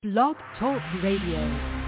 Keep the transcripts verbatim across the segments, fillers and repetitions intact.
Blog Talk Radio.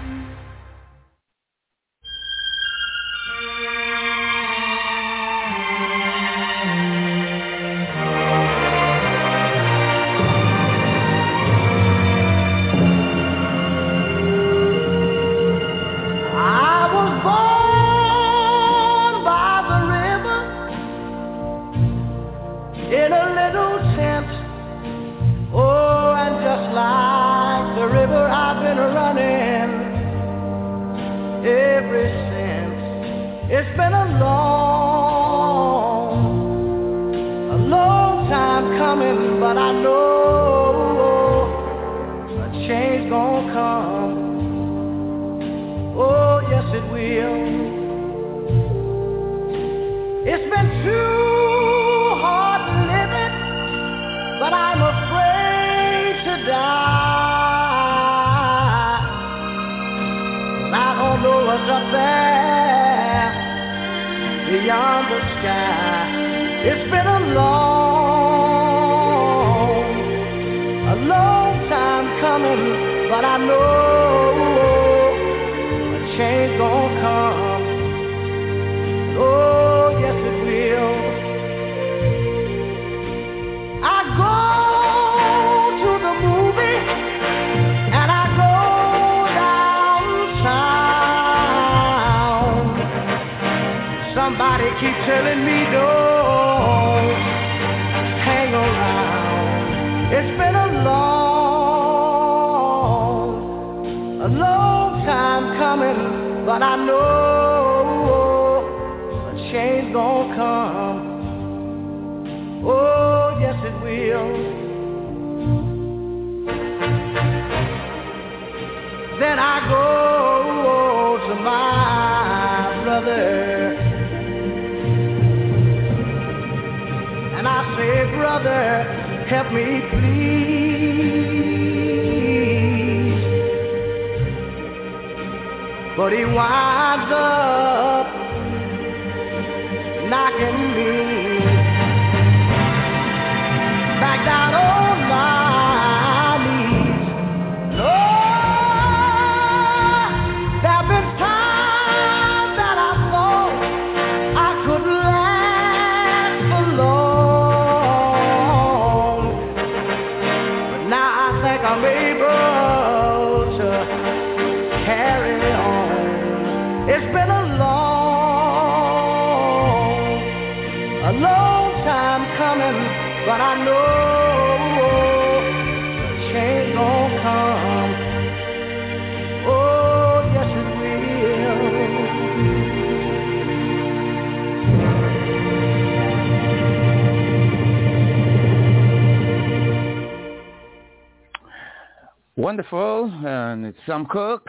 Wonderful, and it's Sam Cooke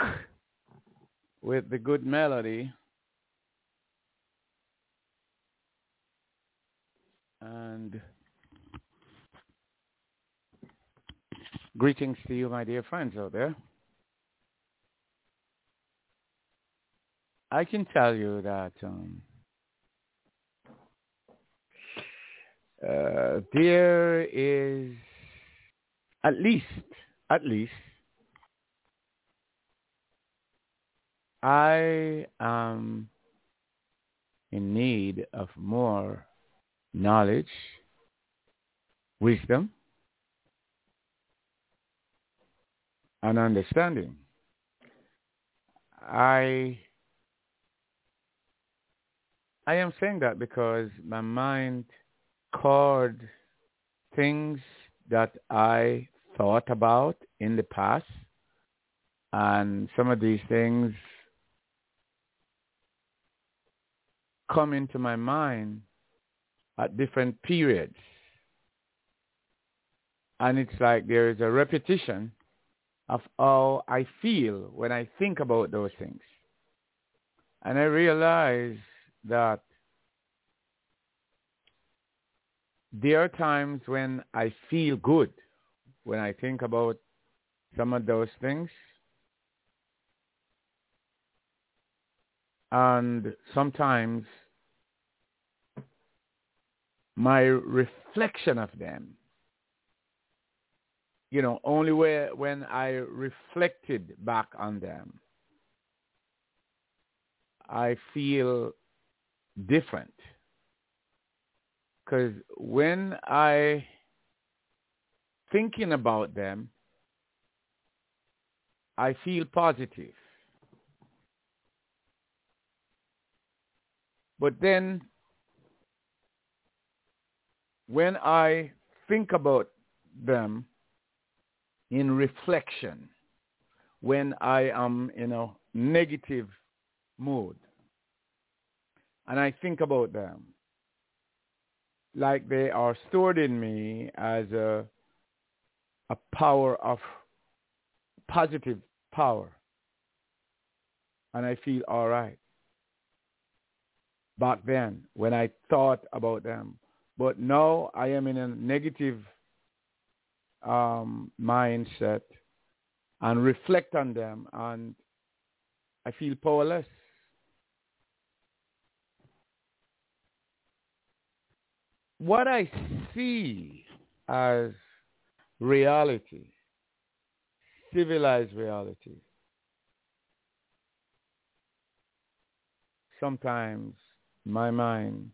with the good melody. And greetings to you, my dear friends out there. I can tell you that um, uh, there is at least, at least, I am in need of more knowledge, wisdom, and understanding. I I am saying that because my mind caught things that I thought about in the past, and some of these things come into my mind at different periods. And it's like there is a repetition of how I feel when I think about those things. And I realize that there are times when I feel good when I think about some of those things. And sometimes my reflection of them you know, only where, when I reflected back on them, I feel different. Because when I thinking about them, I feel positive. But then when I think about them in reflection, when I am in a negative mood, and I think about them like they are stored in me as a, a power of positive power, and I feel all right back then when I thought about them. But now I am in a negative um, mindset and reflect on them, and I feel powerless. What I see as reality, civilized reality, sometimes my mind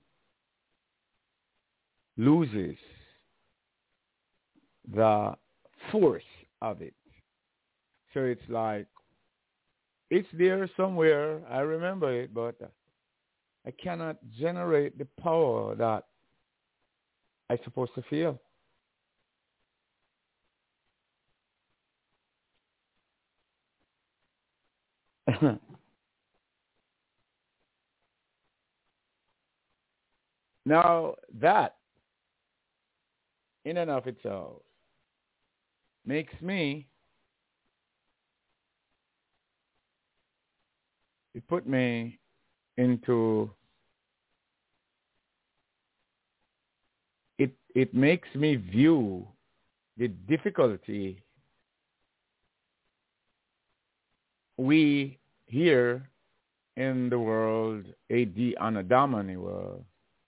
loses the force of it. So it's like, it's there somewhere, I remember it, but I cannot generate the power that I'm supposed to feel. Now, that, in and of itself, makes me, it put me into, it, it makes me view the difficulty we here in the world, A D Anno Domini world,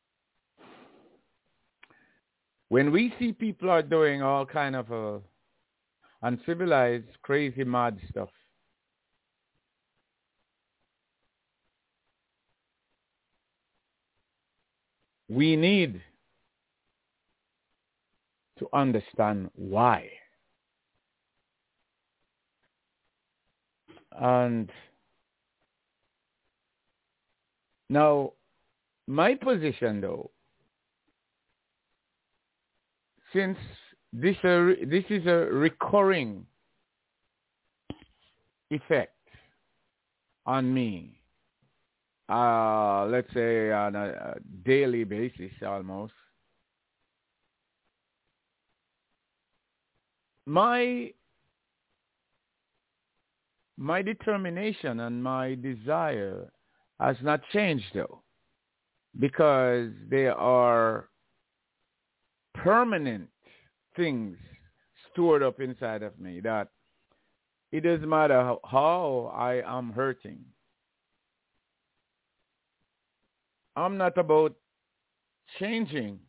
when we see people are doing all kind of uh, uncivilized, crazy, mad stuff, we need to understand why. And now, my position, though, since this, uh, this is a recurring effect on me, uh, let's say on a, a daily basis almost, my my determination and my desire has not changed, though, because there are permanent things stored up inside of me that it doesn't matter how, how I am hurting. I'm not about changing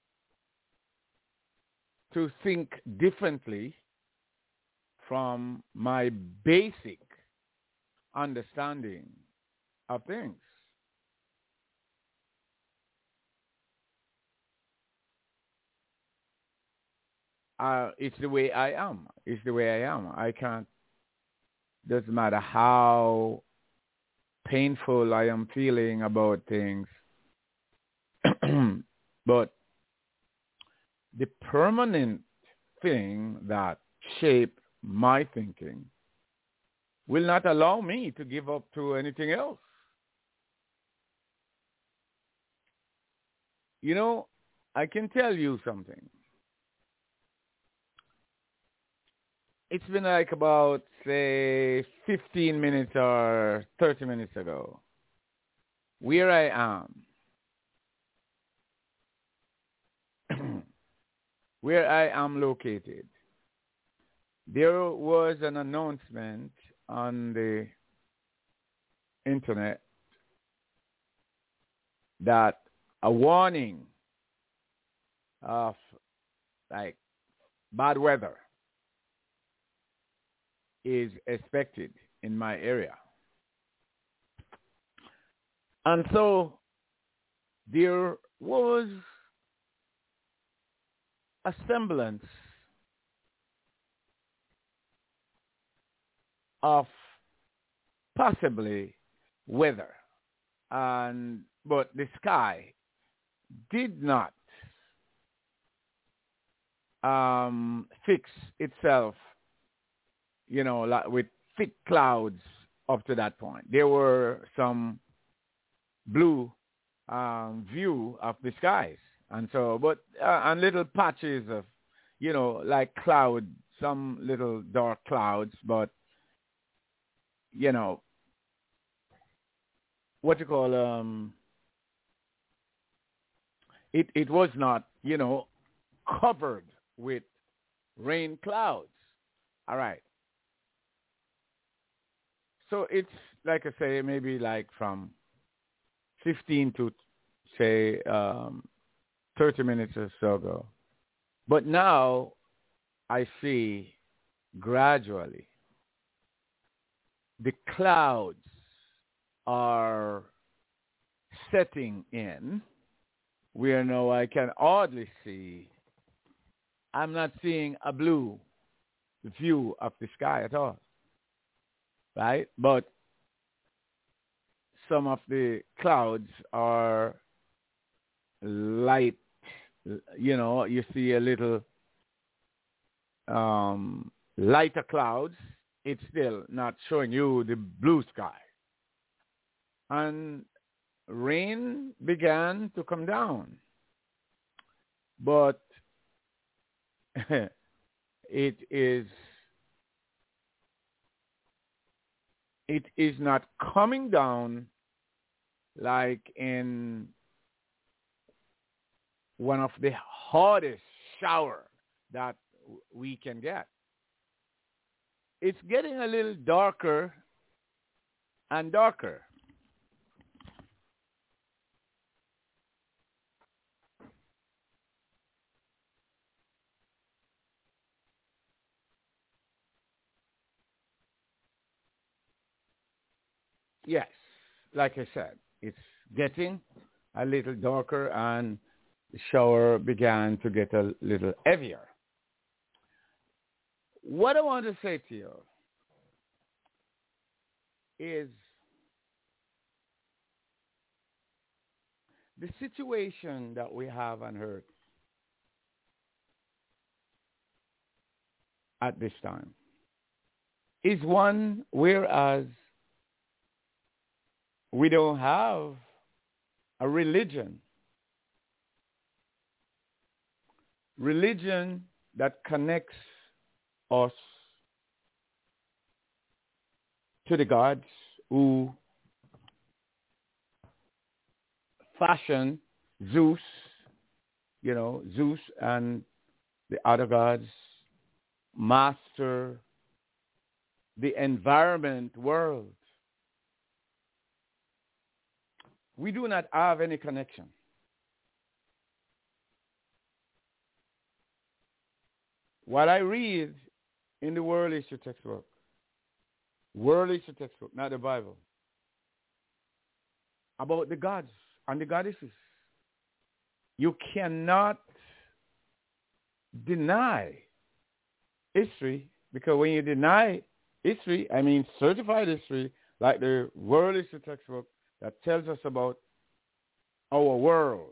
to think differently from my basic understanding of things. Uh, it's the way I am. It's the way I am. I can't, doesn't matter how painful I am feeling about things. But the permanent thing that shape my thinking will not allow me to give up to anything else. You know, I can tell you something. It's been like about, say, fifteen minutes or thirty minutes ago. Where I am, where I am located, there was an announcement on the internet that a warning of like bad weather is expected in my area. And so there was a semblance of possibly weather, and but the sky did not um, fix itself, you know, like with thick clouds up to that point. There were some blue um, view of the skies, and so, but uh, and little patches of, you know, like cloud, some little dark clouds, but you know, what you call um, it it was not, you know, covered with rain clouds. All right. So it's like I say, maybe like from fifteen to say um, thirty minutes or so ago. But now I see gradually the clouds are setting in where now I can hardly see. I'm not seeing a blue view of the sky at all, right? But some of the clouds are light, you know, you see a little um, lighter clouds. It's still not showing you the blue sky. And rain began to come down. But it is it is not coming down like in one of the hardest shower that we can get. It's getting a little darker and darker. Yes, like I said, it's getting a little darker and the shower began to get a little heavier. What I want to say to you is the situation that we have on earth at this time is one whereas we don't have a religion, religion that connects us to the gods who fashion Zeus, you know, Zeus and the other gods master the environment world. We do not have any connection. What I read in the world history textbook, world history textbook, not the Bible, about the gods and the goddesses, you cannot deny history, because when you deny history, I mean certified history, like the world history textbook that tells us about our world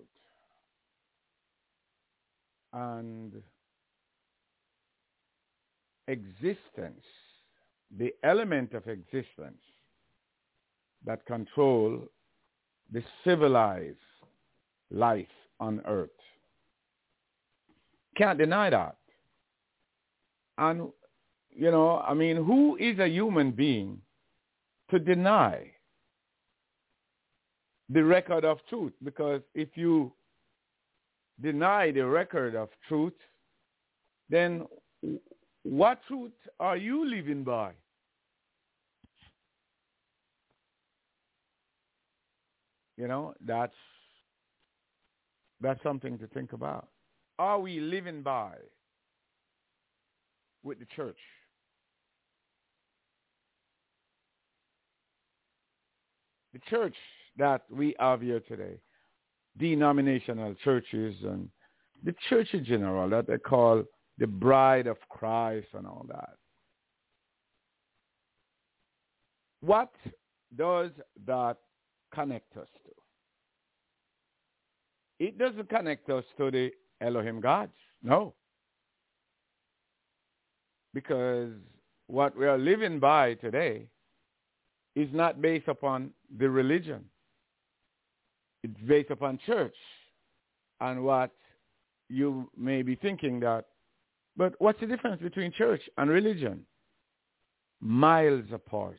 and existence, the element of existence that control the civilized life on earth. Can't deny that. And, you know, I mean, who is a human being to deny the record of truth? Because if you deny the record of truth, then what truth are you living by? You know, that's that's something to think about. Are we living by with the church? the church that we have here today, denominational churches and the church in general that they call the bride of Christ and all that. What does that connect us to? It doesn't connect us to the Elohim gods. No. Because what we are living by today is not based upon the religion. It's based upon church. And what you may be thinking that, but what's the difference between church and religion? Miles apart.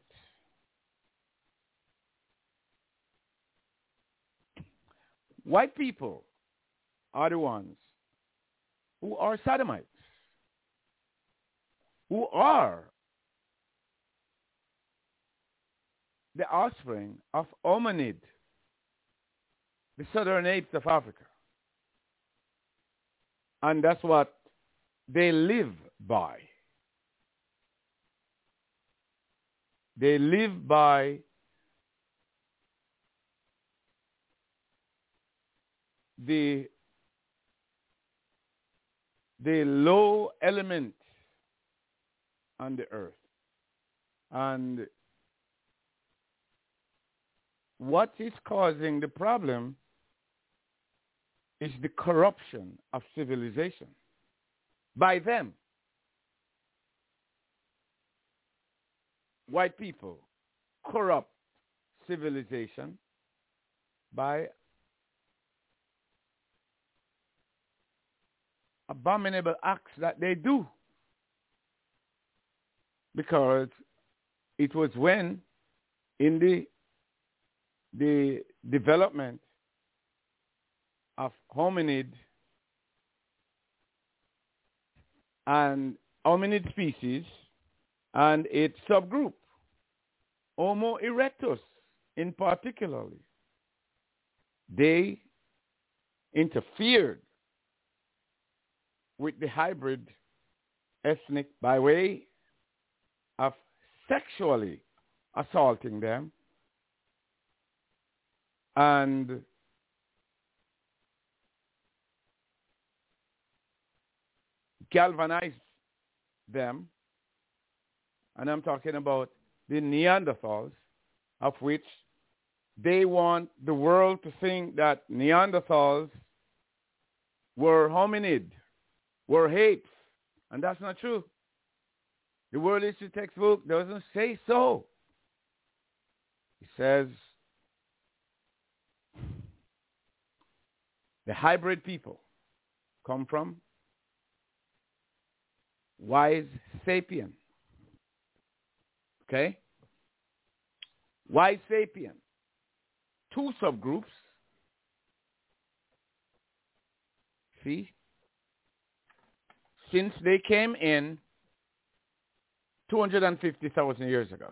White people are the ones who are sodomites, who are the offspring of hominid, the southern apes of Africa. And that's what they live by. They live by the, the low element on the earth. And what is causing the problem is the corruption of civilization by them. White people corrupt civilization by abominable acts that they do. Because it was when in the the development of hominid and hominid species and its subgroup, Homo erectus in particularly, they interfered with the hybrid ethnic by way of sexually assaulting them and galvanized them. And I'm talking about the Neanderthals, of which they want the world to think that Neanderthals were hominid, were apes. And that's not true. The world history textbook doesn't say so. It says the hybrid people come from wise sapien. Okay? Wise sapien. Two subgroups. See? Since they came in two hundred fifty thousand years ago.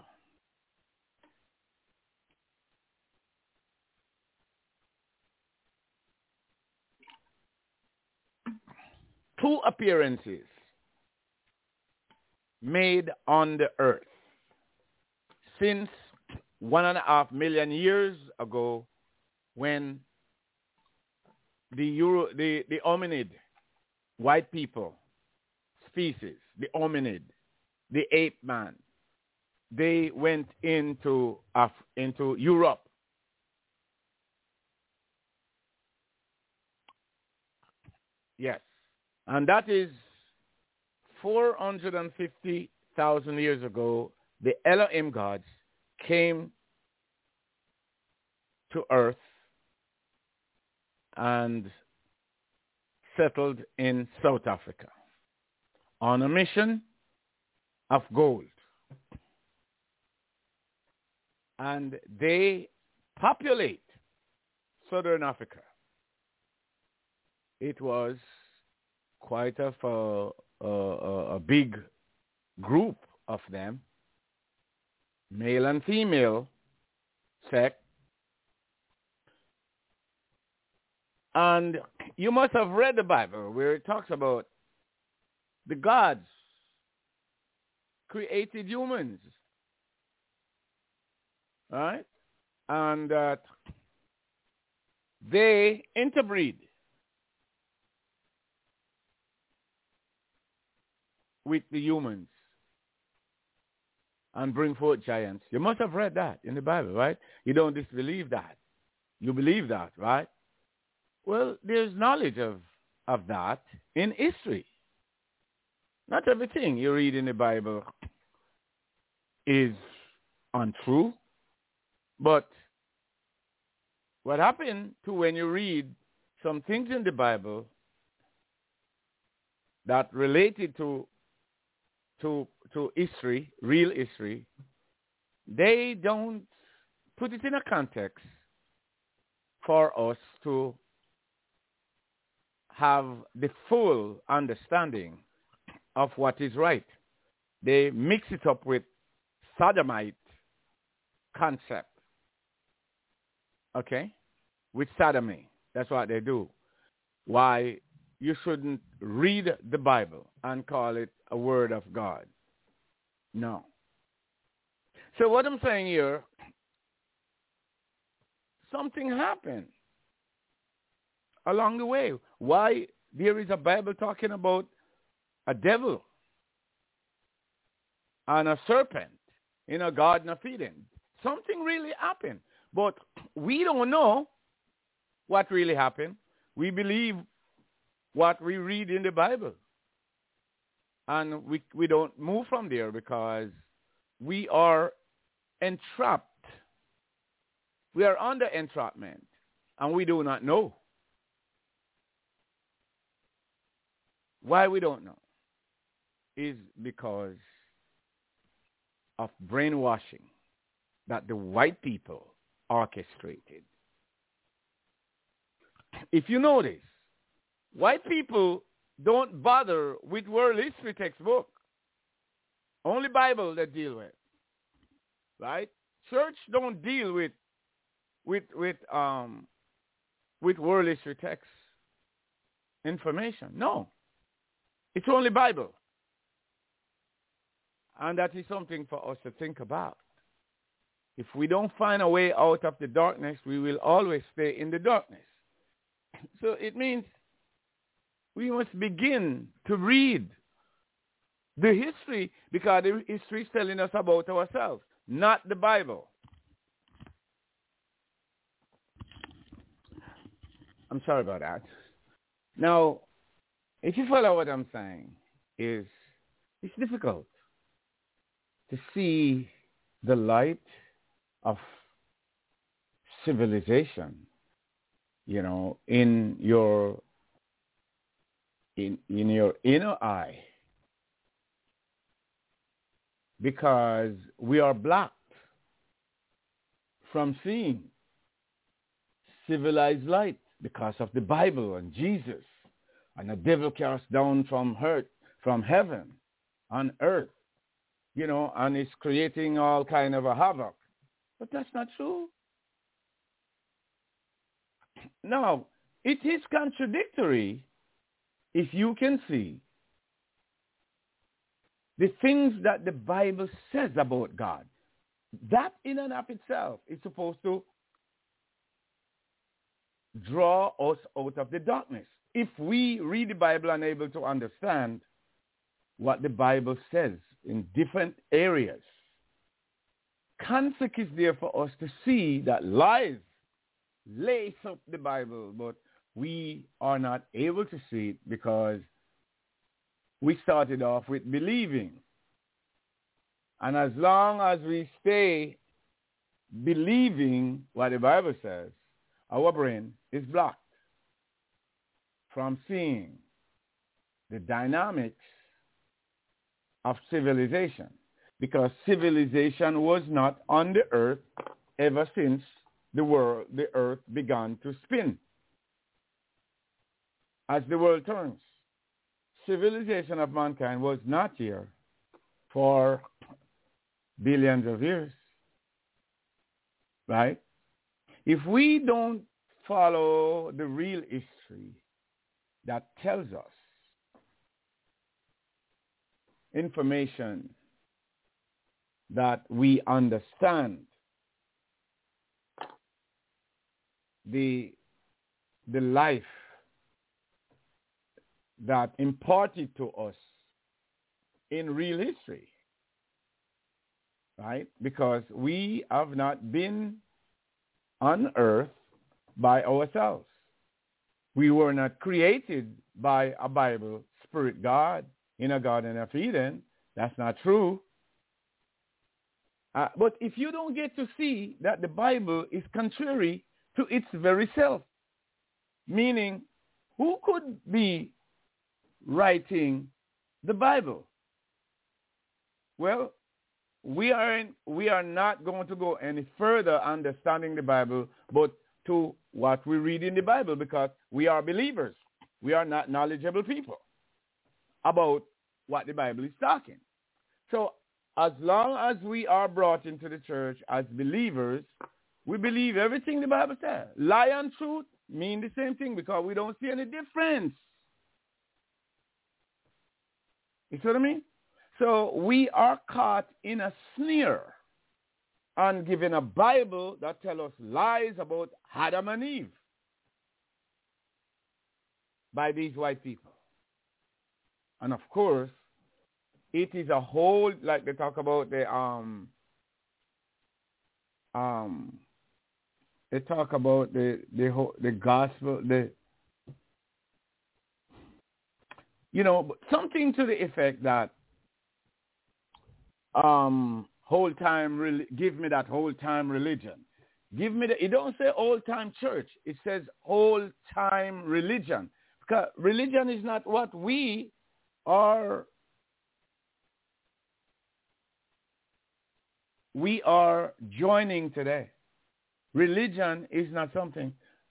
Two appearances made on the earth since one and a half million years ago when the Euro, the, the hominid, white people, species, the hominid, the ape man, they went into, Af- into Europe. Yes. And that is four hundred fifty thousand years ago, the Elohim gods came to earth and settled in South Africa on a mission of gold. And they populate Southern Africa. It was quite of a, a, a big group of them, male and female sex. And you must have read the Bible where it talks about the gods created humans. All right? and that they interbreed with the humans and bring forth giants. You must have read that in the Bible, right? You don't disbelieve that. You believe that, right? Well, there's knowledge of, of that in history. Not everything you read in the Bible is untrue, but what happened to when you read some things in the Bible that related to to to history, real history, they don't put it in a context for us to have the full understanding of what is right. They mix it up with sodomite concept, okay, with sodomy. That's what they do. Why you shouldn't read the Bible and call it a word of God. No. So what I'm saying here, something happened along the way. Why there is a Bible talking about a devil and a serpent in a Garden of Eden. Something really happened. But we don't know what really happened. We believe what we read in the Bible. And we, we don't move from there because we are entrapped. We are under entrapment, and we do not know. Why we don't know is because of brainwashing that the white people orchestrated. If you notice, white people don't bother with world history textbook. Only Bible they deal with, right? Church don't deal with with with um with world history text information. No, it's only Bible, and that is something for us to think about. If we don't find a way out of the darkness, we will always stay in the darkness. So it means we must begin to read the history, because the history is telling us about ourselves, not the Bible. I'm sorry about that. Now, if you follow what I'm saying, is it's difficult to see the light of civilization, you know, in your in in your inner eye, because we are blocked from seeing civilized light because of the Bible and Jesus, and the devil cast down from earth, from heaven on earth, you know, and is creating all kind of a havoc. But that's not true. Now, it is contradictory if you can see the things that the Bible says about God. That in and of itself is supposed to draw us out of the darkness. If we read the Bible and are able to understand what the Bible says in different areas, conflict is there for us to see that lies lace up the Bible, but we are not able to see it because we started off with believing. And as long as we stay believing what the Bible says, our brain is blocked from seeing the dynamics of civilization, because civilization was not on the earth ever since the world, the earth began to spin. As the world turns, civilization of mankind was not here for billions of years, right? If we don't follow the real history that tells us information that we understand, the the life that imparted to us in real history, right? Because we have not been on earth by ourselves. We were not created by a Bible spirit God in a Garden of Eden. That's not true. Uh, but if you don't get to see that the Bible is contrary to its very self, meaning who could be writing the Bible? Well, we are in, we are not going to go any further understanding the Bible, but to what we read in the Bible, because we are believers. We are not knowledgeable people about what the Bible is talking. So as long as we are brought into the church as believers, we believe everything the Bible says. Lie and truth mean the same thing because we don't see any difference. You see what I mean? So we are caught in a snare and given a Bible that tells us lies about Adam and Eve by these white people. And of course, it is a whole, like they talk about the, um, um, they talk about the, the, whole, the gospel, the, you know, something to the effect that, um, whole time, give me that whole time religion. Give me the, it don't say old time church. It says whole time religion. Because religion is not what we are, we are joining today. Religion is not something.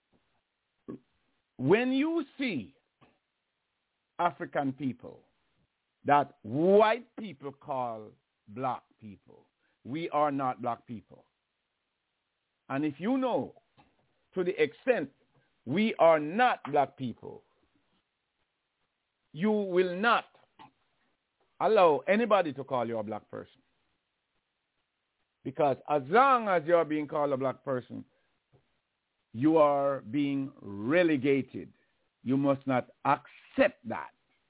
When you see African people that white people call black people, we are not black people. And if you know to the extent we are not black people, you will not allow anybody to call you a black person. Because as long as you are being called a black person, you are being relegated. You must not accept that.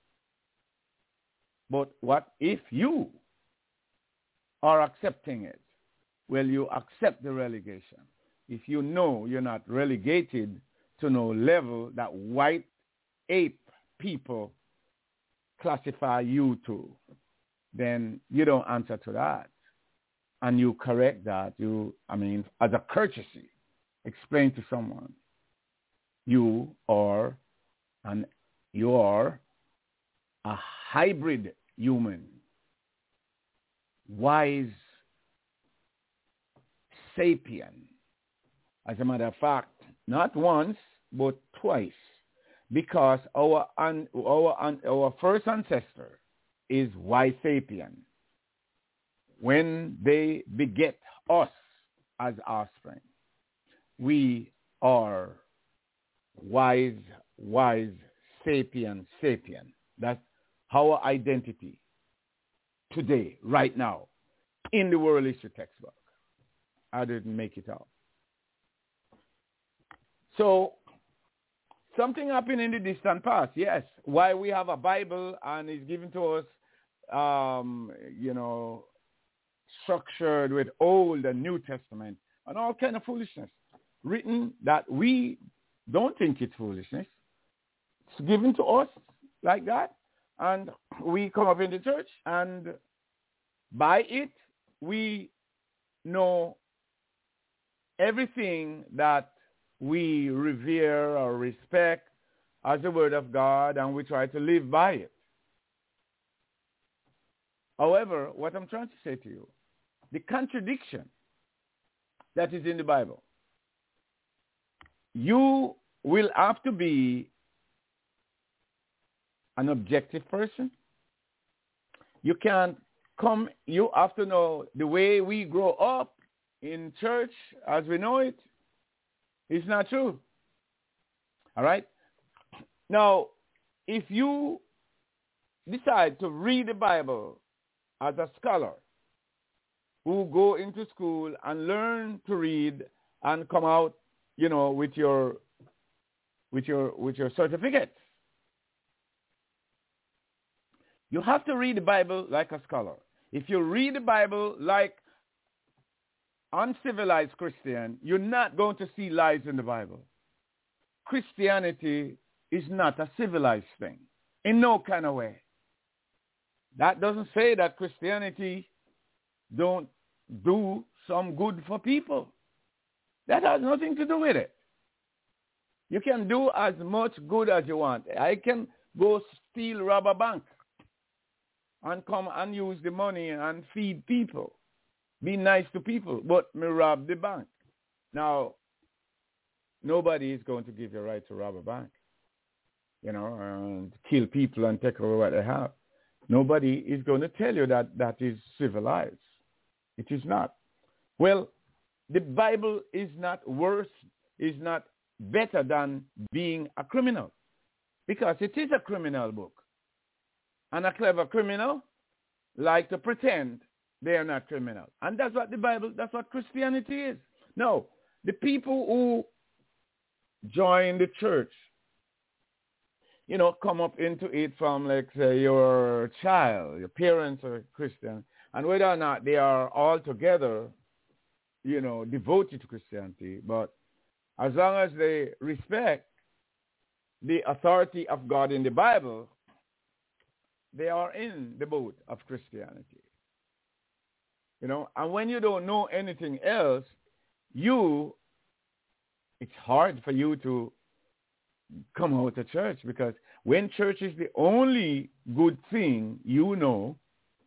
But what if you are accepting it? Well, you accept the relegation. If you know you're not relegated to no level that white ape people classify you to, then you don't answer to that. And you correct that. You, I mean, as a courtesy, explain to someone, you are an, you are a hybrid human, wise sapien. As a matter of fact, not once, but twice, because our an, our an, our first ancestor is wise sapien. When they beget us as offspring, we are wise, wise, sapien, sapien. That's our identity today, right now, in the world history textbook. I didn't make it up. So something happened in the distant past, yes. Why we have a Bible and it's given to us, um, you know, structured with Old and New Testament and all kind of foolishness written that we don't think it's foolishness. It's given to us like that, and we come up in the church, and by it we know everything that we revere or respect as the Word of God, and we try to live by it. However, what I'm trying to say to you, the contradiction that is in the Bible, you will have to be an objective person. You can't come, you have to know the way we grow up in church as we know it is not true. All right? Now, if you decide to read the Bible as a scholar who go into school and learn to read and come out you know, with your with your with your certificates. You have to read the Bible like a scholar. If you read the Bible like uncivilized Christian, you're not going to see lies in the Bible. Christianity is not a civilized thing in no kind of way. That doesn't say that Christianity don't do some good for people. That has nothing to do with it. You can do as much good as you want. I can go steal, rob a bank and come and use the money and feed people. Be nice to people, but me rob the bank. Now, nobody is going to give you a right to rob a bank, you know, and kill people and take away what they have. Nobody is going to tell you that that is civilized. It is not. Well, the Bible is not worse, is not better than being a criminal, because it is a criminal book. And a clever criminal like to pretend they are not criminal. And that's what the Bible, that's what Christianity is. No, the people who join the church, you know, come up into it from, like, say, your child, your parents are Christian, and whether or not they are all together, you know, devoted to Christianity, but as long as they respect the authority of God in the Bible, they are in the boat of Christianity. You know, and when you don't know anything else, you, it's hard for you to come out of church, because when church is the only good thing you know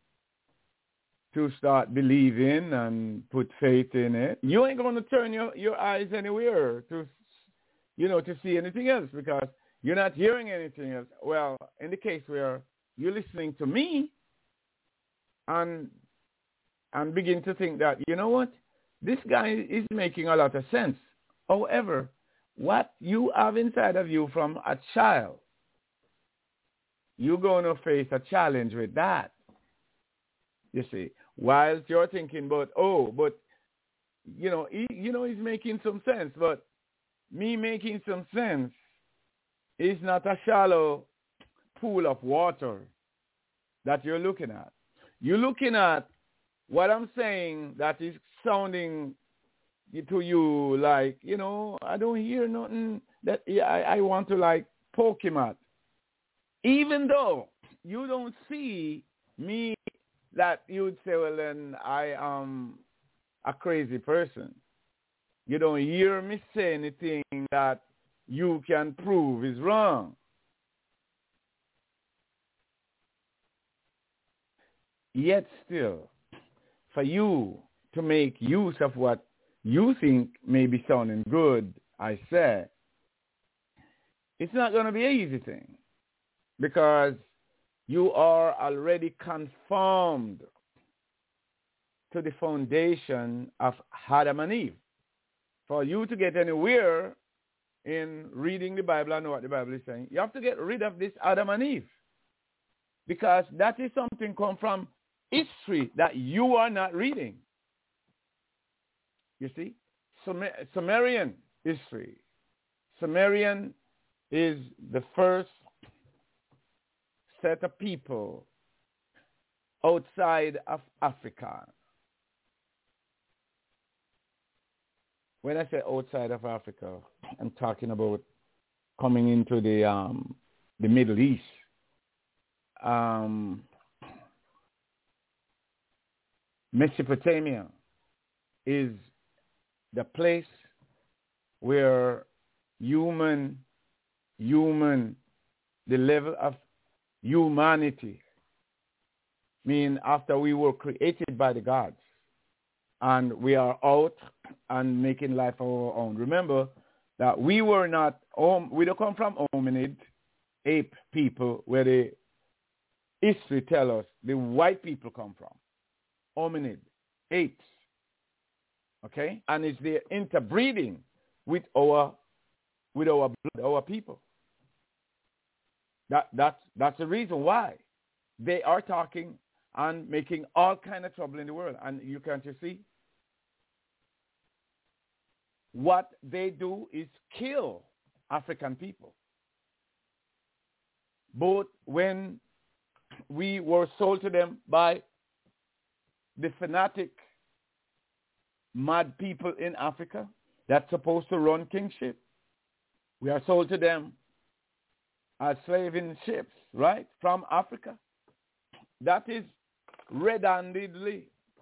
to start believing and put faith in it, you ain't going to turn your, your eyes anywhere to, you know, to see anything else, because you're not hearing anything else. Well, in the case where you're listening to me and and begin to think that, you know what, this guy is making a lot of sense. However, what you have inside of you from a child, you're going to face a challenge with that. You see, whilst you're thinking about, oh, but, you know, he, you know, he's making some sense, but me making some sense is not a shallow pool of water that you're looking at. You're looking at what I'm saying that is sounding to you like, you know, I don't hear nothing that I, I want to, like, poke him at. Even though you don't see me that you would say, well, then I am a crazy person. You don't hear me say anything that you can prove is wrong. Yet still, for you to make use of what you think may be sounding good, I say, it's not going to be an easy thing, because you are already conformed to the foundation of Adam and Eve. For you to get anywhere in reading the Bible and know what the Bible is saying, you have to get rid of this Adam and Eve, because that is something come from history that you are not reading. You see, Sumerian Sumerian history. Sumerian is the first set of people outside of Africa. When I say outside of Africa, I'm talking about coming into the um, the Middle East. Um, Mesopotamia is the place where human, human, the level of humanity, mean after we were created by the gods and we are out and making life our own. Remember that we were not, um, we don't come from hominid, ape people, where the history tell us the white people come from. Hominid, apes, okay? And it's the interbreeding with our with our blood, our people. That that's that's the reason why they are talking and making all kind of trouble in the world. And you can't you see? what they do is kill African people. Both when we were sold to them by the fanatic mad people in Africa that's supposed to run kingship. We are sold to them as slaving ships, right, from Africa. That is red-handedly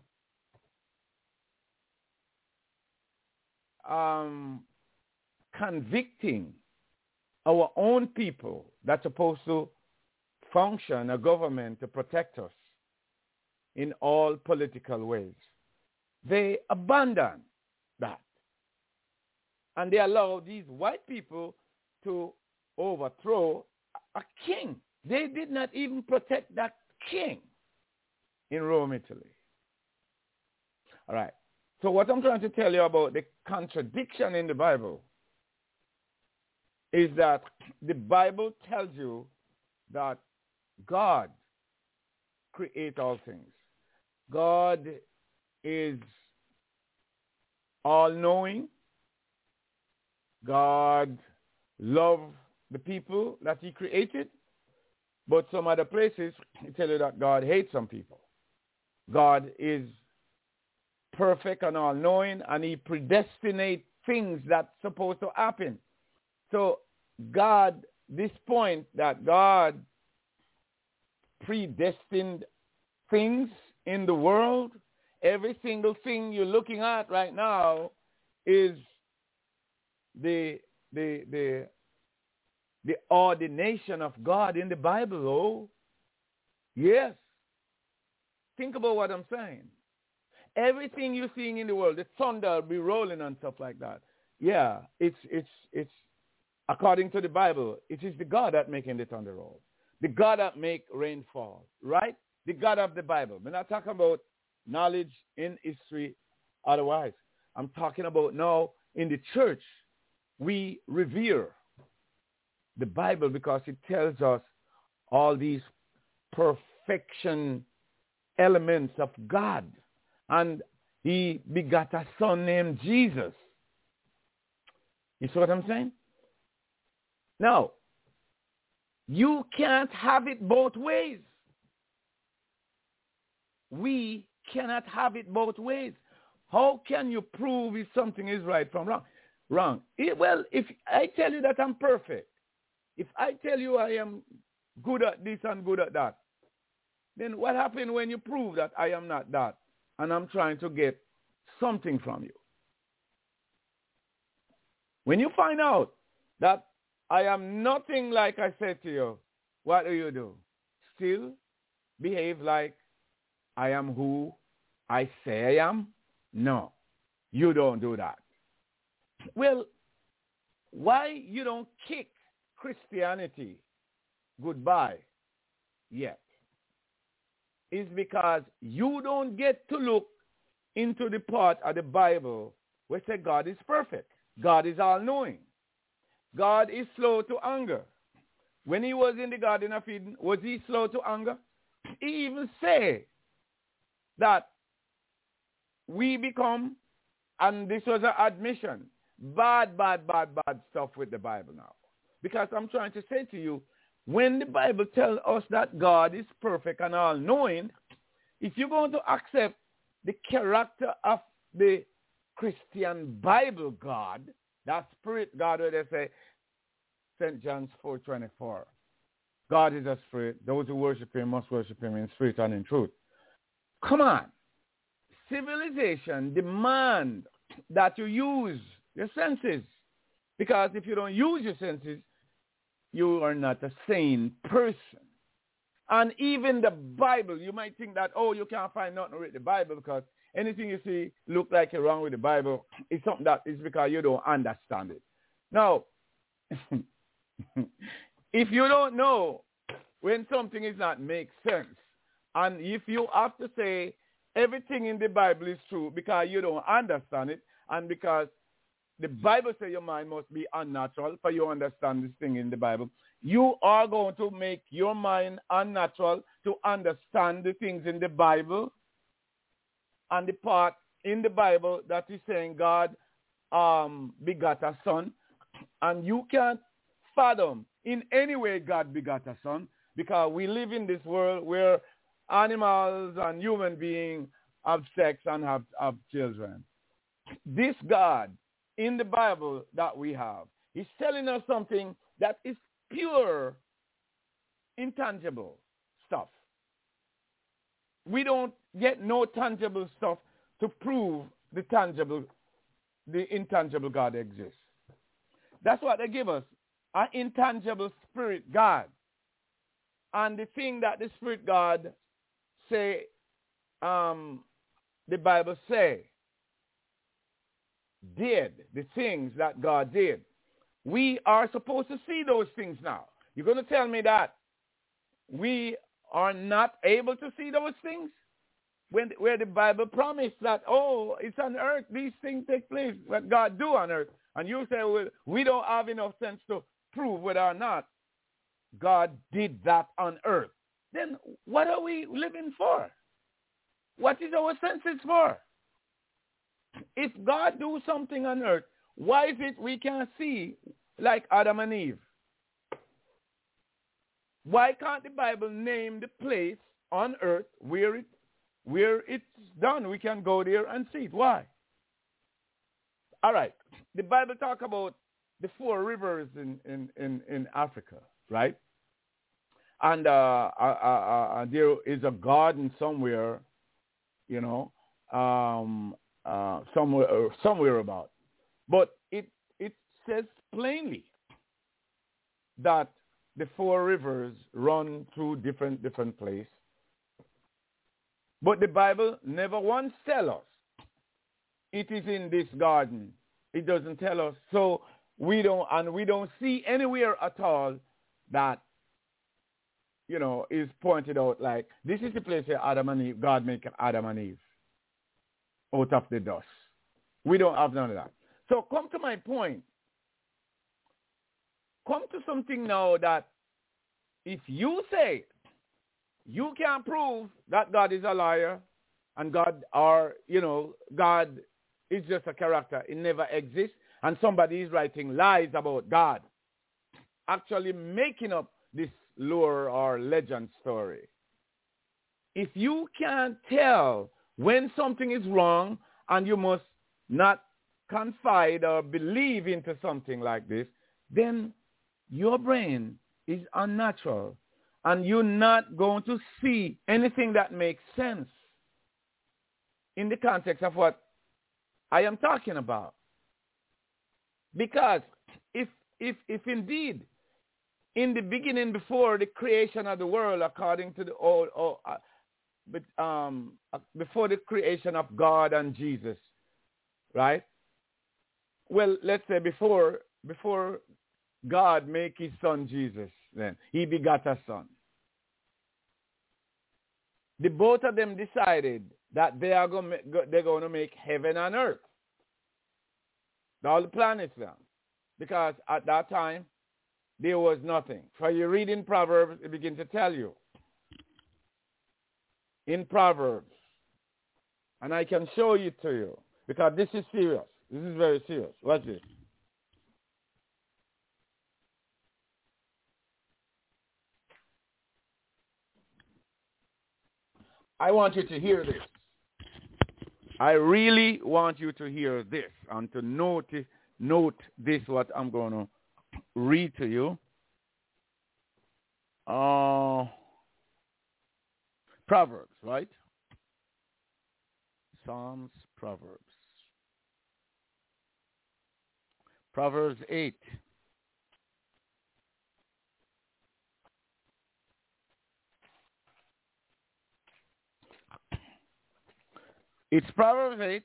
um, convicting our own people that's supposed to function a government to protect us in all political ways. They abandon that. And they allow these white people to overthrow a king. They did not even protect that king in Rome, Italy. All right. So what I'm trying to tell you about the contradiction in the Bible is that the Bible tells you that God creates all things. God is all-knowing. God loves the people that he created. But some other places tell you that God hates some people. God is perfect and all-knowing, and he predestinates things that's supposed to happen. So God, this point that God predestined things in the world, every single thing you're looking at right now is the the the the ordination of God in the Bible. Oh, yes. Think about what I'm saying. Everything you're seeing in the world, the thunder will be rolling and stuff like that. Yeah, it's it's it's according to the Bible, it is the God that making the thunder roll. The God that make rain fall, right? The God of the Bible. We're not talking about knowledge in history otherwise. I'm talking about now in the church, we revere the Bible because it tells us all these perfection elements of God. And he begot a son named Jesus. You see what I'm saying? Now, you can't have it both ways. We cannot have it both ways. How can you prove if something is right from wrong? Wrong. It, well, if I tell you that I'm perfect, if I tell you I am good at this and good at that, then what happens when you prove that I am not that and I'm trying to get something from you? When you find out that I am nothing like I said to you, what do you do? Still behave like I am who I say I am? No, you don't do that. Well, why you don't kick Christianity goodbye yet is because you don't get to look into the part of the Bible where it says God is perfect. God is all-knowing. God is slow to anger. When he was in the Garden of Eden, was he slow to anger? He even say that we become, and this was an admission, bad, bad, bad, bad stuff with the Bible now. Because I'm trying to say to you, when the Bible tells us that God is perfect and all-knowing, if you're going to accept the character of the Christian Bible God, that spirit God, where they say, Saint John's four twenty-four, God is a spirit. Those who worship him must worship him in spirit and in truth. Come on. Civilization demands that you use your senses. Because if you don't use your senses, you are not a sane person. And even the Bible, you might think that, oh, you can't find nothing with the Bible because anything you see look like you're wrong with the Bible is something that is because you don't understand it. Now, if you don't know when something is not make sense, and if you have to say everything in the Bible is true because you don't understand it, and because the Bible says your mind must be unnatural for you to understand this thing in the Bible, you are going to make your mind unnatural to understand the things in the Bible and the part in the Bible that is saying God um, begot a son, and you can't fathom in any way God begot a son, because we live in this world where animals and human beings have sex and have, have children. This God in the Bible that we have is telling us something that is pure, intangible stuff. We don't get no tangible stuff to prove the tangible, the intangible God exists. That's what they give us, an intangible spirit God. And the thing that the spirit God say, um, the Bible say, did, the things that God did. We are supposed to see those things now. You're going to tell me that we are not able to see those things? When, where the Bible promised that, oh, it's on earth, these things take place, what God do on earth. And you say, well, we don't have enough sense to prove whether or not God did that on earth. Then what are we living for? What is our senses for? If God do something on earth, why is it we can't see like Adam and Eve? Why can't the Bible name the place on earth where it where it's done? We can go there and see it. Why? All right. The Bible talk about the four rivers in, in, in, in Africa, right? And uh, uh, uh, uh, there is a garden somewhere, you know, um, uh, somewhere uh, somewhere about. But it it says plainly that the four rivers run through different different places. But the Bible never once tells us it is in this garden. It doesn't tell us. So we don't, and we don't see anywhere at all that, you know, is pointed out like, this is the place where Adam and Eve, God made Adam and Eve out of the dust. We don't have none of that. So come to my point. Come to something now that if you say you can't prove that God is a liar and God, or, you know, God is just a character, it never exists, and somebody is writing lies about God, actually making up this lore or legend story. If you can't tell when something is wrong and you must not confide or believe into something like this, then your brain is unnatural and you're not going to see anything that makes sense in the context of what I am talking about. Because if if if indeed in the beginning, before the creation of the world, according to the old, oh, uh, but um, uh, before the creation of God and Jesus, right? Well, let's say before before God make his son Jesus, then he begot a son. The both of them decided that they are going they're going to make heaven and earth, all the planets now, because at that time there was nothing. For you read in Proverbs, it begins to tell you in Proverbs, and I can show you to you because this is serious. This is very serious. Watch this. I want you to hear this. I really want you to hear this and to note, note this, what I'm going to read to you. Uh, Proverbs, right? Psalms, Proverbs. Proverbs eight. It's Proverbs eight,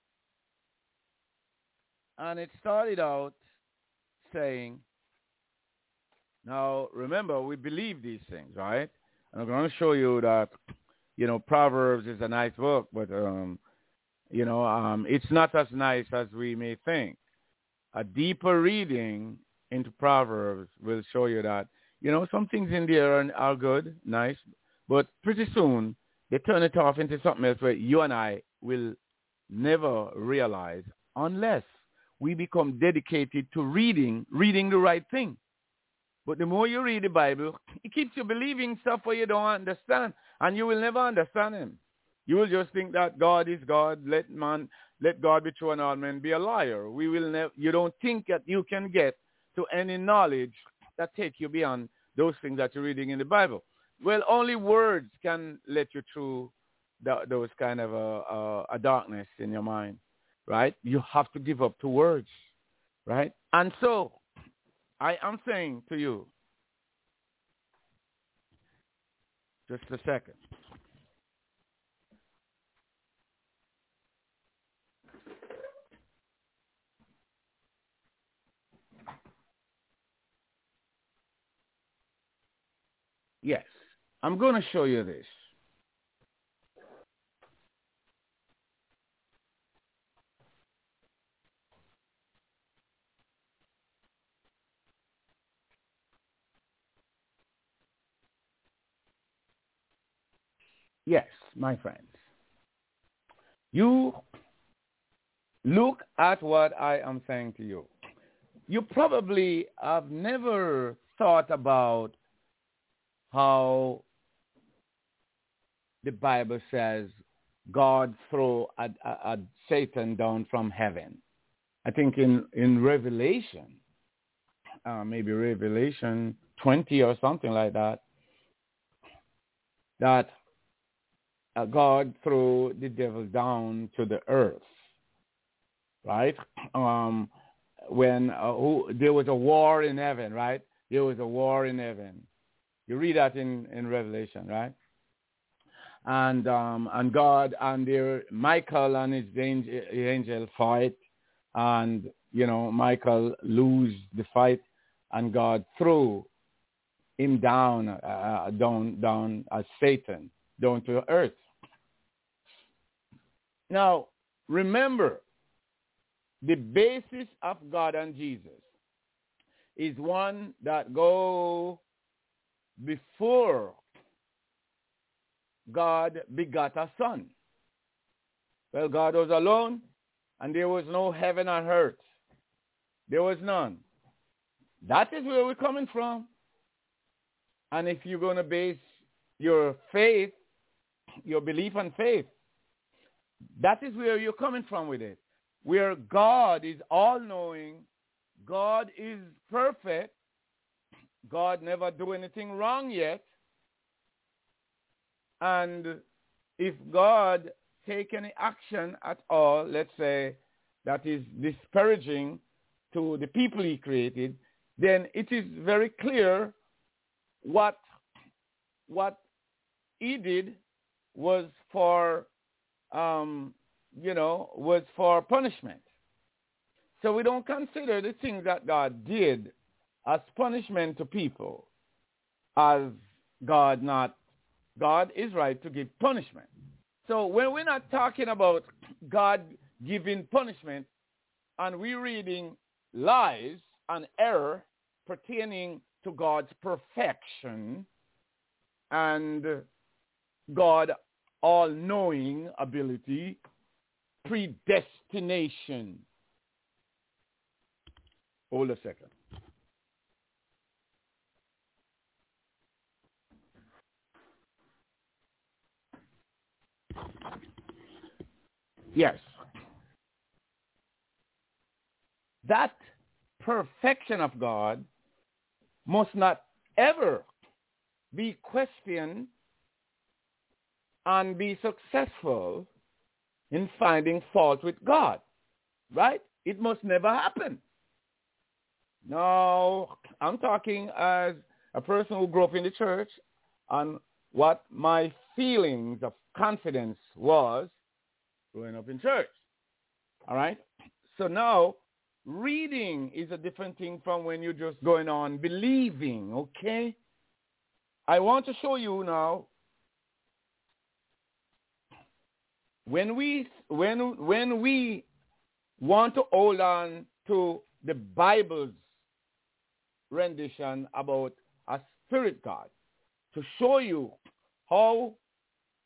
and it started out saying, now remember, we believe these things, right? And I'm going to show you that, you know, Proverbs is a nice book, but, um, you know, um, it's not as nice as we may think. A deeper reading into Proverbs will show you that, you know, some things in there are, are good, nice, but pretty soon they turn it off into something else where you and I will never realize unless we become dedicated to reading, reading the right thing. But the more you read the Bible, it keeps you believing stuff where you don't understand, and you will never understand him. You will just think that God is God. Let man, let God be true and all men be a liar. We will never. You don't think that you can get to any knowledge that take you beyond those things that you're reading in the Bible. Well, only words can let you through the, those kind of a, a, a darkness in your mind, right? You have to give up to words, right? And so I am saying to you, just a second. Yes, I'm going to show you this. Yes, my friends. You look at what I am saying to you. You probably have never thought about how the Bible says God threw a, a, a Satan down from heaven. I think in, in Revelation, uh, maybe Revelation twenty or something like that, that uh, God threw the devil down to the earth, right? Um, when uh, who, there was a war in heaven, right? There was a war in heaven. You read that in, in Revelation, right? And um, and God and their Michael and his angel, angel fight, and you know Michael lose the fight, and God threw him down, uh, down, down as Satan, down to earth. Now remember, the basis of God and Jesus is one that go before God begot a son. Well, God was alone, and there was no heaven or earth. There was none. That is where we're coming from. And if you're going to base your faith, your belief and faith, that is where you're coming from with it. Where God is all-knowing, God is perfect, God never do anything wrong yet, and if God take any action at all, let's say, that is disparaging to the people he created, then it is very clear what, what he did was for, um, you know, was for punishment. So we don't consider the things that God did as punishment to people, as God not, God is right to give punishment. So when we're not talking about God giving punishment and we're reading lies and error pertaining to God's perfection and God all-knowing ability, predestination. Hold a second. Yes. That perfection of God must not ever be questioned and be successful in finding fault with God, right? It must never happen. No, I'm talking as a person who grew up in the church and what my feelings of confidence was growing up in church. All right? So now, reading is a different thing from when you're just going on believing, okay? I want to show you now, when we, when, when we want to hold on to the Bible's rendition about a spirit God, to show you how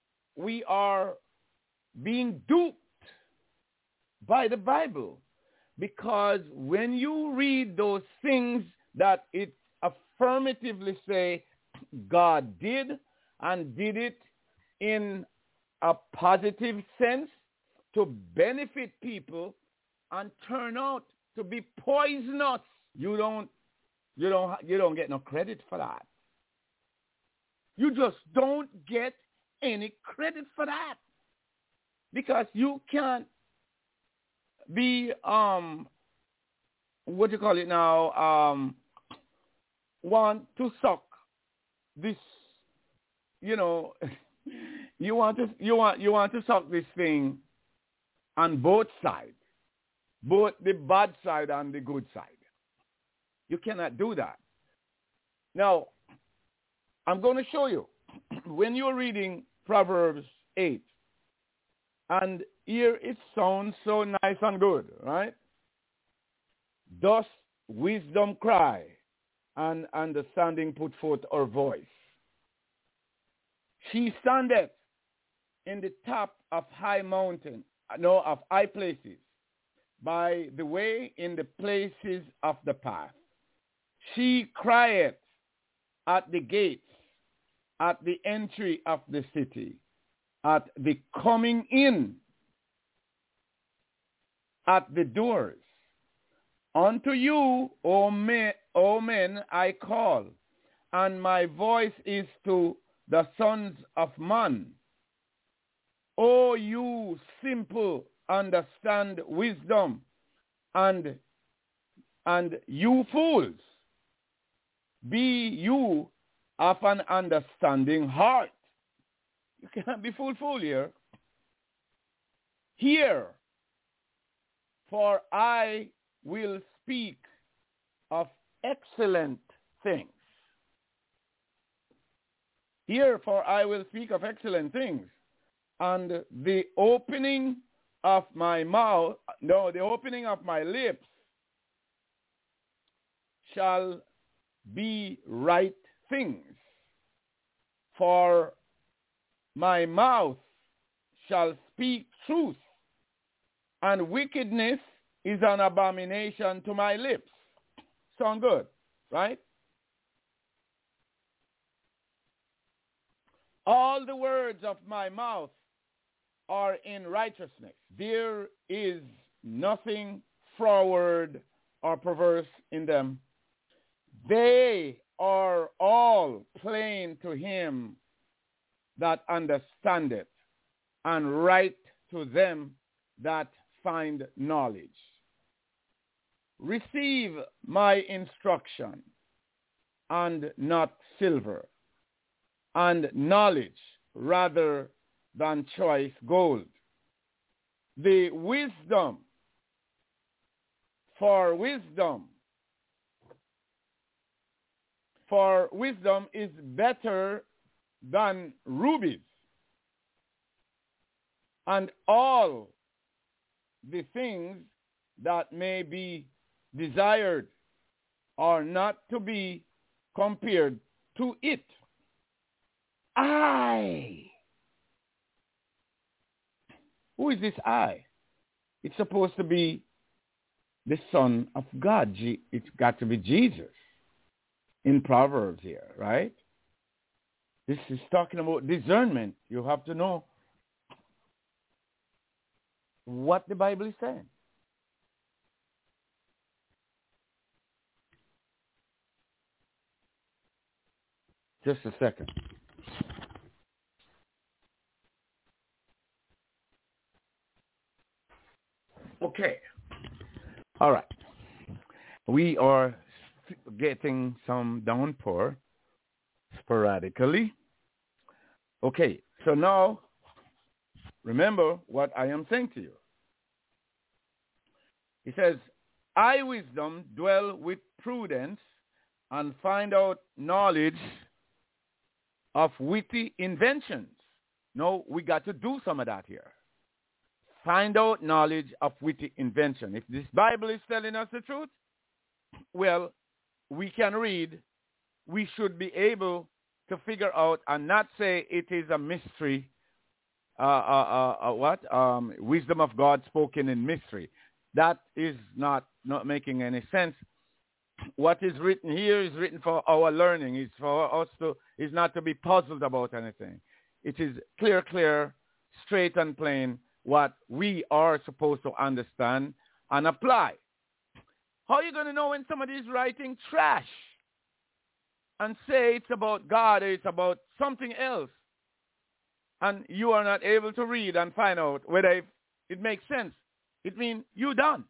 we are being duped by the Bible. Because when you read those things that it affirmatively say God did, and did it in a positive sense to benefit people, and turn out to be poisonous, you don't you don't you don't get no credit for that. You just don't get any credit for that, because you can't be um what do you call it now um want to suck this, you know, you want to you want you want to suck this thing on both sides, both the bad side and the good side. You cannot do that. Now, I'm going to show you. When you're reading Proverbs eight, and here it sounds so nice and good, right? Thus wisdom cry, and understanding put forth her voice. She standeth in the top of high mountain, no, of high places, by the way in the places of the path. She crieth at the gates, at the entry of the city, at the coming in, at the doors. Unto you, O men, O men, I call, and my voice is to the sons of man. O you simple, understand wisdom, and and you fools, be you of an understanding heart. You can't be fool fool here. Hear, for I will speak of excellent things. Hear, for I will speak of excellent things. And the opening of my mouth, no, the opening of my lips shall be right things. For my mouth shall speak truth, and wickedness is an abomination to my lips. Sound good, right? All the words of my mouth are in righteousness. There is nothing froward or perverse in them. They are all plain to him that understandeth, and right to them that find knowledge. Receive my instruction, and not silver, and knowledge rather than choice gold. The wisdom, for wisdom, for wisdom is better than rubies, and all the things that may be desired are not to be compared to it. I. Who is this I? It's supposed to be the Son of God. It's got to be Jesus in Proverbs here, right? This is talking about discernment. You have to know what the Bible is saying. Just a second. Okay. All right. We are getting some downpour sporadically. Okay. So now, remember what I am saying to you. He says, I, wisdom, dwell with prudence and find out knowledge of witty inventions. No, we got to do some of that here. Find out knowledge of witty invention. If this Bible is telling us the truth, well, we can read. We should be able to figure out and not say it is a mystery. Uh, uh, uh, uh, what? Um, wisdom of God spoken in mystery. that is not, not making any sense. What is written here is written for our learning. It's for us to, is not to be puzzled about anything. It is clear, clear, straight and plain what we are supposed to understand and apply. How are you going to know when somebody is writing trash and say it's about God or it's about something else, and you are not able to read and find out whether it, it makes sense? It means you're done.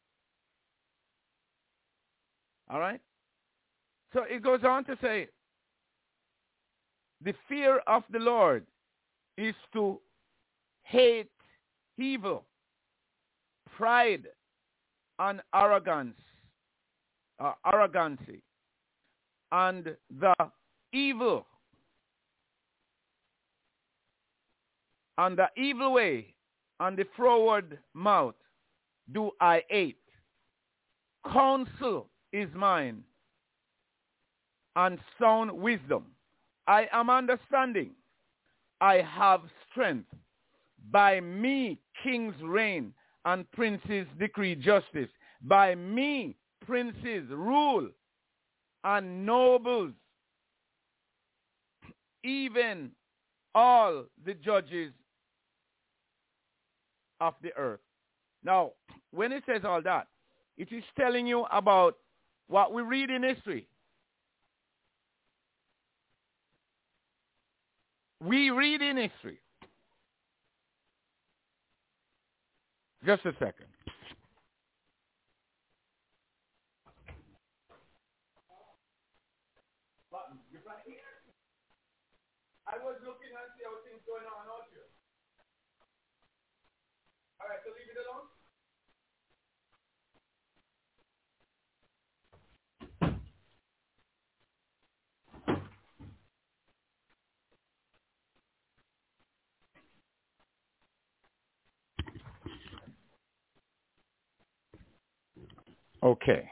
All right? So it goes on to say, the fear of the Lord is to hate evil, pride, and arrogance, uh, arrogancy, and the evil, and the evil way, and the froward mouth do I hate. Counsel is mine, and sound wisdom. I am understanding. I have strength. By me kings reign, and princes decree justice. By me princes rule, and nobles, even all the judges of the earth. Now, when it says all that, it is telling you about what we read in history. We read in history. Just a second. I was looking and see how things going on out here. All right, so leave it alone. Okay.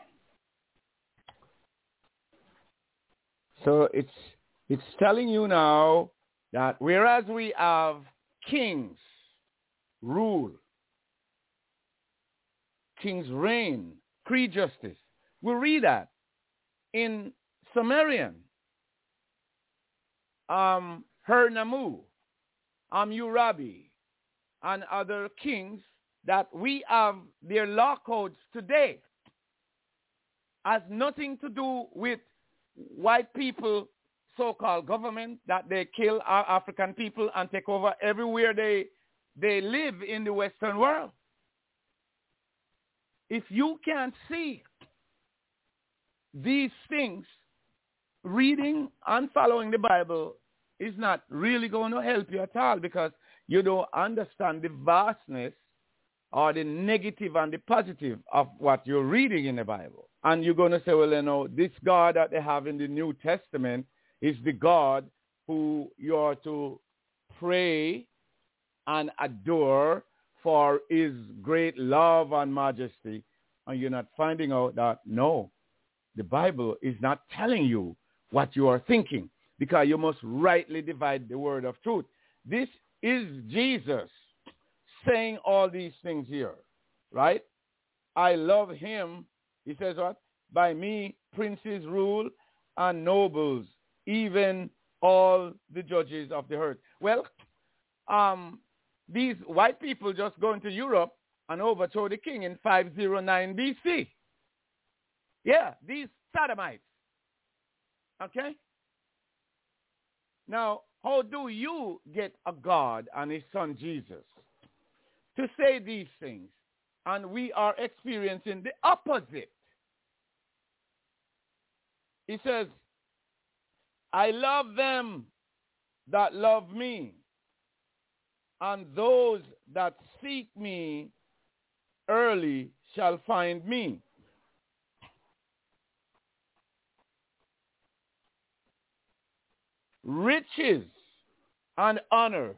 So it's it's telling you now that whereas we have kings rule, kings reign, decree justice, we read that in Sumerian, um, Hernamu, Amurabi, and other kings, that we have their law codes today. Has nothing to do with white people, so-called government, that they kill our African people and take over everywhere they, they live in the Western world. If you can't see these things, reading and following the Bible is not really going to help you at all, because you don't understand the vastness or the negative and the positive of what you're reading in the Bible. And you're going to say, well, you know, this God that they have in the New Testament is the God who you are to pray and adore for his great love and majesty. And you're not finding out that, no, the Bible is not telling you what you are thinking, because you must rightly divide the word of truth. This is Jesus saying all these things here, right? I love him. He says what? By me princes rule and nobles, even all the judges of the earth. Well, um, these white people just go into Europe and overthrow the king in five oh nine B C. Yeah, these sodomites. Okay? Now, how do you get a God and his son Jesus to say these things, and we are experiencing the opposite? He says, I love them that love me, and those that seek me early shall find me. Riches and honor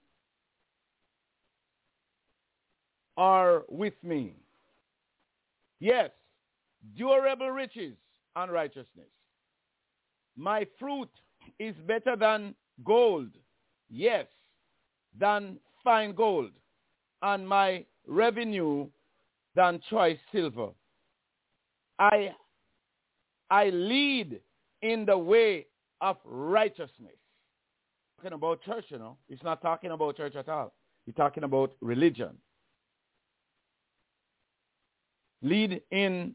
are with me. Yes, durable riches and righteousness. My fruit is better than gold, yes, than fine gold, and my revenue than choice silver. I, I lead in the way of righteousness. Talking about church, you know. It's not talking about church at all. He's talking about religion. Lead in,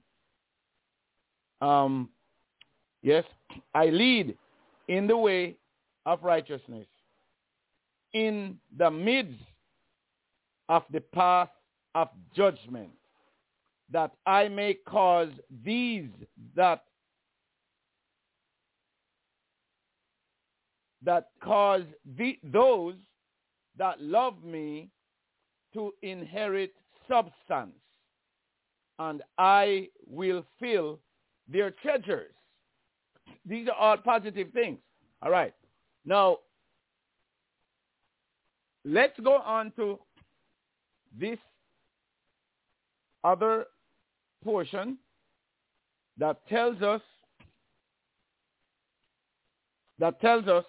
um, yes, I lead in the way of righteousness, in the midst of the path of judgment, that I may cause these that that cause the, those that love me to inherit substance, and I will fill their treasures. These are all positive things. All right. Now, let's go on to this other portion that tells us that tells us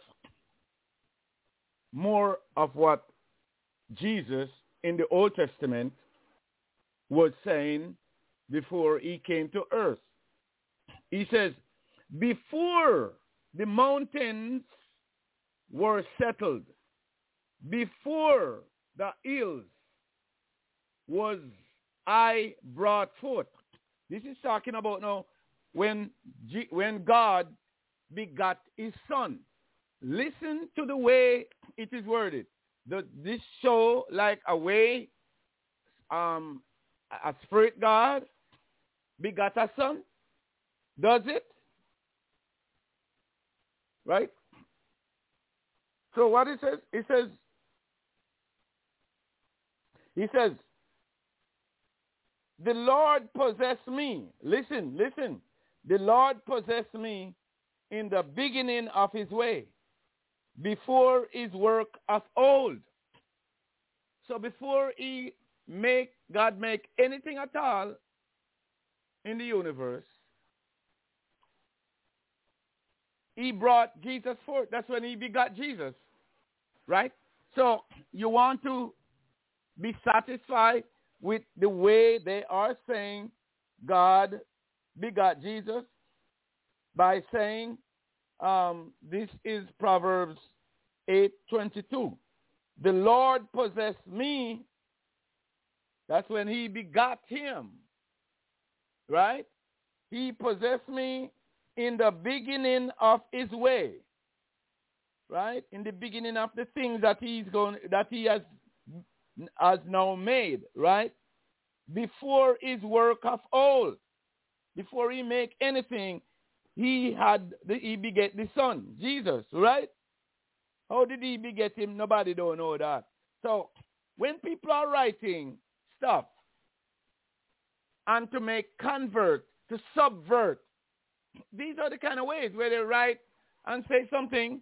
more of what Jesus in the Old Testament was saying before he came to earth. He says, before the mountains were settled, before the hills was I brought forth. This is talking about now when, G- when God begot his son. Listen to the way it is worded. The, this show like a way um, a spirit God begot a son. Does it? Right? So what it says, it says, he says, the Lord possessed me. Listen, listen. The Lord possessed me in the beginning of his way, before his work of old. So before he make, God make anything at all in the universe, he brought Jesus forth. That's when he begot Jesus, right? So you want to be satisfied with the way they are saying God begot Jesus by saying, um, this is Proverbs eight twenty-two. The Lord possessed me. That's when he begot him, right? He possessed me in the beginning of his way, right? In the beginning of the things that he's going, that he has, has now made, right? Before his work of old, before he make anything, he had, the, he beget the son, Jesus, right? How did he beget him? Nobody don't know that. So when people are writing stuff and to make convert, to subvert, these are the kind of ways where they write and say something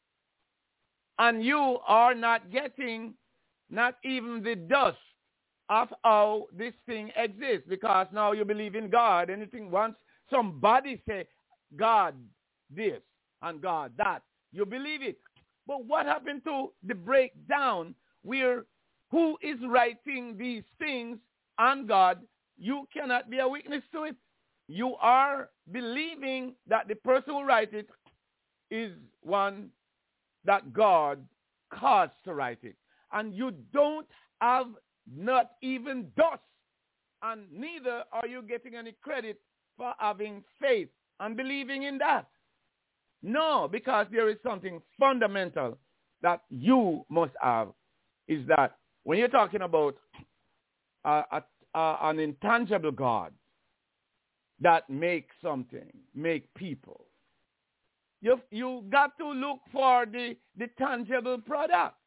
and you are not getting not even the dust of how this thing exists, because now you believe in God. Anything once somebody say God this and God that, you believe it. But what happened to the breakdown where who is writing these things on God? You cannot be a witness to it. You are believing that the person who writes it is one that God caused to write it. And you don't have not even dust. And neither are you getting any credit for having faith and believing in that. No, because there is something fundamental that you must have, is that when you're talking about a, a, a, an intangible God that makes something, make people, you you got to look for the, the tangible product,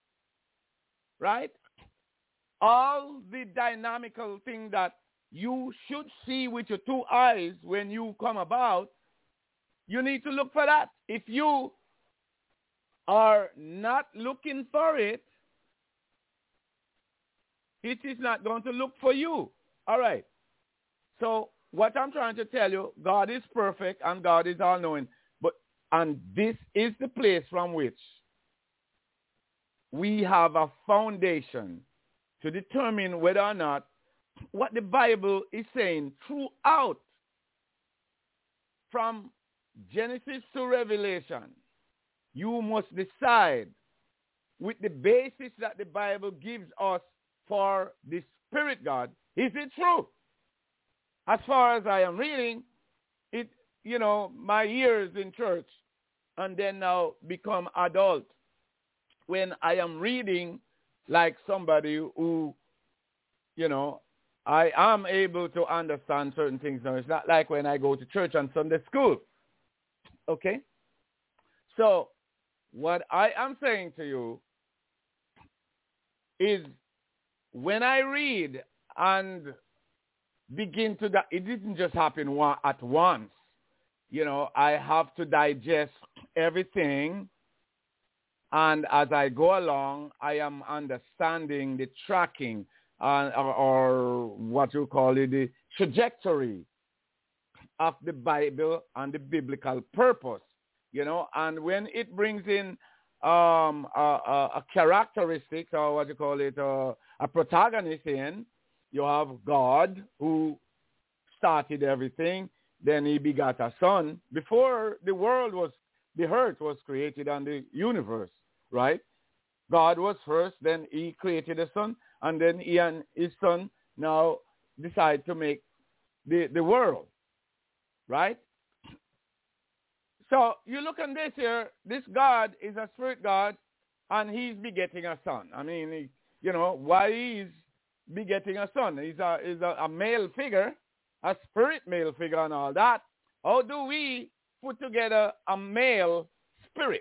right? All the dynamical thing that you should see with your two eyes when you come about, you need to look for that. If you are not looking for it, it is not going to look for you. All right. So what I'm trying to tell you, God is perfect and God is all-knowing. But and this is the place from which we have a foundation to determine whether or not what the Bible is saying throughout, from Genesis to Revelation. You must decide with the basis that the Bible gives us for the Spirit God, is it true? As far as I am reading, it, you know, my years in church, and then now become adult, when I am reading like somebody who, you know, I am able to understand certain things now. It's not like when I go to church and Sunday school. Okay? So, what I am saying to you is, when I read and begin to, di- it didn't just happen one, at once. You know, I have to digest everything. And as I go along, I am understanding the tracking uh, or, or what you call it, the trajectory of the Bible and the biblical purpose. You know, and when it brings in um, a, a, a characteristic, or what you call it, uh, a protagonist in, you have God who started everything. Then he begot a son before the world was, the earth was created and the universe, right? God was first, then he created a son, and then he and his son now decide to make the, the world, right? So you look at this here, this God is a spirit God, and he's begetting a son. I mean, he, you know, why he's begetting a son? He's a, he's a, a male figure, a spirit male figure and all that. How do we put together a male spirit?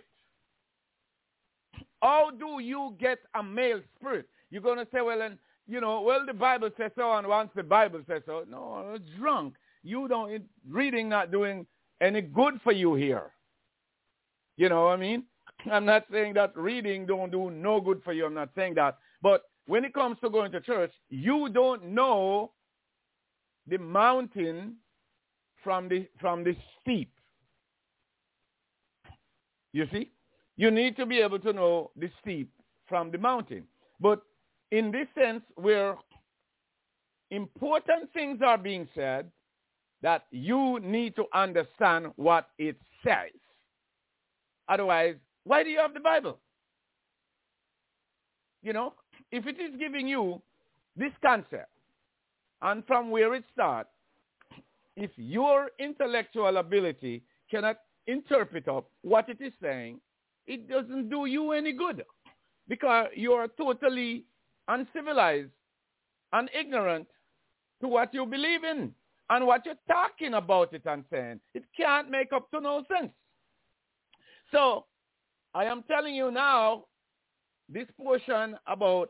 How do you get a male spirit? You're going to say, well, and, you know, well, the Bible says so, and once the Bible says so. No, it's drunk. You don't, reading not doing any good for you here. You know what I mean? I'm not saying that reading don't do no good for you. I'm not saying that. But when it comes to going to church, you don't know the mountain from the from the steep. You see? You need to be able to know the steep from the mountain. But in this sense, where important things are being said, that you need to understand what it says. Otherwise, why do you have the Bible? You know, if it is giving you this concept, and from where it starts, if your intellectual ability cannot interpret up what it is saying, it doesn't do you any good, because you're totally uncivilized and ignorant to what you believe in and what you're talking about it and saying. It can't make up to no sense. So I am telling you now this portion about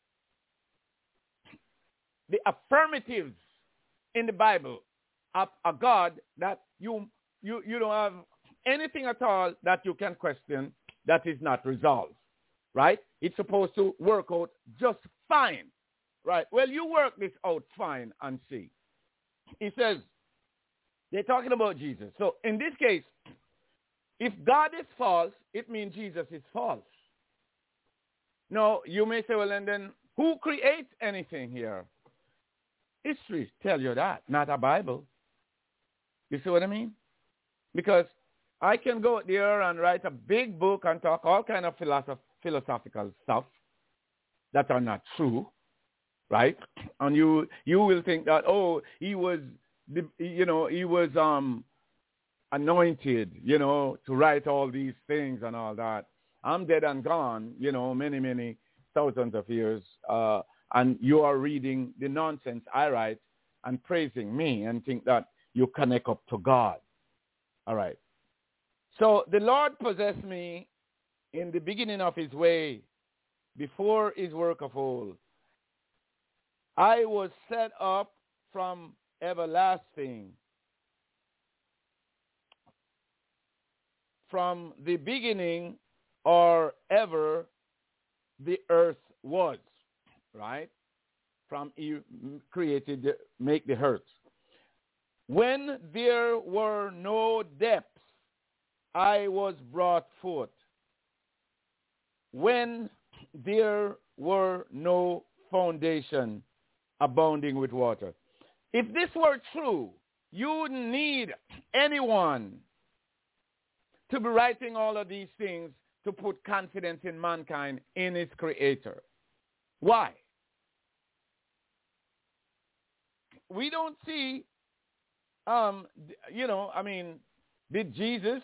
the affirmatives in the Bible of a God that you, you, you don't have anything at all that you can question that is not resolved, right? It's supposed to work out just fine, right? Well, you work this out fine and see. He says, they're talking about Jesus. So in this case, if God is false, it means Jesus is false. Now, you may say, well, and then who creates anything here? History tell you that, not a Bible. You see what I mean? Because I can go out there and write a big book and talk all kind of philosoph- philosophical stuff that are not true, right? And you you will think that, oh, he was, the, you know, he was um anointed, you know, to write all these things and all that. I'm dead and gone, you know, many, many thousands of years, uh, and you are reading the nonsense I write and praising me and think that you connect up to God. All right. So the Lord possessed me in the beginning of his way, before his work of old. I was set up from everlasting, from the beginning or ever the earth was, right? From he created, the, make the earth. When there were no depths, I was brought forth. When there were no foundation, abounding with water. If this were true, you wouldn't need anyone to be writing all of these things to put confidence in mankind, in its creator. Why? We don't see, um, you know, I mean, did Jesus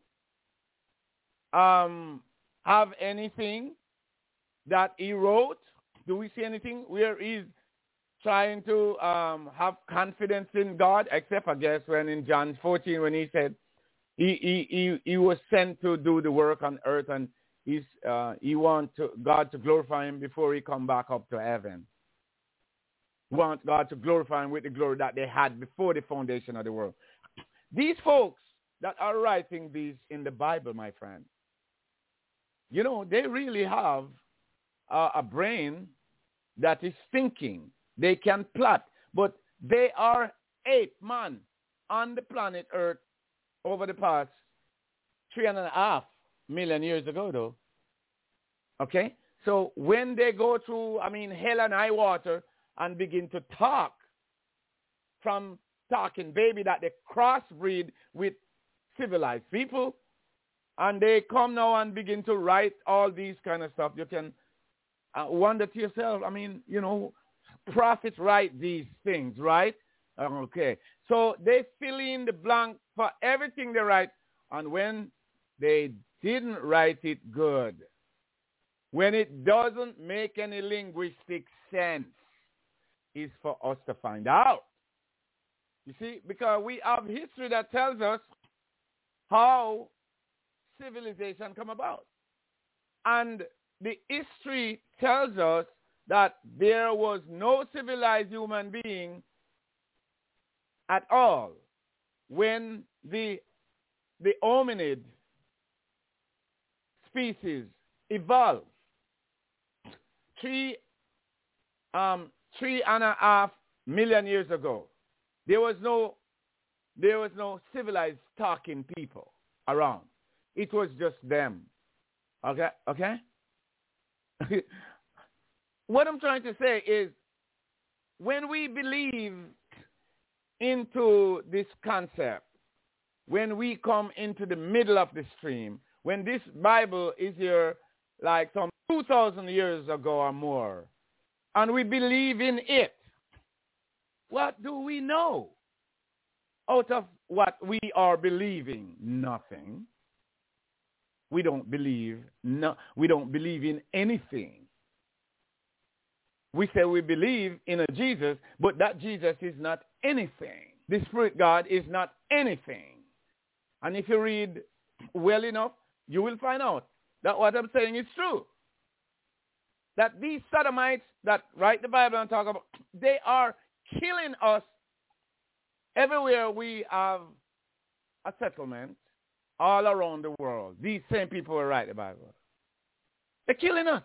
um, have anything that he wrote? Do we see anything where he's trying to um, have confidence in God, except, I guess, when in John fourteen, when he said he he he, he was sent to do the work on earth, and he's uh, he wants to, God to glorify him before he come back up to heaven. He wants God to glorify him with the glory that they had before the foundation of the world. These folks that are writing these in the Bible, my friend, you know, they really have uh, a brain that is thinking. They can plot, but they are eight man on the planet Earth over the past three and a half million years ago, though. Okay? So when they go through, I mean, hell and high water and begin to talk, from talking baby that they crossbreed with civilized people, and they come now and begin to write all these kind of stuff, you can uh, wonder to yourself, I mean, you know, prophets write these things, right? Okay. So they fill in the blank for everything they write, and when they didn't write it good, when it doesn't make any linguistic sense, is for us to find out. You see, because we have history that tells us how civilization come about. And the history tells us that there was no civilized human being at all when the, the hominid species evolved. Three, um, three and a half million years ago, there was no, there was no civilized talking people around. It was just them. Okay, okay. What I'm trying to say is, when we believe into this concept, when we come into the middle of the stream, when this Bible is here like some two thousand years ago or more, and we believe in it, what do we know out of what we are believing? Nothing. We don't believe, no, we don't believe in anything. We say we believe in a Jesus, but that Jesus is not anything. The Spirit God is not anything. And if you read well enough, you will find out that what I'm saying is true. That these sodomites that write the Bible and talk about, they are killing us everywhere we have a settlement all around the world. These same people who write the Bible. They're killing us.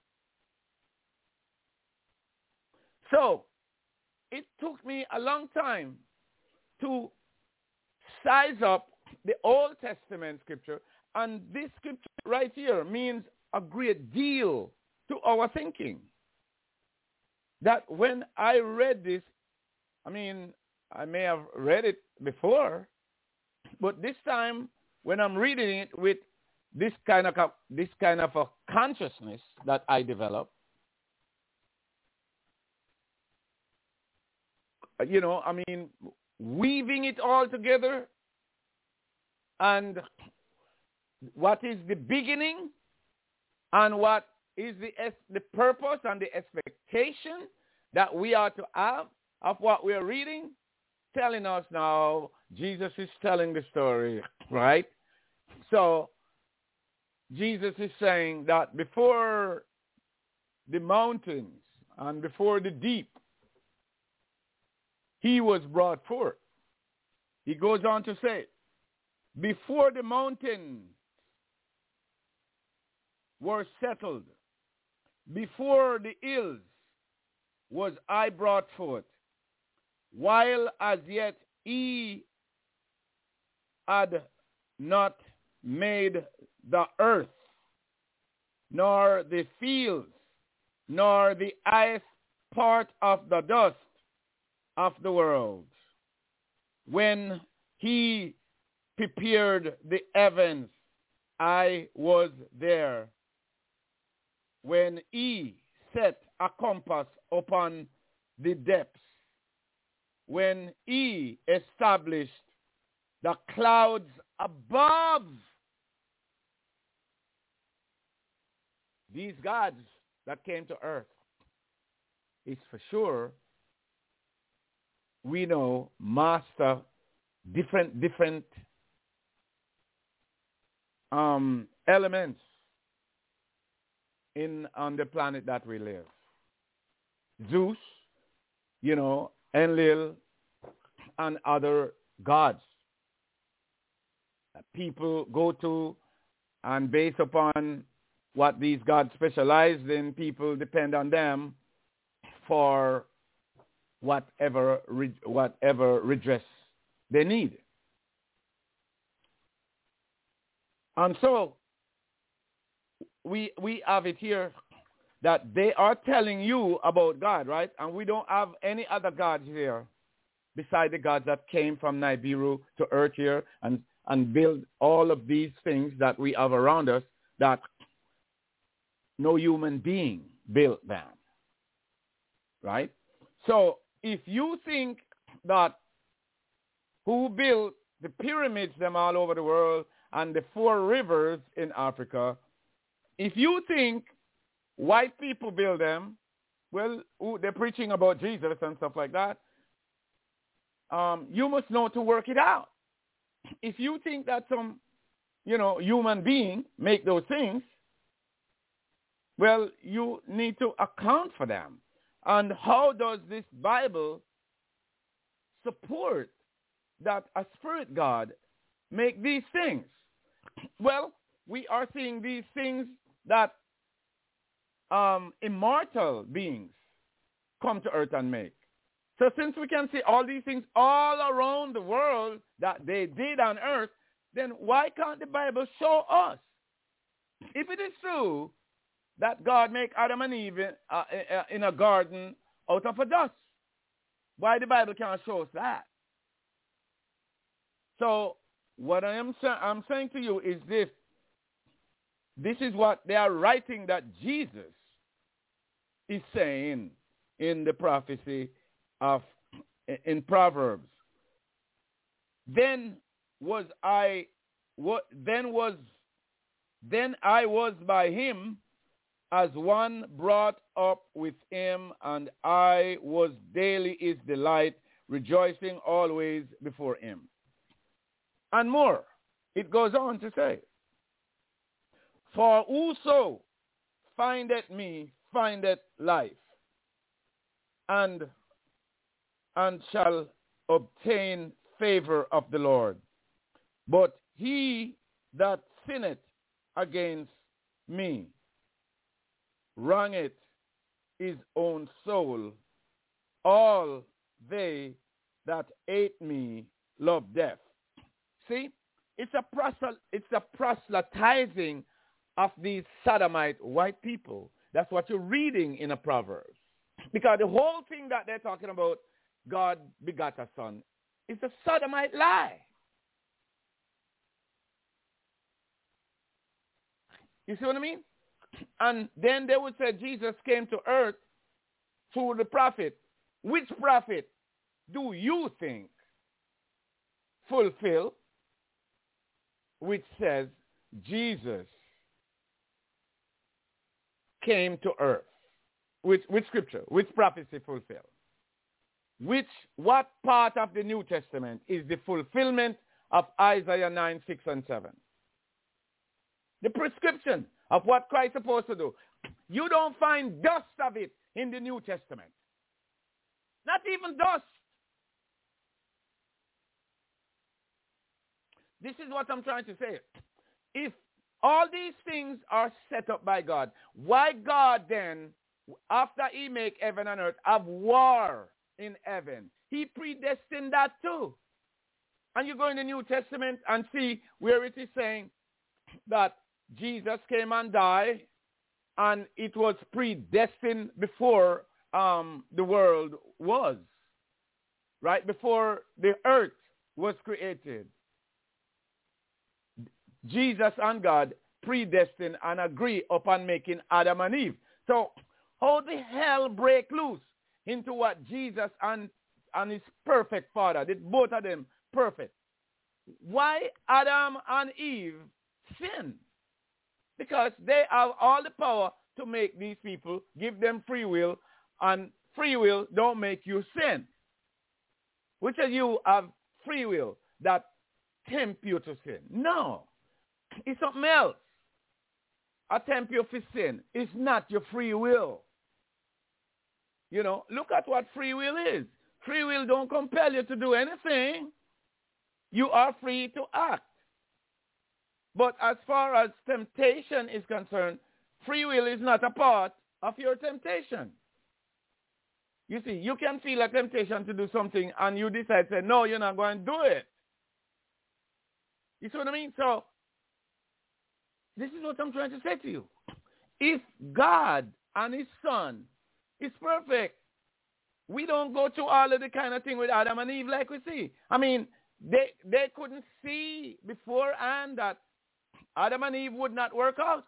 So, it took me a long time to size up the Old Testament scripture, and this scripture right here means a great deal to our thinking. That when I read this, I mean, I may have read it before, but this time when I'm reading it with this kind of a, this kind of a consciousness that I developed, you know, I mean, weaving it all together, and what is the beginning and what is the the purpose and the expectation that we are to have of what we are reading, telling us now Jesus is telling the story, right? So Jesus is saying that before the mountains and before the deep, he was brought forth. He goes on to say, before the mountains were settled, before the hills was I brought forth, while as yet he had not made the earth, nor the fields, nor the eyes part of the dust of the world. When he prepared the heavens, I was there. When he set a compass upon the depths, when he established the clouds above, these gods that came to earth, it's for sure, we know, master different different um, elements in on the planet that we live. Zeus, you know, Enlil, and other gods that people go to, and based upon what these gods specialize in, people depend on them for whatever whatever redress they need. And so we we have it here that they are telling you about God, right? And we don't have any other gods here beside the gods that came from Nibiru to earth here and, and build all of these things that we have around us that no human being built them, right? So if you think that who built the pyramids them all over the world and the four rivers in Africa, if you think white people build them, well, who, they're preaching about Jesus and stuff like that, um, you must know to work it out. If you think that some, you know, human being make those things, well, you need to account for them. And how does this Bible support that a spirit God make these things? Well, we are seeing these things that um, immortal beings come to earth and make. So since we can see all these things all around the world that they did on earth, then why can't the Bible show us? If it is true that God make Adam and Eve in, uh, in a garden out of a dust, why the Bible can't show us that? So what I am sa- I'm saying to you is this. This is what they are writing that Jesus is saying in the prophecy of in Proverbs. Then was I what then was then I was by him as one brought up with him, and I was daily his delight, rejoicing always before him. And more, it goes on to say, for whoso findeth me findeth life, and and shall obtain favor of the Lord. But he that sinneth against me wrongeth his own soul. All they that hate me love death. See, it's a prosel- it's a proselytizing of these sodomite white people. That's what you're reading in a Proverbs. Because the whole thing that they're talking about, God begot a son, is a sodomite lie. You see what I mean? And then they would say Jesus came to earth through the prophet. Which prophet do you think fulfill which says Jesus came to earth? Which, which scripture? Which prophecy fulfill? Which, what part of the New Testament is the fulfillment of Isaiah nine, six, and seven? The prescription of what Christ is supposed to do. You don't find dust of it in the New Testament. Not even dust. This is what I'm trying to say. If all these things are set up by God, why God then, after he make heaven and earth, have war in heaven? He predestined that too. And you go in the New Testament and see where it is saying that Jesus came and died, and it was predestined before um, the world was, right before the earth was created. Jesus and God predestined and agree upon making Adam and Eve. So how the hell break loose into what Jesus and, and his perfect father did, both of them perfect? Why Adam and Eve sin? Because they have all the power to make these people, give them free will, and free will don't make you sin. Which of you have free will that tempt you to sin? No. It's something else. A tempt you to sin. It's not your free will. You know, look at what free will is. Free will don't compel you to do anything. You are free to act. But as far as temptation is concerned, free will is not a part of your temptation. You see, you can feel a temptation to do something and you decide to say, no, you're not going to do it. You see what I mean? So, this is what I'm trying to say to you. If God and his son is perfect, we don't go through all of the kind of thing with Adam and Eve like we see. I mean, they they couldn't see beforehand that Adam and Eve would not work out.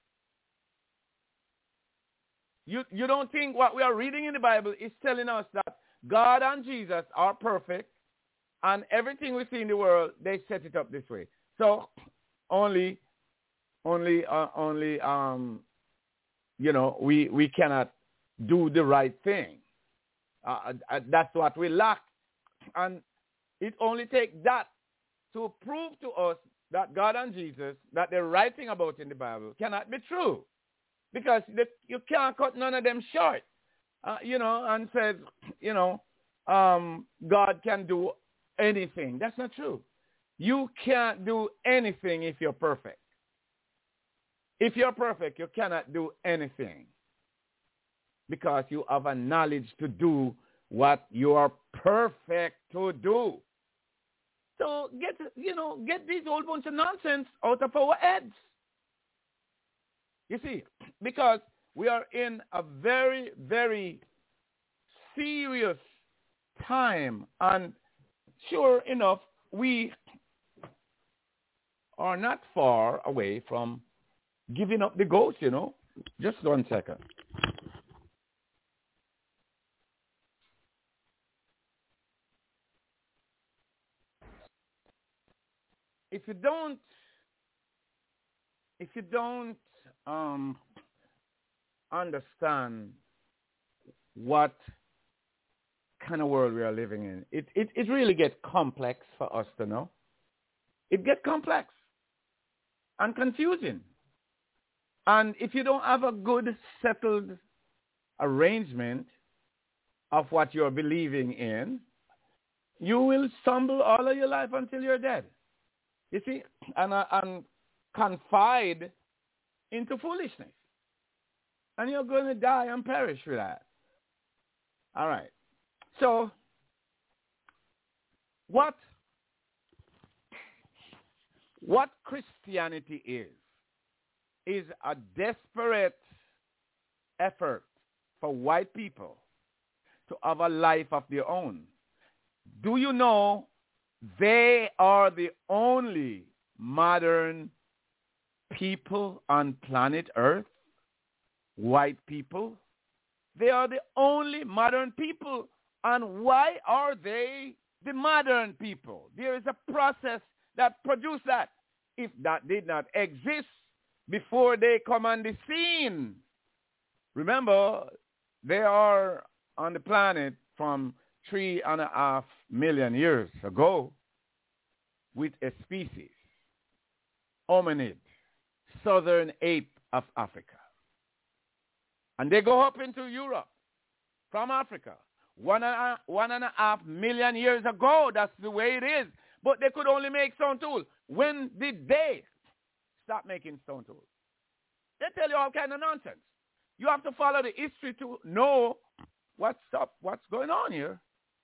You, you don't think what we are reading in the Bible is telling us that God and Jesus are perfect and everything we see in the world, they set it up this way. So only, only, uh, only, um, you know, we, we cannot do the right thing. Uh, uh, that's what we lack. And it only takes that to prove to us that God and Jesus, that they're writing about in the Bible, cannot be true. Because they, you can't cut none of them short, uh, you know, and says, you know, um, God can do anything. That's not true. You can't do anything if you're perfect. If you're perfect, you cannot do anything because you have a knowledge to do what you are perfect to do. So get, you know, get this whole bunch of nonsense out of our heads. You see, because we are in a very, very serious time. And sure enough, we are not far away from giving up the ghost, you know. Just one second. If you don't, if you don't um, understand what kind of world we are living in, it, it, it really gets complex for us to know. It gets complex and confusing. And if you don't have a good, settled arrangement of what you're believing in, you will stumble all of your life until you're dead. You see, and, uh, and confide into foolishness. And you're going to die and perish with that. All right. So, what, what Christianity is, is a desperate effort for white people to have a life of their own. Do you know they are the only modern people on planet Earth? White people. They are the only modern people. And why are they the modern people? There is a process that produced that. If that did not exist before they come on the scene, remember, they are on the planet from three and a half million years ago with a species, hominid, southern ape of Africa. And they go up into Europe from Africa. One and, a, one and a half million years ago, that's the way it is. But they could only make stone tools. When did they stop making stone tools? They tell you all kind of nonsense. You have to follow the history to know what's up, what's going on here.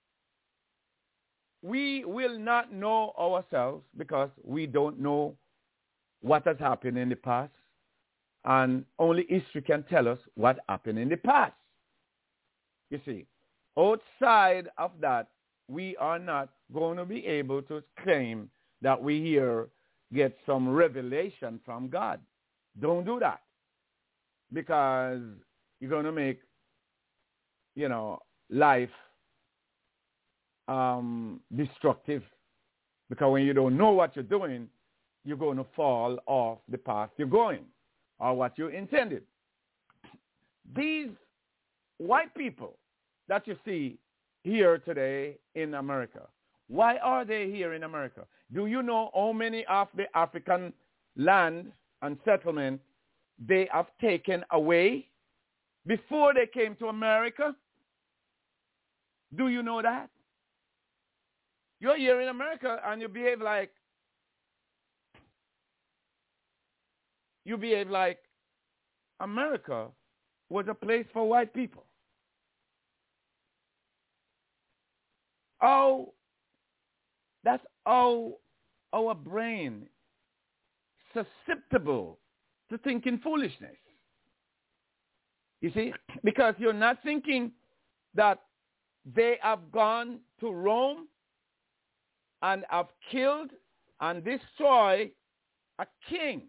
We will not know ourselves because we don't know what has happened in the past. And only history can tell us what happened in the past. You see, outside of that, we are not going to be able to claim that we here get some revelation from God. Don't do that, because you're going to make, you know, life um, destructive. Because when you don't know what you're doing, you're going to fall off the path you're going or what you intended. These white people that you see here today in America, why are they here in America? Do you know how many of the African land and settlement they have taken away before they came to America? Do you know that? You're here in America and you behave like you behave like America was a place for white people. Oh, that's how our brain susceptible to thinking foolishness. You see, because you're not thinking that they have gone to Rome and have killed and destroyed a king.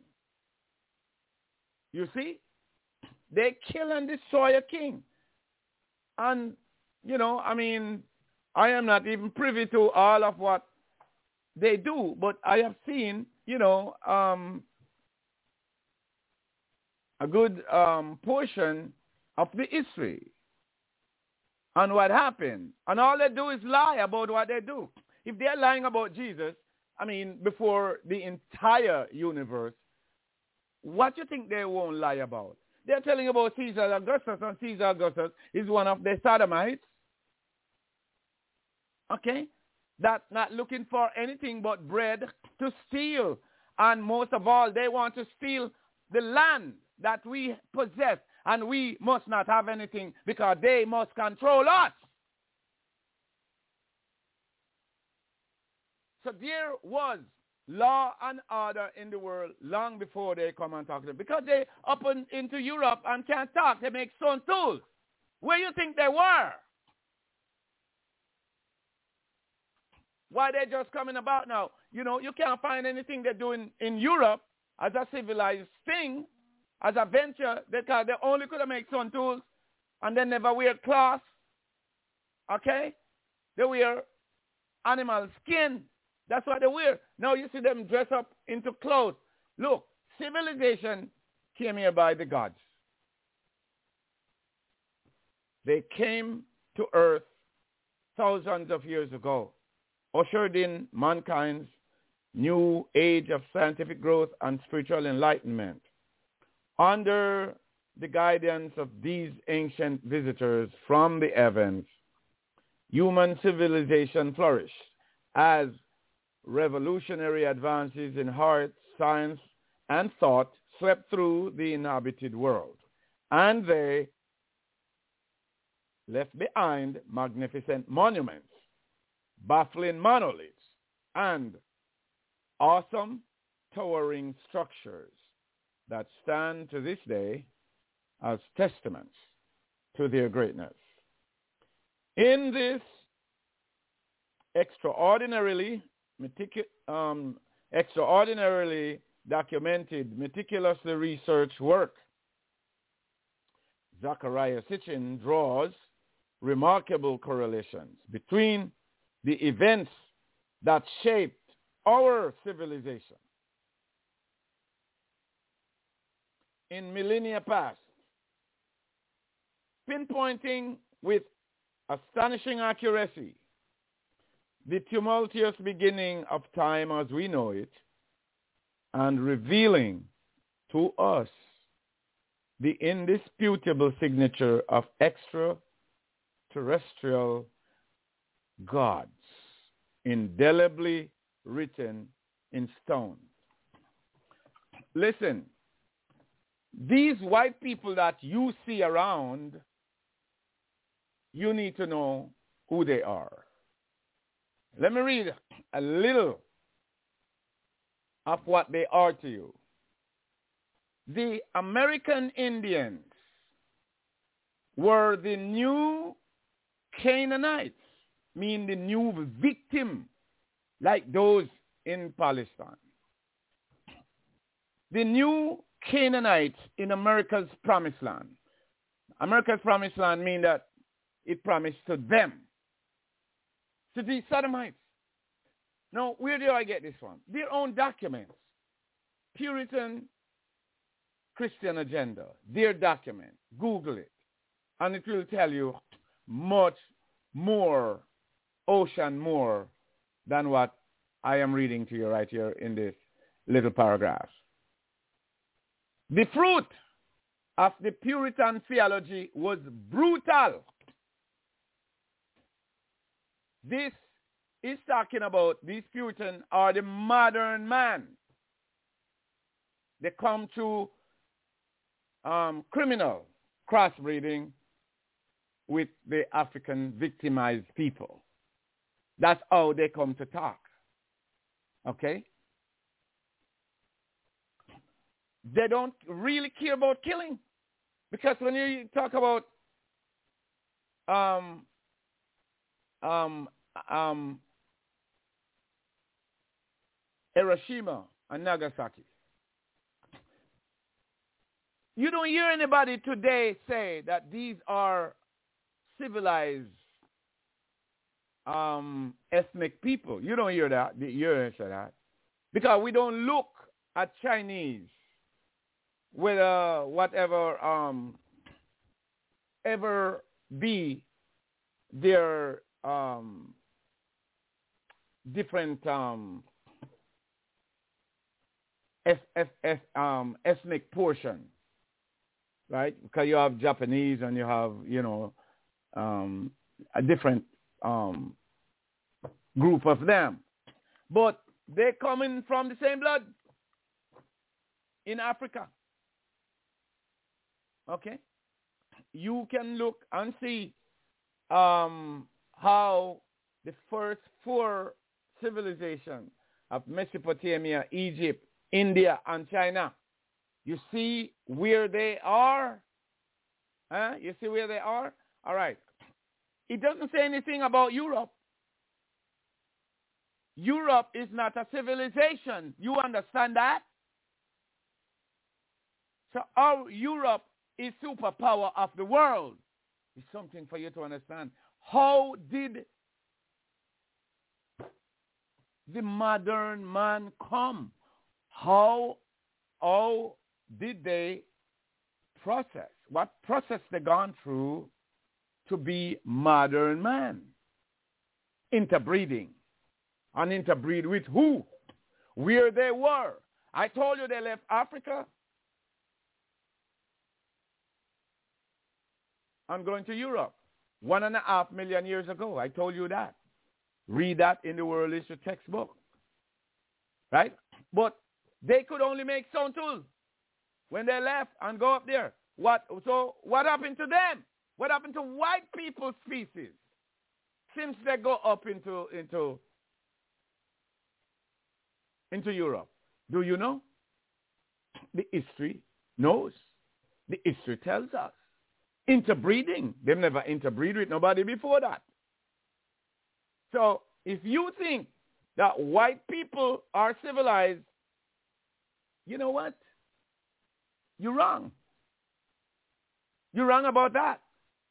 You see? They kill and destroy a king. And, you know, I mean, I am not even privy to all of what they do, but I have seen, you know, um, a good um, portion of the history and what happened. And all they do is lie about what they do. If they're lying about Jesus, I mean, before the entire universe, what do you think they won't lie about? They're telling about Caesar Augustus, and Caesar Augustus is one of the sodomites. Okay? That not looking for anything but bread to steal. And most of all, they want to steal the land that we possess. And we must not have anything because they must control us. So there was law and order in the world long before they come and talk to them. Because they up in, into Europe and can't talk. They make stone tools. Where you think they were? Why they just coming about now? You know, you can't find anything they're doing in Europe as a civilized thing, as a venture, because they only could have made stone tools and they never wear cloth. Okay? They wear animal skin. That's what they wear. Now you see them dress up into clothes. Look, civilization came here by the gods. They came to earth thousands of years ago, ushered in mankind's new age of scientific growth and spiritual enlightenment. Under the guidance of these ancient visitors from the heavens, human civilization flourished as revolutionary advances in art, science, and thought swept through the inhabited world. And they left behind magnificent monuments, baffling monoliths, and awesome towering structures that stand to this day as testaments to their greatness. In this extraordinarily meticu- um, extraordinarily documented, meticulously researched work, Zecharia Sitchin draws remarkable correlations between the events that shaped our civilization in millennia past, pinpointing with astonishing accuracy the tumultuous beginning of time as we know it, and revealing to us the indisputable signature of extraterrestrial gods, indelibly written in stone. Listen, these white people that you see around, you need to know who they are. Let me read a little of what they are to you. The American Indians were the new Canaanites mean the new victim, like those in Palestine. The new Canaanites in America's promised land. America's promised land means that it promised to them, to the Sodomites. Now, where do I get this from? Their own documents. Puritan Christian Agenda, their document. Google it. And it will tell you much more, ocean more, than what I am reading to you right here in this little paragraph. The fruit of the Puritan theology was brutal. This is talking about these Puritans are the modern man. They come to um, criminal crossbreeding with the African victimized people. That's how they come to talk. Okay? They don't really care about killing. Because when you talk about um, um, um, Hiroshima and Nagasaki, you don't hear anybody today say that these are civilized um, ethnic people. You don't hear that. You don't say that. Because we don't look at Chinese with uh, whatever um, ever be their um, different um, F, F, F, um, ethnic portion, right? Because you have Japanese and you have, you know, um, a different um, group of them. But they're coming from the same blood in Africa. Okay? You can look and see um, how the first four civilizations of Mesopotamia, Egypt, India, and China, you see where they are? Huh? You see where they are? All right. It doesn't say anything about Europe. Europe is not a civilization. You understand that? So our Europe is superpower of the world. It's something for you to understand. How did the modern man come? How, how did they process? What process they gone through to be modern man? Interbreeding. And interbreed with who? Where they were. I told you they left Africa and going to Europe. One and a half million years ago. I told you that. Read that in the World History textbook. Right? But they could only make stone tools when they left and go up there. What? So what happened to them? What happened to white people's species since they go up into into into Europe? Do you know? The history knows. The history tells us. Interbreeding. They've never interbreed with nobody before that. So if you think that white people are civilized, you know what? You're wrong. You're wrong about that.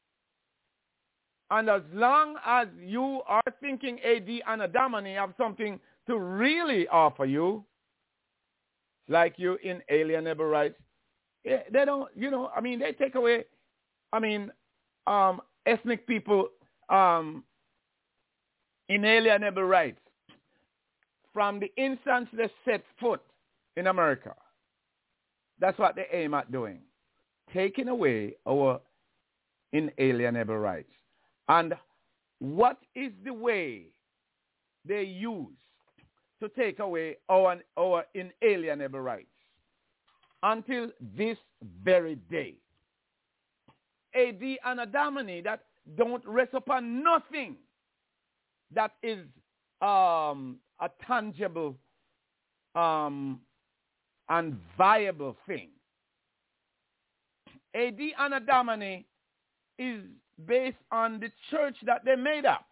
And as long as you are thinking A D and Adamani have something to really offer you, like you inalienable rights, they don't, you know, I mean, they take away, I mean, um, ethnic people um, inalienable rights from the instant they set foot in America. That's what they aim at doing, taking away our inalienable rights. And what is the way they use to take away our, our inalienable rights? Until this very day. A D and Adamani that don't rest upon nothing that is um, a tangible um, and viable thing. A D and Adamani is based on the church that they made up.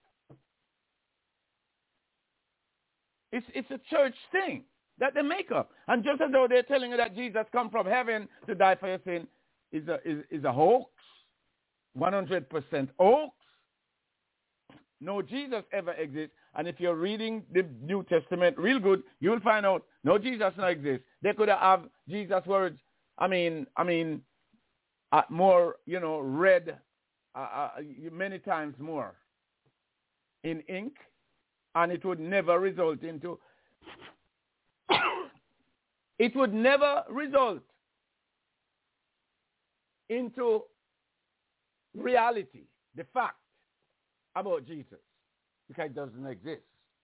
It's, it's a church thing that they make up. And just as though they're telling you that Jesus come from heaven to die for your sin is a, is, is a hoax, one hundred percent hoax. No Jesus ever exists. And if you're reading the New Testament real good, you'll find out no Jesus no exists. They could have Jesus' words, I mean, I mean, uh, more, you know, read uh, uh, many times more in ink, and it would never result into, it would never result into reality, the fact about Jesus, because it doesn't exist.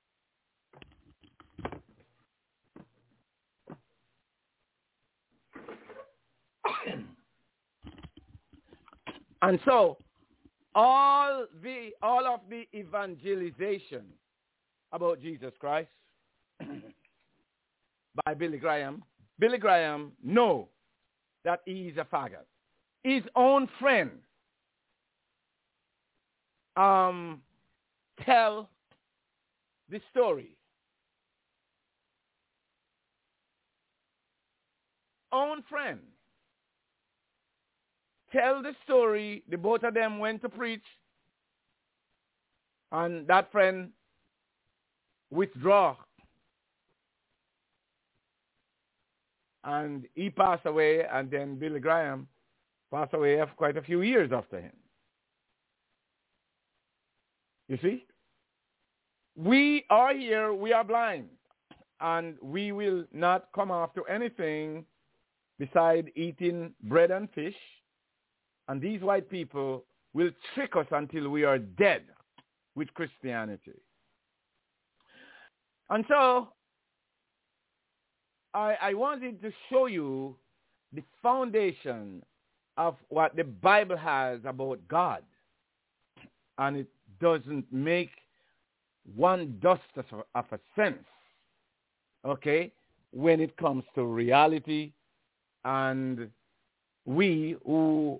And so all the all of the evangelization about Jesus Christ by Billy Graham, Billy Graham know that he is a faggot. His own friend um, tell the story. Own friend tell the story. The both of them went to preach, and that friend withdraw, and he passed away, and then Billy Graham passed away after quite a few years after him. You see? We are here, we are blind, and we will not come after anything beside eating bread and fish, and these white people will trick us until we are dead with Christianity. And so, I, I wanted to show you the foundation of what the Bible has about God. And it doesn't make one dust of, of a sense, okay, when it comes to reality. And we who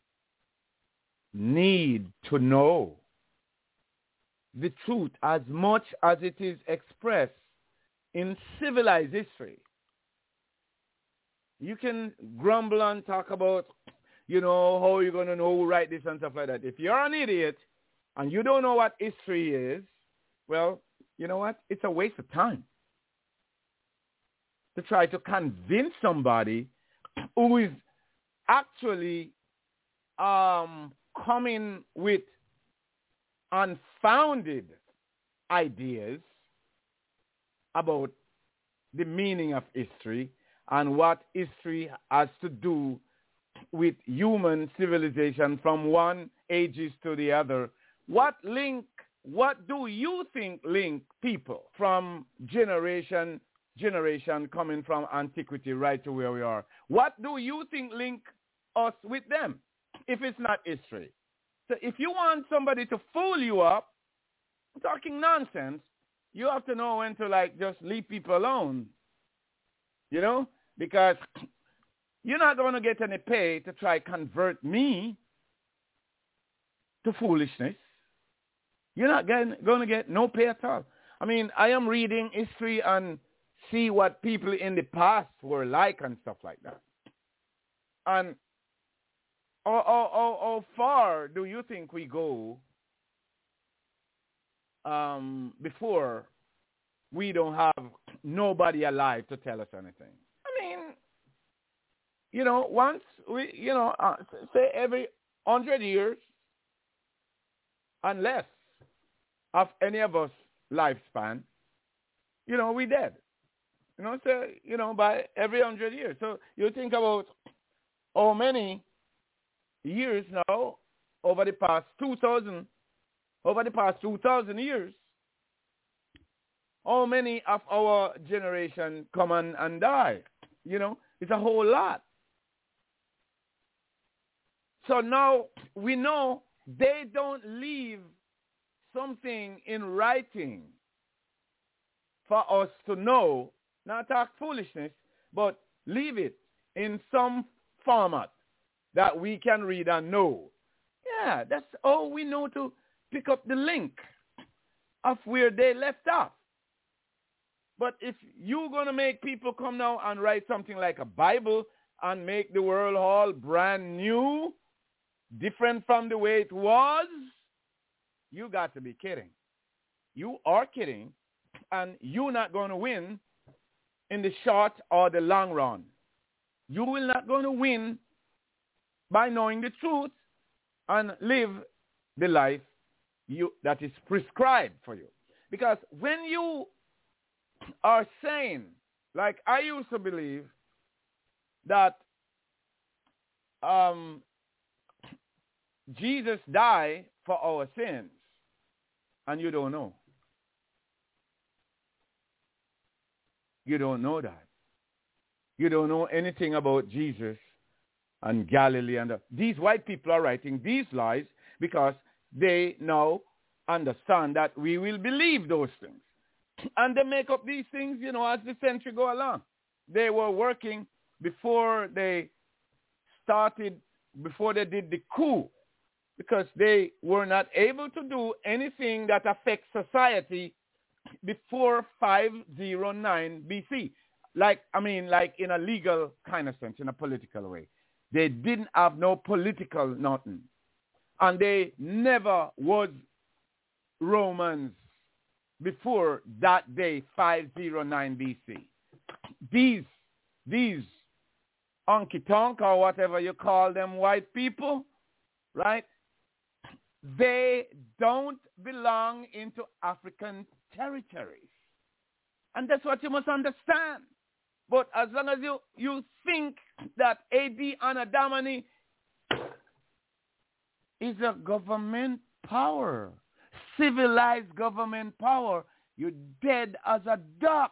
need to know the truth as much as it is expressed in civilized history. You can grumble and talk about, you know, how you're going to know who write this and stuff like that. If you're an idiot and you don't know what history is, well, you know what? It's a waste of time to try to convince somebody who is actually um, coming with unfounded ideas about the meaning of history and what history has to do with human civilization from one ages to the other. What link, what do you think link people from generation, generation coming from antiquity right to where we are? What do you think link us with them if it's not history? So if you want somebody to fool you up, talking nonsense, you have to know when to, like, just leave people alone, you know, because you're not going to get any pay to try convert me to foolishness. You're not going to get no pay at all. I mean, I am reading history and see what people in the past were like and stuff like that. And how, how, how, how far do you think we go um, before we don't have nobody alive to tell us anything? I mean, you know, once we, you know, uh, say every hundred years and less of any of us lifespan, you know, we dead. You know, so, you know, by every hundred years. So you think about how many years now over the past two thousand, over the past two thousand years, how many of our generation come and, and die? You know, it's a whole lot. So now we know they don't leave something in writing for us to know, not talk foolishness, but leave it in some format that we can read and know. Yeah, that's all we know to pick up the link of where they left off. But if you're going to make people come now and write something like a Bible and make the world all brand new, different from the way it was, you got to be kidding. You are kidding, and you're not going to win in the short or the long run. You will not going to win by knowing the truth and live the life you, that is prescribed for you. Because when you are saying, like I used to believe, that um, Jesus died for our sins, and you don't know. You don't know that. You don't know anything about Jesus and Galilee. And the, these white people are writing these lies because they now understand that we will believe those things. And they make up these things, you know, as the century go along. They were working before they started, before they did the coup, because they were not able to do anything that affects society before five oh nine B C. Like, I mean, like in a legal kind of sense, in a political way. They didn't have no political nothing. And they never was Romans before that day, five oh nine B C. These, these honky-tonk or whatever you call them white people, right? They don't belong into African territories. And that's what you must understand. But as long as you, you think that A D Anno Domini is a government power, civilized government power, you're dead as a duck.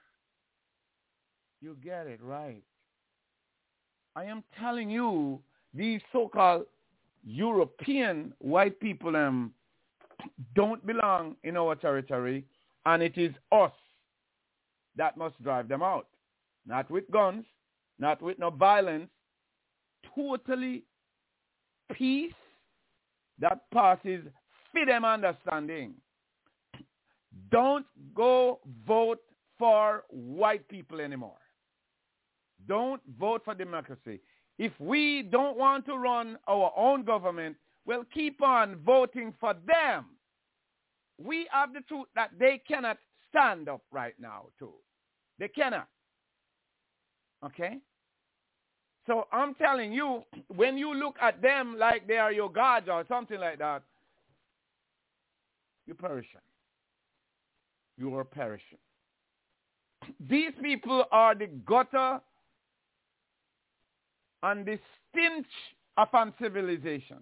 You get it right. I am telling you, these so-called European white people um, don't belong in our territory, and it is us that must drive them out. Not with guns, not with no violence, totally peace that passes freedom understanding. Don't go vote for white people anymore. Don't vote for democracy. If we don't want to run our own government, well, keep on voting for them. We have the truth that they cannot stand up right now, too. They cannot. Okay? So I'm telling you, when you look at them like they are your gods or something like that, you're perishing. You are perishing. These people are the gutter and the stench of uncivilization.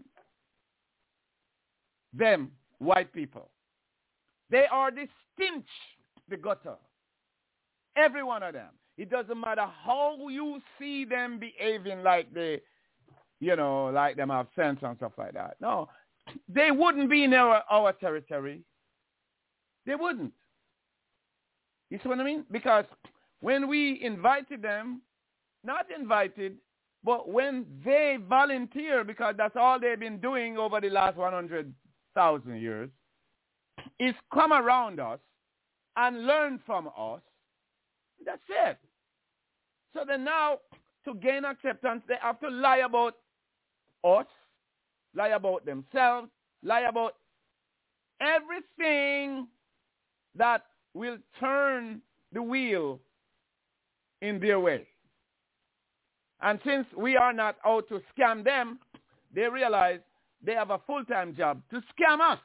Them, white people. They are the stench, the gutter. Every one of them. It doesn't matter how you see them behaving like they, you know, like them have sense and stuff like that. No, they wouldn't be in our, our territory. They wouldn't. You see what I mean? Because when we invited them, not invited, but when they volunteer, because that's all they've been doing over the last one hundred thousand years, is come around us and learn from us. That's it. So then now, to gain acceptance, they have to lie about us, lie about themselves, lie about everything that will turn the wheel in their way. And since we are not out to scam them, they realize they have a full-time job to scam us.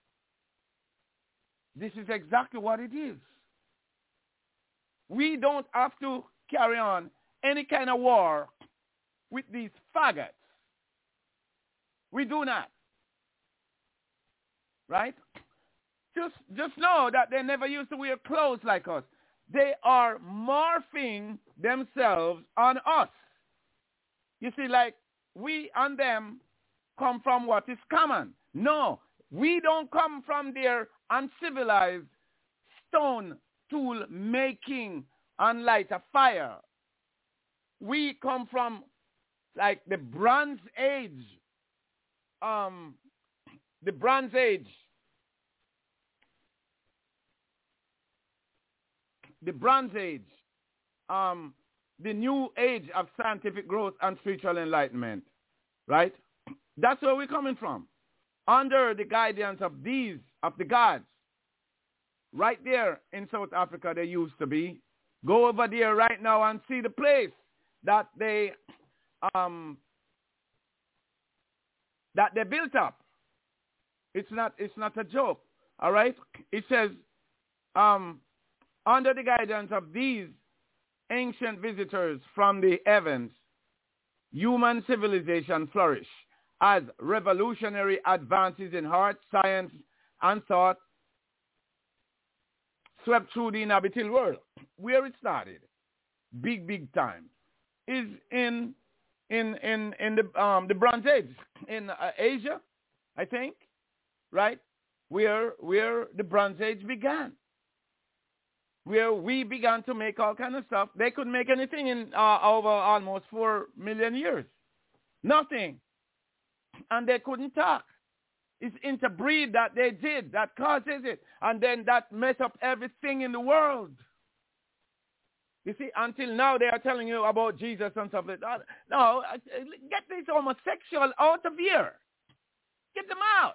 This is exactly what it is. We don't have to carry on any kind of war with these faggots. We do not. Right? Just, just know that they never used to wear clothes like us. They are morphing themselves on us. You see, like we and them come from what is common. No, we don't come from their uncivilized stone tool making and light a fire. We come from like the Bronze Age um, the Bronze Age, the Bronze Age, um, the new age of scientific growth and spiritual enlightenment, right? That's where we're coming from. Under the guidance of these, of the gods, right there in South Africa they used to be. Go over there right now and see the place that they um, that they built up. It's not it's not a joke, all right? It says, um, under the guidance of these ancient visitors from the heavens, human civilization flourished as revolutionary advances in art, science, and thought swept through the inhabited world. Where it started, big, big time, is in in in in the um the Bronze Age in uh, Asia, I think, right? Where where the Bronze Age began, where we began to make all kind of stuff. They couldn't make anything in uh, over almost four million years, nothing, and they couldn't talk. It's interbreed that they did that causes it, and then that mess up everything in the world. You see, until now they are telling you about Jesus and stuff like that. No, get these homosexuals out of here. Get them out.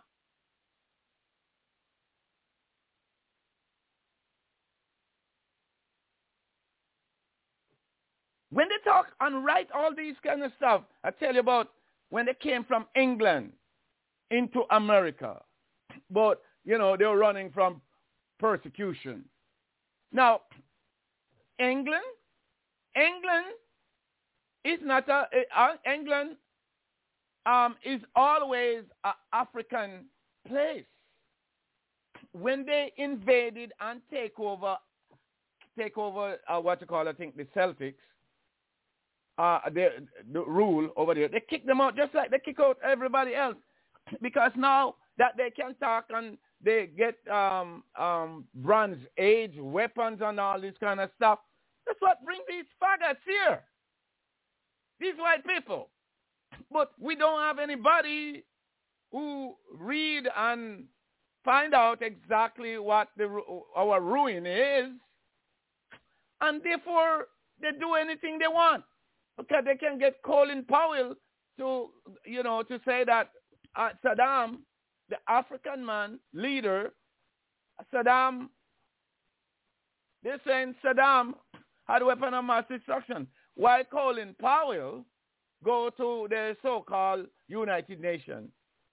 When they talk and write all these kind of stuff, I tell you about when they came from England into America. But, you know, they were running from persecution. Now, England, England is not a, uh, England um, is always an African place. When they invaded and take over, take over uh, what you call, I think, the Celtics, uh, the, the rule over there, they kick them out just like they kick out everybody else, because now that they can talk and they get um, um, Bronze Age weapons and all this kind of stuff. That's what brings these faggots here, these white people. But we don't have anybody who read and find out exactly what the, our ruin is, and therefore they do anything they want, because they can get Colin Powell to, you know, to say that uh, Saddam, the African man, leader, Saddam, they're saying Saddam had a weapon of mass destruction, while Colin Powell go to the so-called United Nations,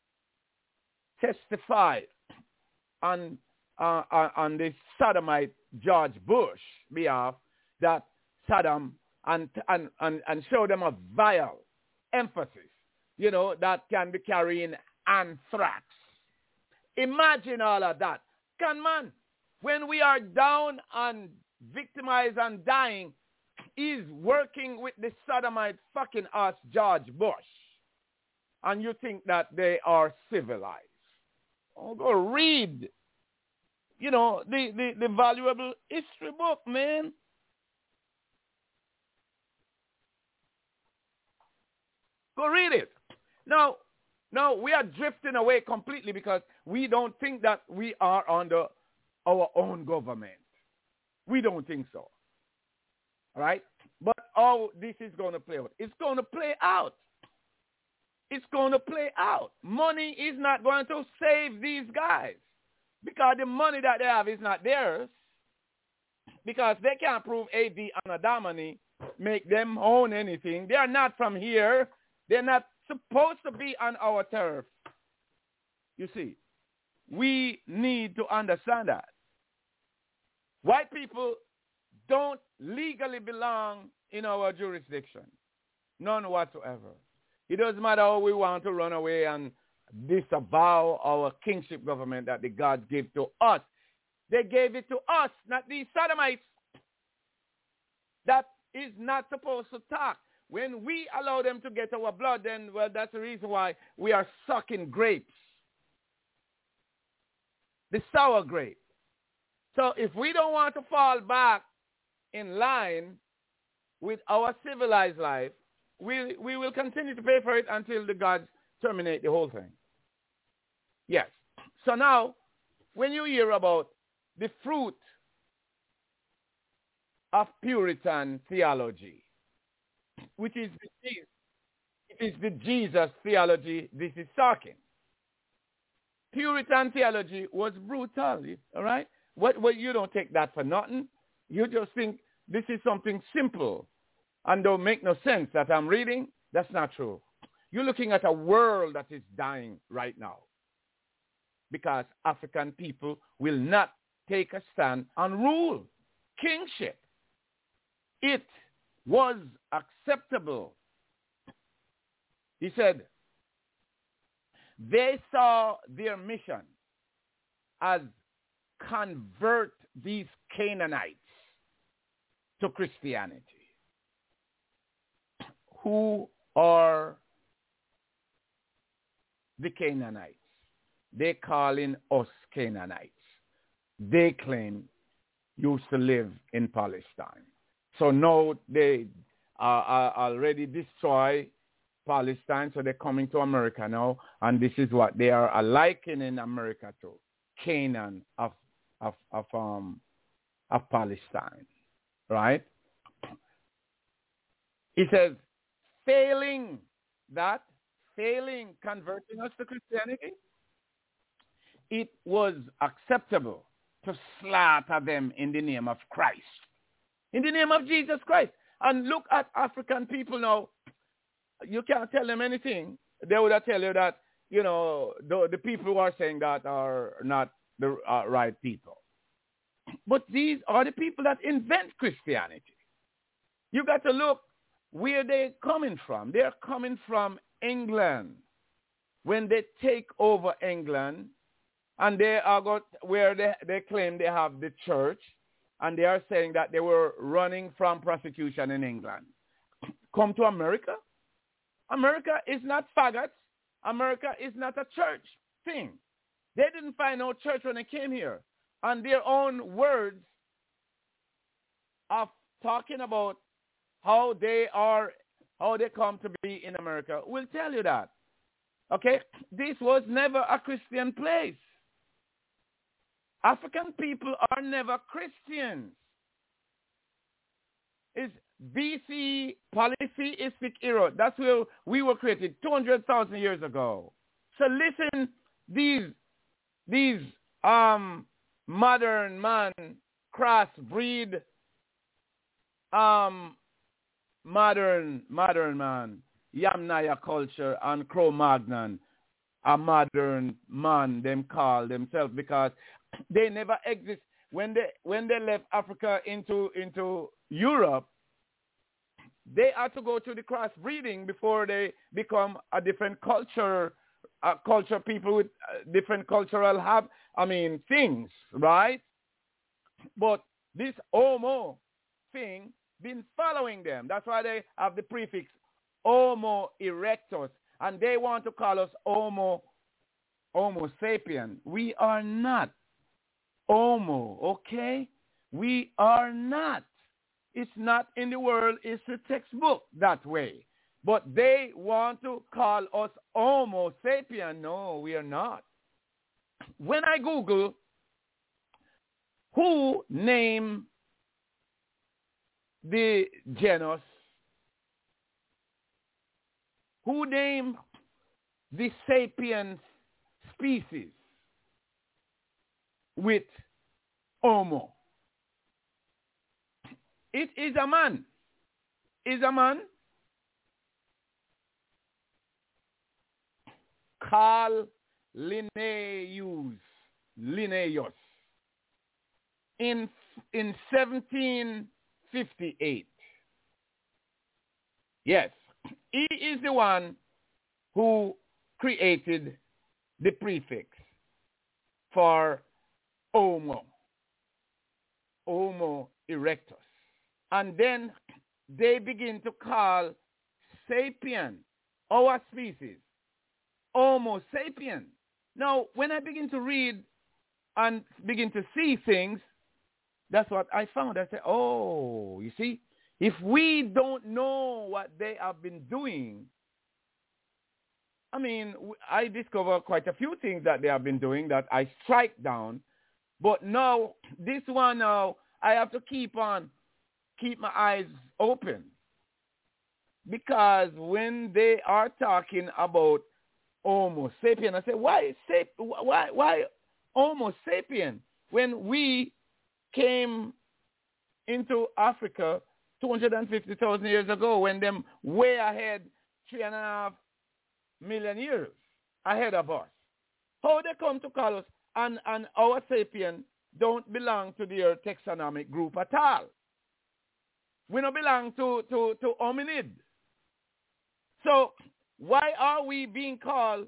testify on, uh, on the Saddamite George Bush behalf that Saddam, and, and, and, and show them a vile emphasis, you know, that can be carrying anthrax. Imagine all of that. Can man, when we are down and victimized and dying, he's working with the Saddamite fucking ass George Bush. And you think that they are civilized. Oh, go read, you know, the, the, the valuable history book, man. Go read it. Now, now we are drifting away completely because we don't think that we are under our own government. We don't think so. All right? But how this is going to play out? It's going to play out. It's going to play out. Money is not going to save these guys, because the money that they have is not theirs, because they can't prove A D and Adamani make them own anything. They are not from here. They're not supposed to be on our turf. You see, we need to understand that. White people don't legally belong in our jurisdiction. None whatsoever. It doesn't matter how we want to run away and disavow our kingship government that the God gave to us. They gave it to us, not these sodomites. That is not supposed to talk. When we allow them to get our blood, then, well, that's the reason why we are sucking grapes. The sour grape. So if we don't want to fall back in line with our civilized life, we, we will continue to pay for it until the gods terminate the whole thing. Yes. So now, when you hear about the fruit of Puritan theology, which is the, it is the Jesus theology this is talking. Puritan theology was brutal, all right? What, what, you don't take that for nothing. You just think this is something simple and don't make no sense that I'm reading. That's not true. You're looking at a world that is dying right now because African people will not take a stand on rule, kingship. It was acceptable. He said, they saw their mission as convert these Canaanites to Christianity. Who are the Canaanites? They calling us Canaanites. They claim used to live in Palestine. So now they uh, are already destroy Palestine, so they're coming to America now, and this is what they are likening America to, Canaan of of of um of Palestine, right? He says, failing that, failing converting us to Christianity, it was acceptable to slaughter them in the name of Christ, in the name of Jesus Christ. And look at African people now. You can't tell them anything. They would tell you that, you know, the, the people who are saying that are not the uh, right people. But these are the people that invent Christianity. You got to look where they're coming from. They're coming from England. When they take over England, and they are got where they, they claim they have the church, and they are saying that they were running from prosecution in England. Come to America. America is not faggots. America is not a church thing. They didn't find no church when they came here. And their own words of talking about how they are, how they come to be in America will tell you that. Okay? This was never a Christian place. African people are never Christians. It's B C polytheistic era. That's where we were created two hundred thousand years ago. So listen, these these um modern man crossbreed um modern modern man Yamnaya culture and Cro-Magnon, a modern man them call themselves because they never exist. When they when they left Africa into into Europe, they had to go through the crossbreeding before they become a different culture, a culture people with different cultural have, I mean, things, right? But this Homo thing been following them. That's why they have the prefix Homo erectus, and they want to call us Homo, Homo sapien. We are not Homo, okay? We are not. It's not in the world. It's a textbook that way. But they want to call us Homo sapien. No, we are not. When I Google who named the genus, who named the sapien species with Homo, it is a man. Is a man. Carl Linnaeus. Linnaeus. In, in seventeen fifty-eight. Yes. He is the one who created the prefix for Homo. Homo erectus. And then they begin to call sapien, our species, Homo sapien. Now, when I begin to read and begin to see things, that's what I found. I said, oh, you see, if we don't know what they have been doing, I mean, I discover quite a few things that they have been doing that I strike down. But now, this one now, I have to keep on, keep my eyes open. Because when they are talking about Homo sapien, I say, why, sap- why, why Homo sapien? When we came into Africa two hundred fifty thousand years ago, when them way ahead, three and a half million years ahead of us. How they come to call us, and, and our sapien don't belong to their taxonomic group at all. We don't belong to, to, to hominid. So why are we being called,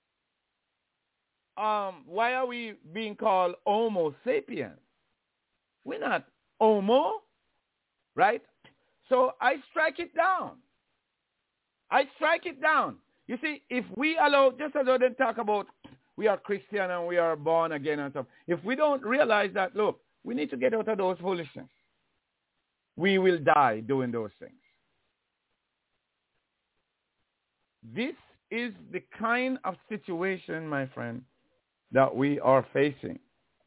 um, why are we being called Homo sapien? We're not Homo, right? So I strike it down. I strike it down. You see, if we allow, just as I didn't talk about we are Christian and we are born again and stuff, if we don't realize that, look, we need to get out of those foolishness. We will die doing those things. This is the kind of situation, my friend, that we are facing.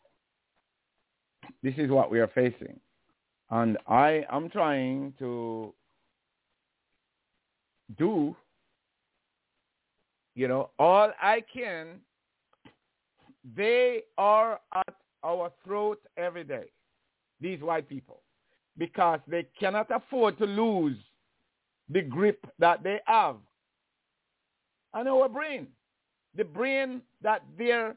This is what we are facing. And I am trying to do, you know, all I can. They are at our throat every day, these white people, because they cannot afford to lose the grip that they have on our brain, the brain that their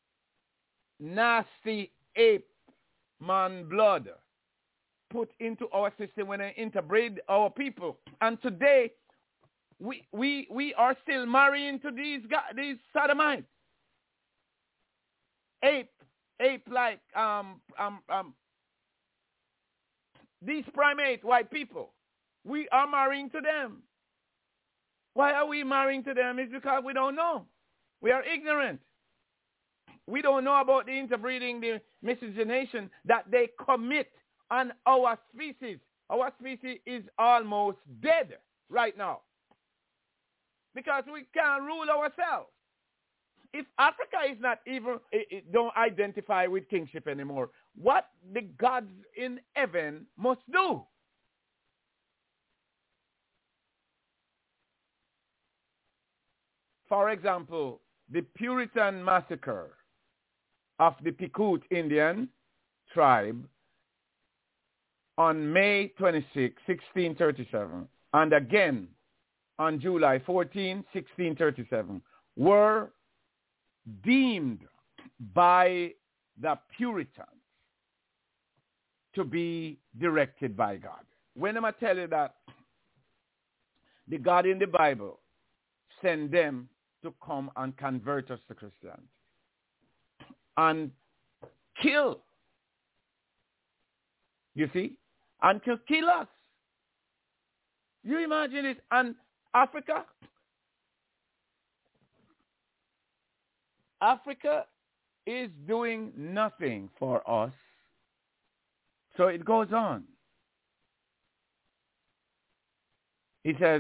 nasty ape man blood put into our system when they interbreed our people. And today, we we we are still marrying to these guys, these sodomites. Ape, ape-like, um, um, um, these primate white people. We are marrying to them. Why are we marrying to them? It's because we don't know. We are ignorant. We don't know about the interbreeding, the miscegenation that they commit on our species. Our species is almost dead right now because we can't rule ourselves. If Africa is not even, it, it don't identify with kingship anymore, what the gods in heaven must do? For example, the Puritan massacre of the Picute Indian tribe on May twenty-sixth, sixteen thirty-seven, and again on July fourteenth, sixteen thirty-seven, were deemed by the Puritans to be directed by God. When I'm tell you that the God in the Bible sent them to come and convert us to Christianity and kill, you see, and to kill us. You imagine it? And Africa, Africa is doing nothing for us. So it goes on. He says,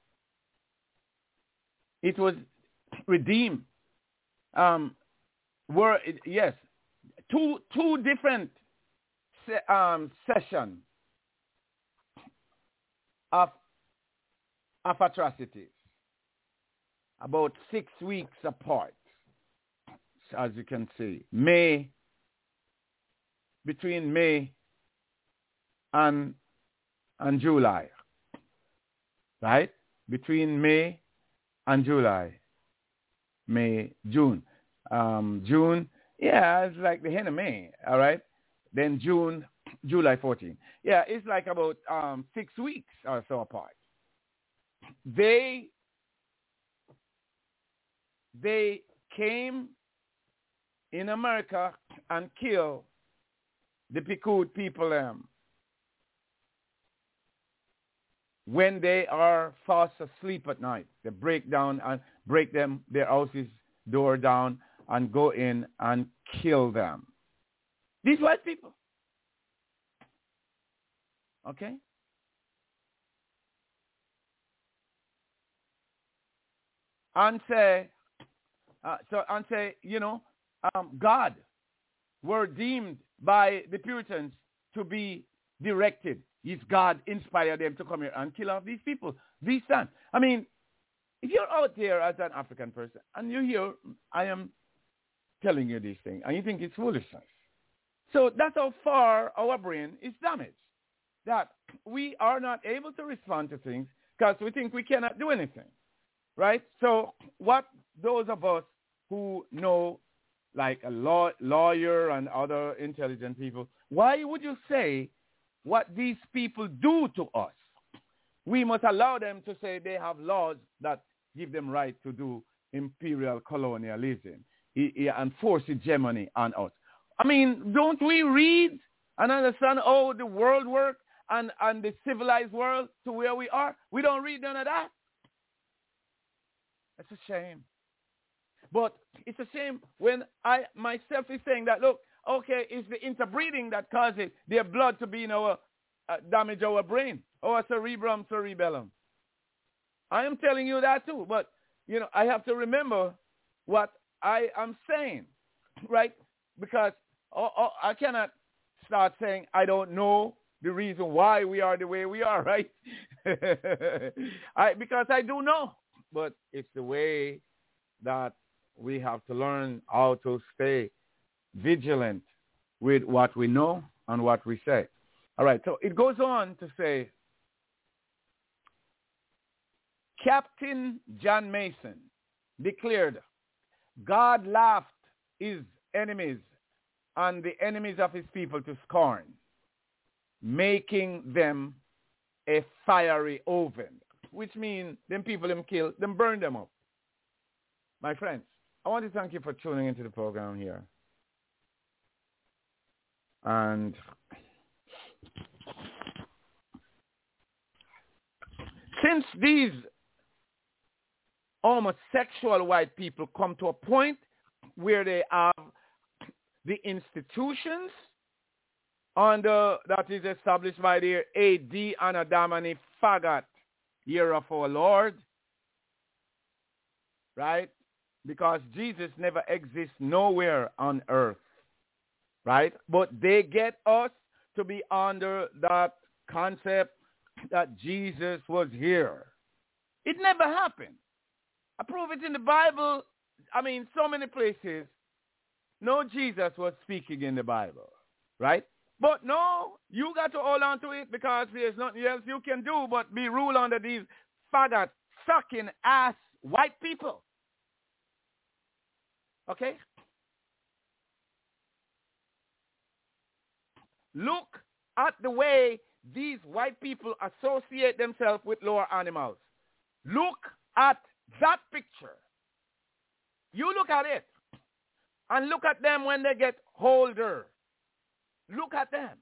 it was redeemed. Um, were yes, two two different se- um, sessions of of atrocities, about six weeks apart. As you can see, May, between May and, and July, right? Between May and July, May, June. Um, June, yeah, it's like the end of May, all right? Then June, July fourteenth. Yeah, it's like about um, six weeks or so apart. They, they came in America and kill the Picute people um, when they are fast asleep at night. They break down and break them their houses door down and go in and kill them. These white people. Okay? and say, uh, so and say, you know, um, God were deemed by the Puritans to be directed. If God inspired them to come here and kill off these people, these sons. I mean, if you're out there as an African person and you hear, I am telling you these things, and you think it's foolishness. So that's how far our brain is damaged, that we are not able to respond to things because we think we cannot do anything, right? So what those of us who know, like a law, lawyer and other intelligent people, why would you say what these people do to us? We must allow them to say they have laws that give them right to do imperial colonialism and force hegemony on us. I mean, don't we read and understand how the world works and, and the civilized world to where we are? We don't read none of that. It's a shame. But it's a shame when I myself is saying that, look, okay, it's the interbreeding that causes their blood to be in our, uh, damage our brain, our cerebrum, cerebellum. I am telling you that too, but, you know, I have to remember what I am saying, right? Because oh, oh, I cannot start saying I don't know the reason why we are the way we are, right? I, because I do know, but it's the way that we have to learn how to stay vigilant with what we know and what we say. All right, so it goes on to say, Captain John Mason declared, God laughed his enemies and the enemies of his people to scorn, making them a fiery oven, which means them people them kill, them burn them up. My friends, I want to thank you for tuning into the program here. And since these homosexual white people come to a point where they have the institutions under that is established by their A D Anno Domini faggot year of our Lord, right? Because Jesus never exists nowhere on earth, right? But they get us to be under that concept that Jesus was here. It never happened. I prove it in the Bible. I mean, so many places. No, Jesus was speaking in the Bible, right? But no, you got to hold on to it because there's nothing else you can do but be ruled under these faggot, sucking ass white people. Okay? Look at the way these white people associate themselves with lower animals. Look at that picture. You look at it. And look at them when they get older. Look at them.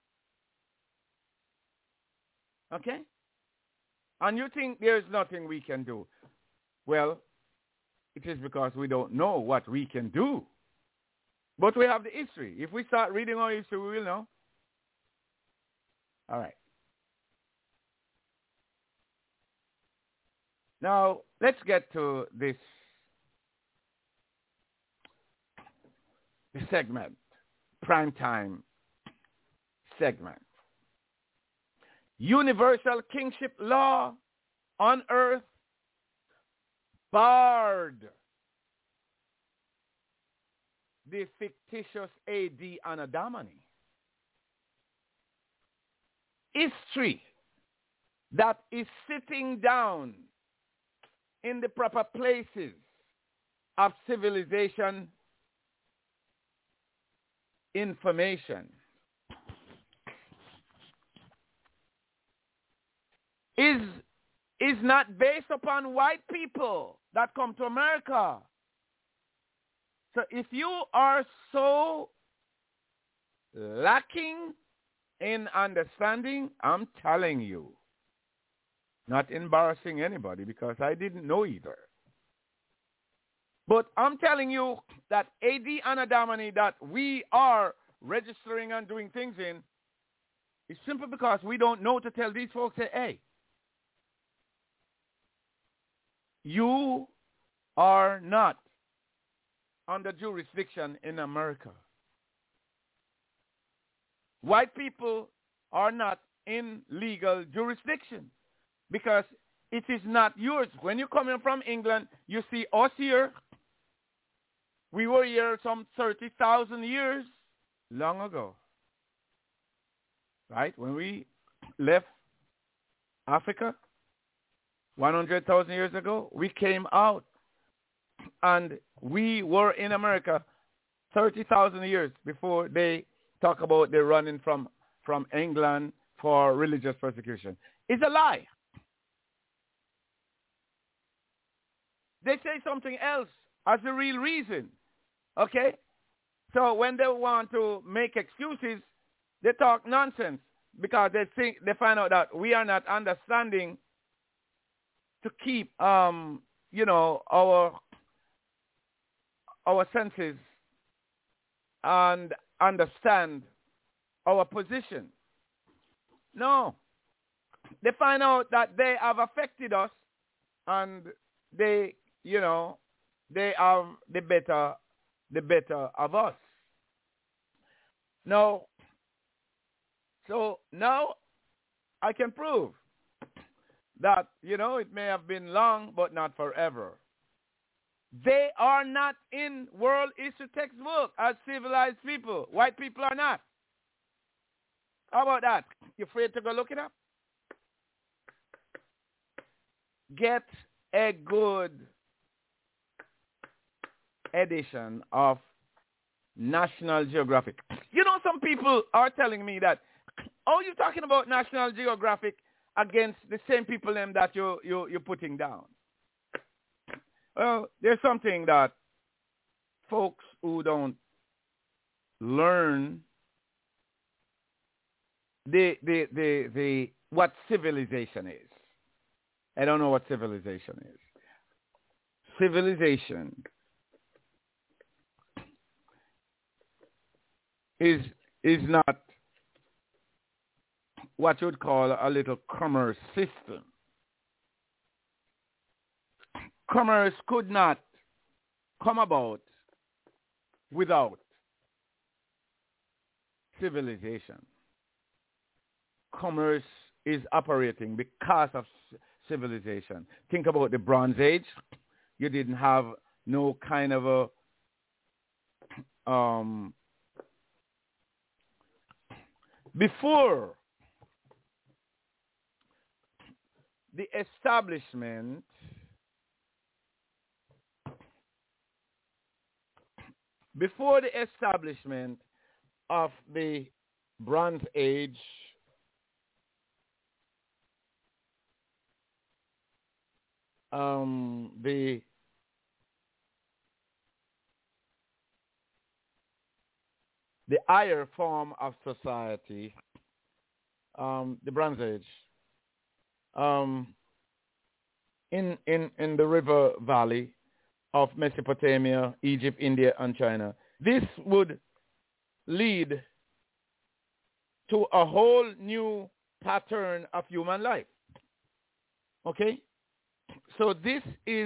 Okay? And you think there's nothing we can do. Well, it is because we don't know what we can do. But we have the history. If we start reading our history, we will know. All right. Now, let's get to this the segment, primetime segment. Universal kingship law on earth barred the fictitious A D Anno Domini. History that is sitting down in the proper places of civilization information is is not based upon white people that come to America. So if you are so lacking in understanding, I'm telling you, not embarrassing anybody because I didn't know either. But I'm telling you that A D Anno Domini that we are registering and doing things in is simply because we don't know to tell these folks, say, hey, you are not under jurisdiction in America. White people are not in legal jurisdiction because it is not yours. When you come in from England, you see us here. We were here some thirty thousand years long ago, right? When we left Africa one hundred thousand years ago, we came out and we were in America thirty thousand years before they talk about they running from, from England for religious persecution. It's a lie. They say something else as the real reason. Okay? So when they want to make excuses, they talk nonsense because they think they find out that we are not understanding to keep um, you know, our our senses and understand our position. No. They find out that they have affected us and they, you know, they have the better, the better of us. Now, so now I can prove that, you know, it may have been long, but not forever. They are not in world history textbook as civilized people. White people are not. How about that? You afraid to go look it up? Get a good edition of National Geographic. You know, some people are telling me that, oh, you're talking about National Geographic against the same people them that you, you, you're putting down. Well, there's something that folks who don't learn the, the, the, the, what civilization is. I don't know what civilization is. Civilization is, is not what you would call a little commerce system. Commerce could not come about without civilization. Commerce is operating because of civilization. Think about the Bronze Age. You didn't have no kind of a um, before the establishment before the establishment of the Bronze Age, um, the the higher form of society, um, the Bronze Age, um, in in in the river valley of Mesopotamia, Egypt, India, and China. This would lead to a whole new pattern of human life. Okay? So this is,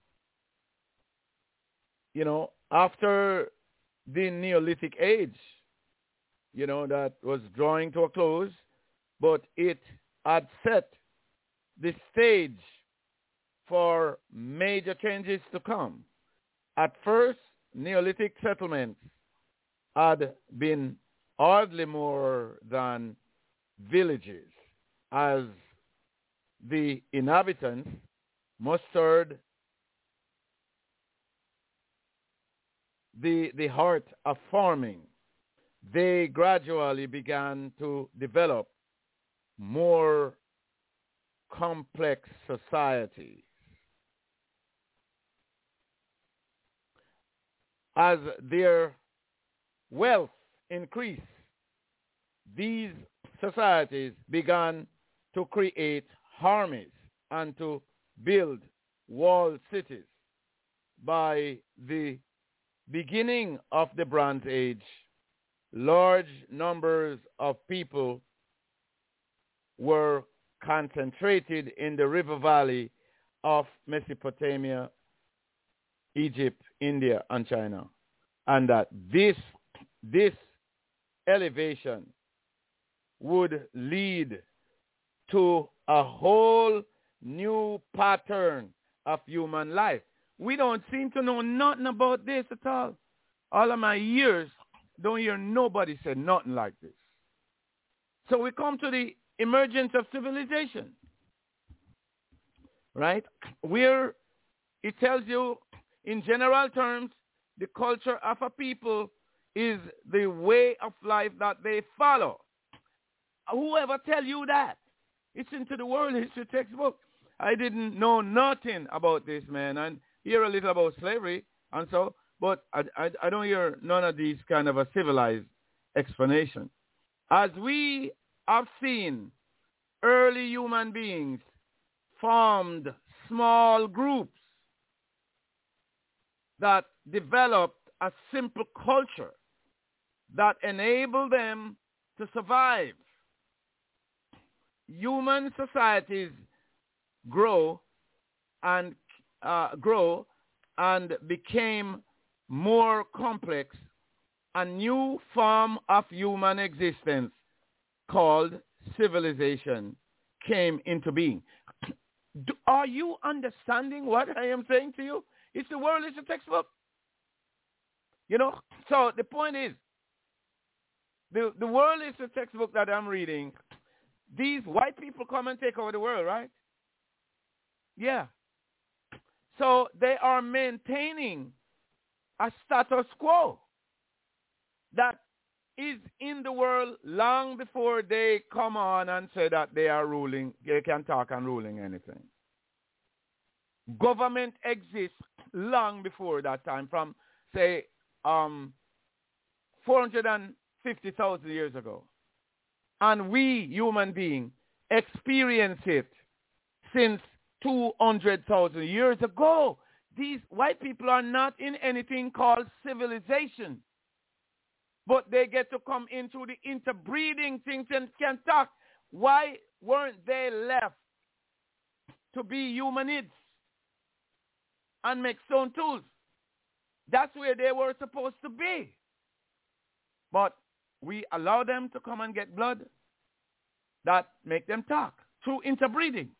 you know, after the Neolithic age, you know, that was drawing to a close, but it had set the stage for major changes to come. At first, Neolithic settlements had been hardly more than villages, as the inhabitants mustered the, the heart of farming. They gradually began to develop more complex societies. As their wealth increased, these societies began to create armies and to build walled cities. By the beginning of the Bronze Age, large numbers of people were concentrated in the river valley of Mesopotamia Egypt, India, and China. And that this, this elevation would lead to a whole new pattern of human life. We don't seem to know nothing about this at all. All of my years, don't hear nobody say nothing like this. So we come to the emergence of civilization, right? Where it tells you, in general terms, the culture of a people is the way of life that they follow. Whoever tell you that? It's into the world history textbook. I didn't know nothing about this, man, and hear a little about slavery and so, but I, I, I don't hear none of these kind of a civilized explanation. As we have seen, early human beings formed small groups that developed a simple culture that enabled them to survive. Human societies grow and uh, grow and became more complex. A new form of human existence called civilization came into being. Do, are you understanding what I am saying to you? It's the world, it's a textbook. You know, so the point is, the, the world is a textbook that I'm reading. These white people come and take over the world, right? Yeah. So they are maintaining a status quo that is in the world long before they come on and say that they are ruling, they can talk on ruling anything. Government exists long before that time, from, say, um, four hundred fifty thousand years ago. And we, human beings, experience it since two hundred thousand years ago. These white people are not in anything called civilization. But they get to come into the interbreeding things and can talk. Why weren't they left to be humanids and make stone tools? That's where they were supposed to be. But we allow them to come and get blood that make them talk through interbreeding.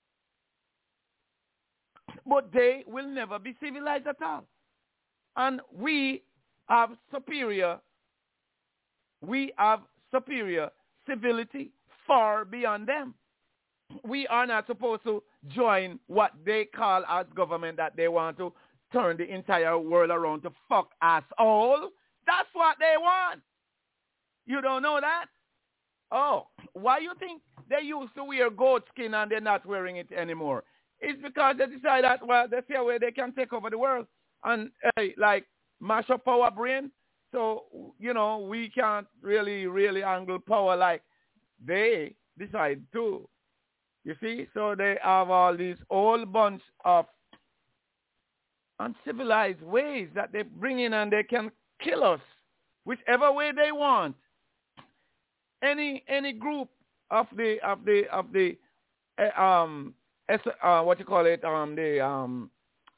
But they will never be civilized at all. And we have superior, we have superior civility far beyond them. We are not supposed to join what they call as government, that they want to turn the entire world around to fuck us all. That's what they want. You don't know that? Oh, why you think they used to wear goat skin and they're not wearing it anymore? It's because they decide that, well, they see a way they can take over the world and, hey, like, mash up our brain. So, you know, we can't really, really handle power like they decide to. You see? So they have all these whole bunch of uncivilized ways that they bring in, and they can kill us whichever way they want. Any any group of the of the of the uh, um uh, what you call it um the um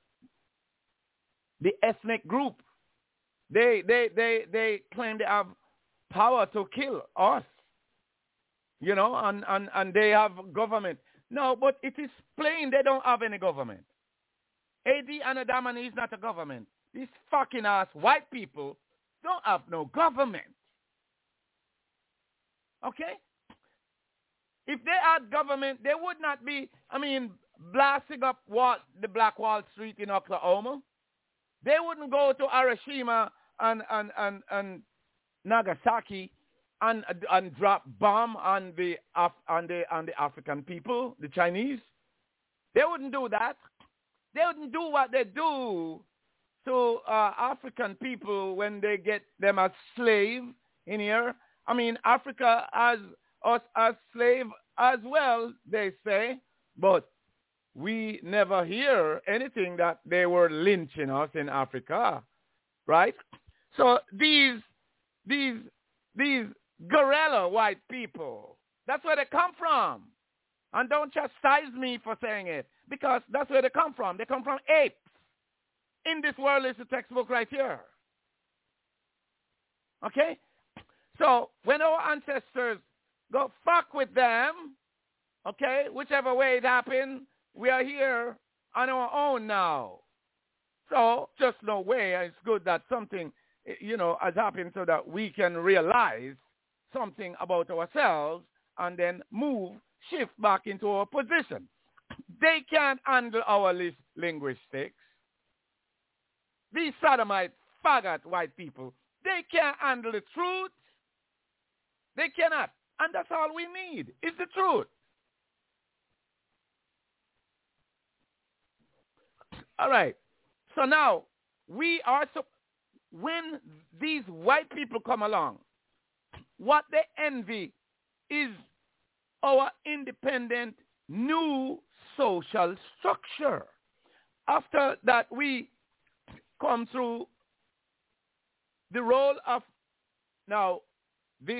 the ethnic group, they they they they claim they have power to kill us, you know, and and and they have government. No, but it is plain they don't have any government. A D and Adamani is not a government. These fucking ass white people don't have no government. Okay? If they had government, they would not be, I mean, blasting up what, the Black Wall Street in Oklahoma. They wouldn't go to Hiroshima and, and, and, and Nagasaki and, and drop bomb on the, on, the, on the African people, the Chinese. They wouldn't do that. They wouldn't do what they do to uh, African people when they get them as slave in here. I mean, Africa has us as slave as well, they say, but we never hear anything that they were lynching us in Africa, right? So these, these, these guerrilla white people, that's where they come from. And don't chastise me for saying it, because that's where they come from. They come from apes. in this world is the textbook right here. Okay? So when our ancestors go fuck with them, okay, whichever way it happened, we are here on our own now. So just no way. It's good that something, you know, has happened so that we can realize something about ourselves and then move, shift back into our position. They can't handle our linguistics. These sodomite, faggot white people, they can't handle the truth. They cannot. And that's all we need, is the truth. All right. So now, we are, so, when these white people come along, what they envy is our independent new social structure. After that, we come through the role of, now, this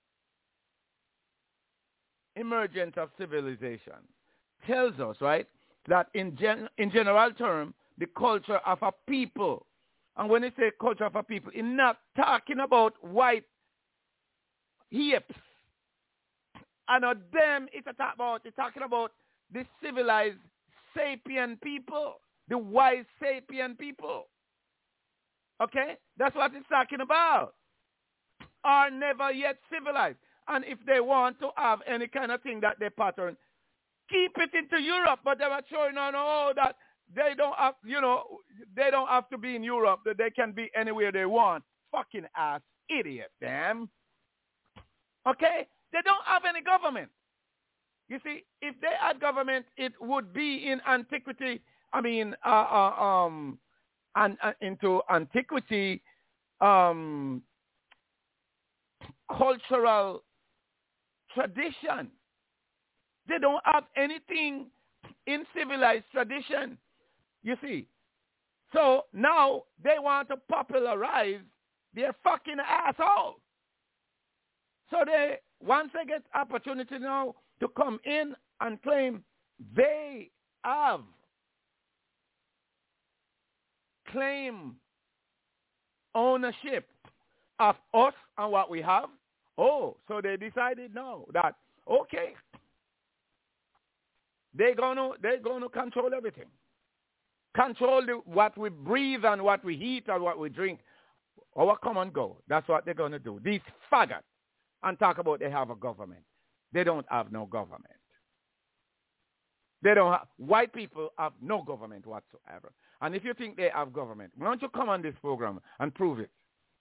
emergence of civilization tells us, right, that in, gen in general term, the culture of a people, and when they say culture of a people, it's not talking about white hips. And of them, it's about, it's talking about the civilized sapient people, the wise sapient people. Okay? That's what it's talking about. Are never yet civilized. And if they want to have any kind of thing that they pattern, keep it into Europe. But they were showing on all that they don't have, you know, they don't have to be in Europe. That they can be anywhere they want. Fucking ass idiot, damn. Okay? They don't have any government. You see, if they had government, it would be in antiquity. I mean, uh, uh, um, and uh, into antiquity, um, cultural tradition. They don't have anything in civilized tradition. You see, so now they want to popularize their fucking asshole. So they, once they get opportunity now to come in and claim they have claim ownership of us and what we have. Oh, so they decided now that, okay, they're gonna they're gonna control everything. Control the, what we breathe and what we eat and what we drink. Our come and go. That's what they're gonna do. These faggots. And talk about they have a government. They don't have no government. They don't have, white people have no government whatsoever. And if you think they have government, why don't you come on this program and prove it?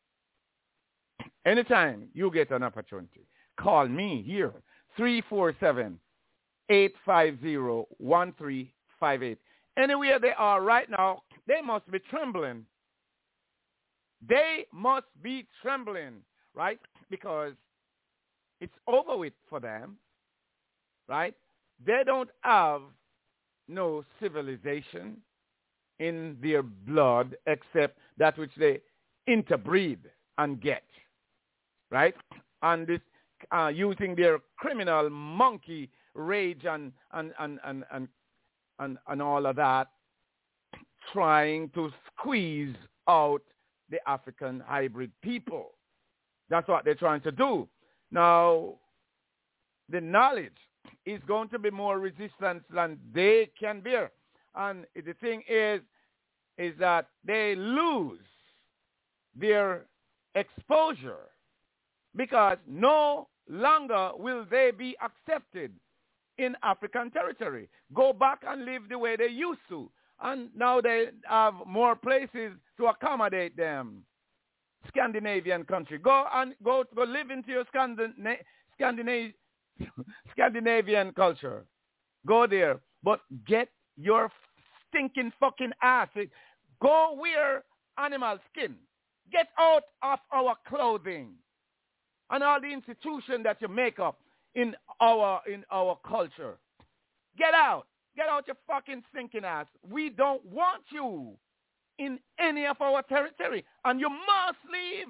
Anytime you get an opportunity, call me here, three four seven, eight five zero, one three five eight. Anywhere they are right now, they must be trembling. They must be trembling, right? Because it's over with for them, right? They don't have no civilization in their blood except that which they interbreed and get, right? And this uh, using their criminal monkey rage and and, and, and, and, and and all of that, trying to squeeze out the African hybrid people. That's what they're trying to do. Now, the knowledge is going to be more resistant than they can bear. And the thing is, is that they lose their exposure because no longer will they be accepted in African territory. Go back and live the way they used to. And now they have more places to accommodate them. Scandinavian country. Go and go, go live into your Scandina- Scandina- Scandinavian culture. Go there. But get your stinking fucking ass. Go wear animal skin. Get out of our clothing and all the institution that you make up in our in our culture. Get out. Get out your fucking stinking ass. We don't want you in any of our territory. And you must leave.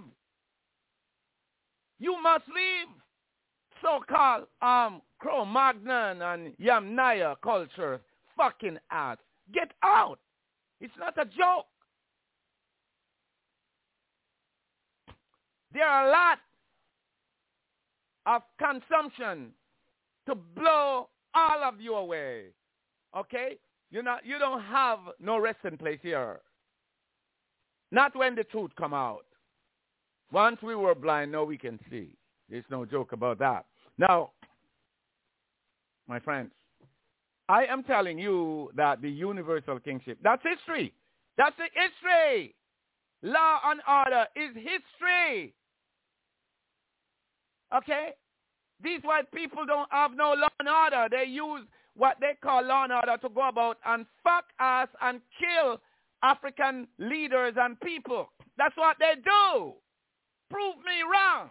You must leave. So-called um, Cro-Magnon and Yamnaya culture. Fucking ass. Get out. It's not a joke. There are a lot of consumption to blow all of you away. Okay? You're not, you don't have no resting place here. Not when the truth come out. Once we were blind, now we can see. There's no joke about that. Now, my friends, I am telling you that the universal kingship, that's history. That's the history. Law and order is history. Okay? These white people don't have no law and order. They use what they call law and order to go about and fuck us and kill African leaders and people. That's what they do. Prove me wrong.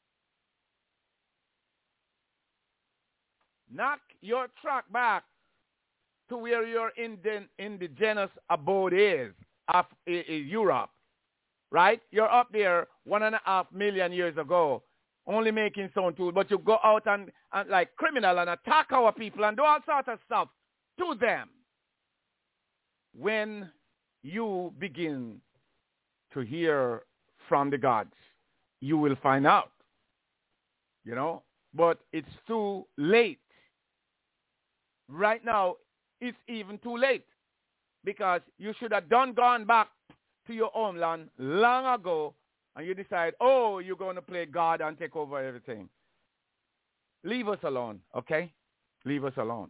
Knock your track back to where your indi- indigenous abode is, of uh, Europe, right? You're up there one and a half million years ago, only making sound tools, but you go out and, and like criminal and attack our people and do all sorts of stuff to them. When you begin to hear from the gods, you will find out, you know, but it's too late. Right now, it's even too late because you should have done gone back to your homeland long ago and you decide, oh, you're going to play God and take over everything. Leave us alone, okay? Leave us alone.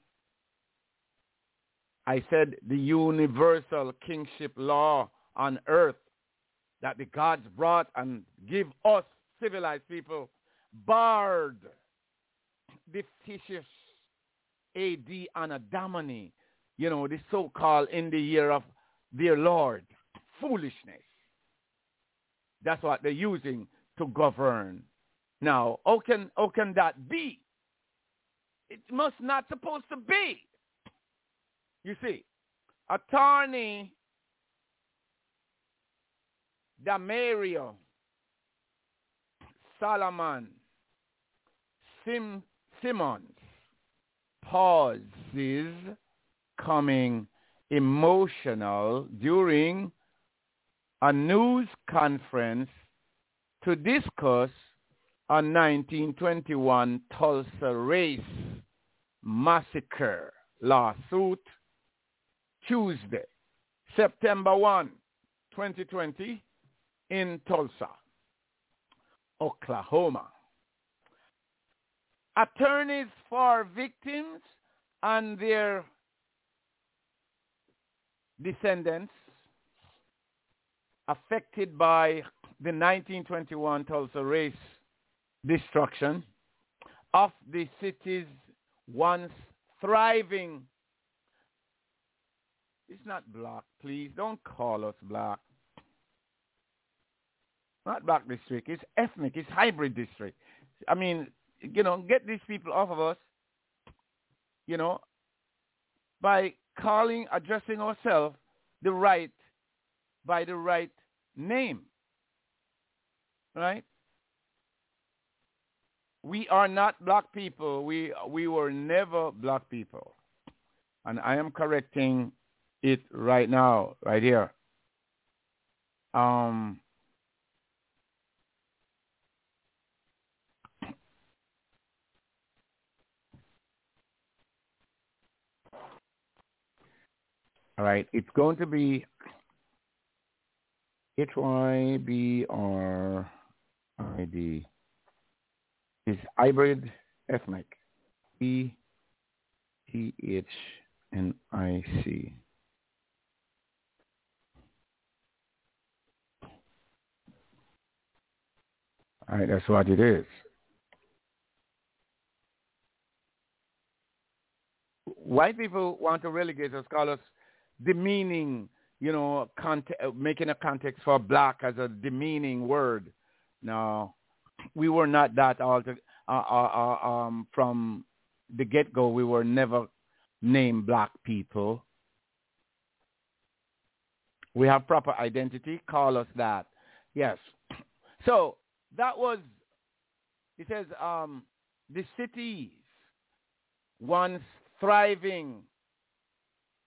I said the universal kingship law on earth that the gods brought and give us civilized people barred the fictitious A D Anadamani, you know, the so-called in the year of their Lord, foolishness. That's what they're using to govern. Now, how can, how can that be? It must not supposed to be. You see, attorney Damario Solomon Sim, Simmons pauses coming emotional during a news conference to discuss a nineteen twenty-one Tulsa race massacre lawsuit Tuesday, September first, twenty twenty, in Tulsa, Oklahoma. Attorneys for victims and their descendants affected by the nineteen twenty-one Tulsa race destruction of the city's once thriving. It's not black, please. Don't call us black. Not black district. It's ethnic. It's hybrid district. I mean, you know, get these people off of us, you know, by calling, addressing ourselves the right, by the right name, right? We are not black people. We, we were never black people. And I am correcting it right now, right here. Um, all right, it's going to be H Y B R I D. Is hybrid ethnic. E T H N I C. All right, that's what it is. White people want to relegate us, call us demeaning, you know, context, making a context for black as a demeaning word. No, we were not that all to, uh, uh, uh, um, from the get-go. We were never named black people. We have proper identity. Call us that. Yes. So that was, it says, um, the cities once thriving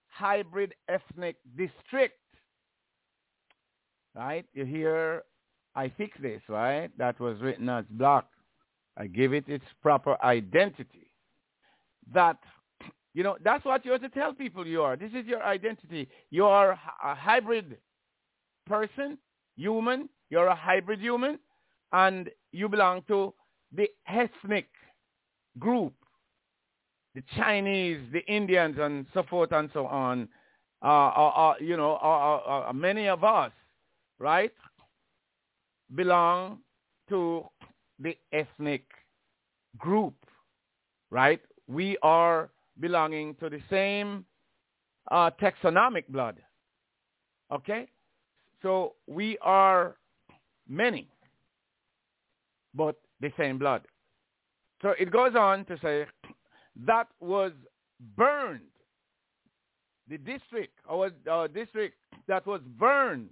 hybrid ethnic district, right? You hear I fix this, right? That was written as black. I give it its proper identity. That, you know, that's what you have to tell people you are. This is your identity. You are a hybrid person, human. You're a hybrid human, and you belong to the ethnic group, the Chinese, the Indians, and so forth and so on. Uh, uh, uh, you know, uh, uh, uh, many of us, right, belong to the ethnic group, right? We are belonging to the same uh, taxonomic blood, okay? So we are many, but the same blood. So it goes on to say that was burned. The district, our uh, district that was burned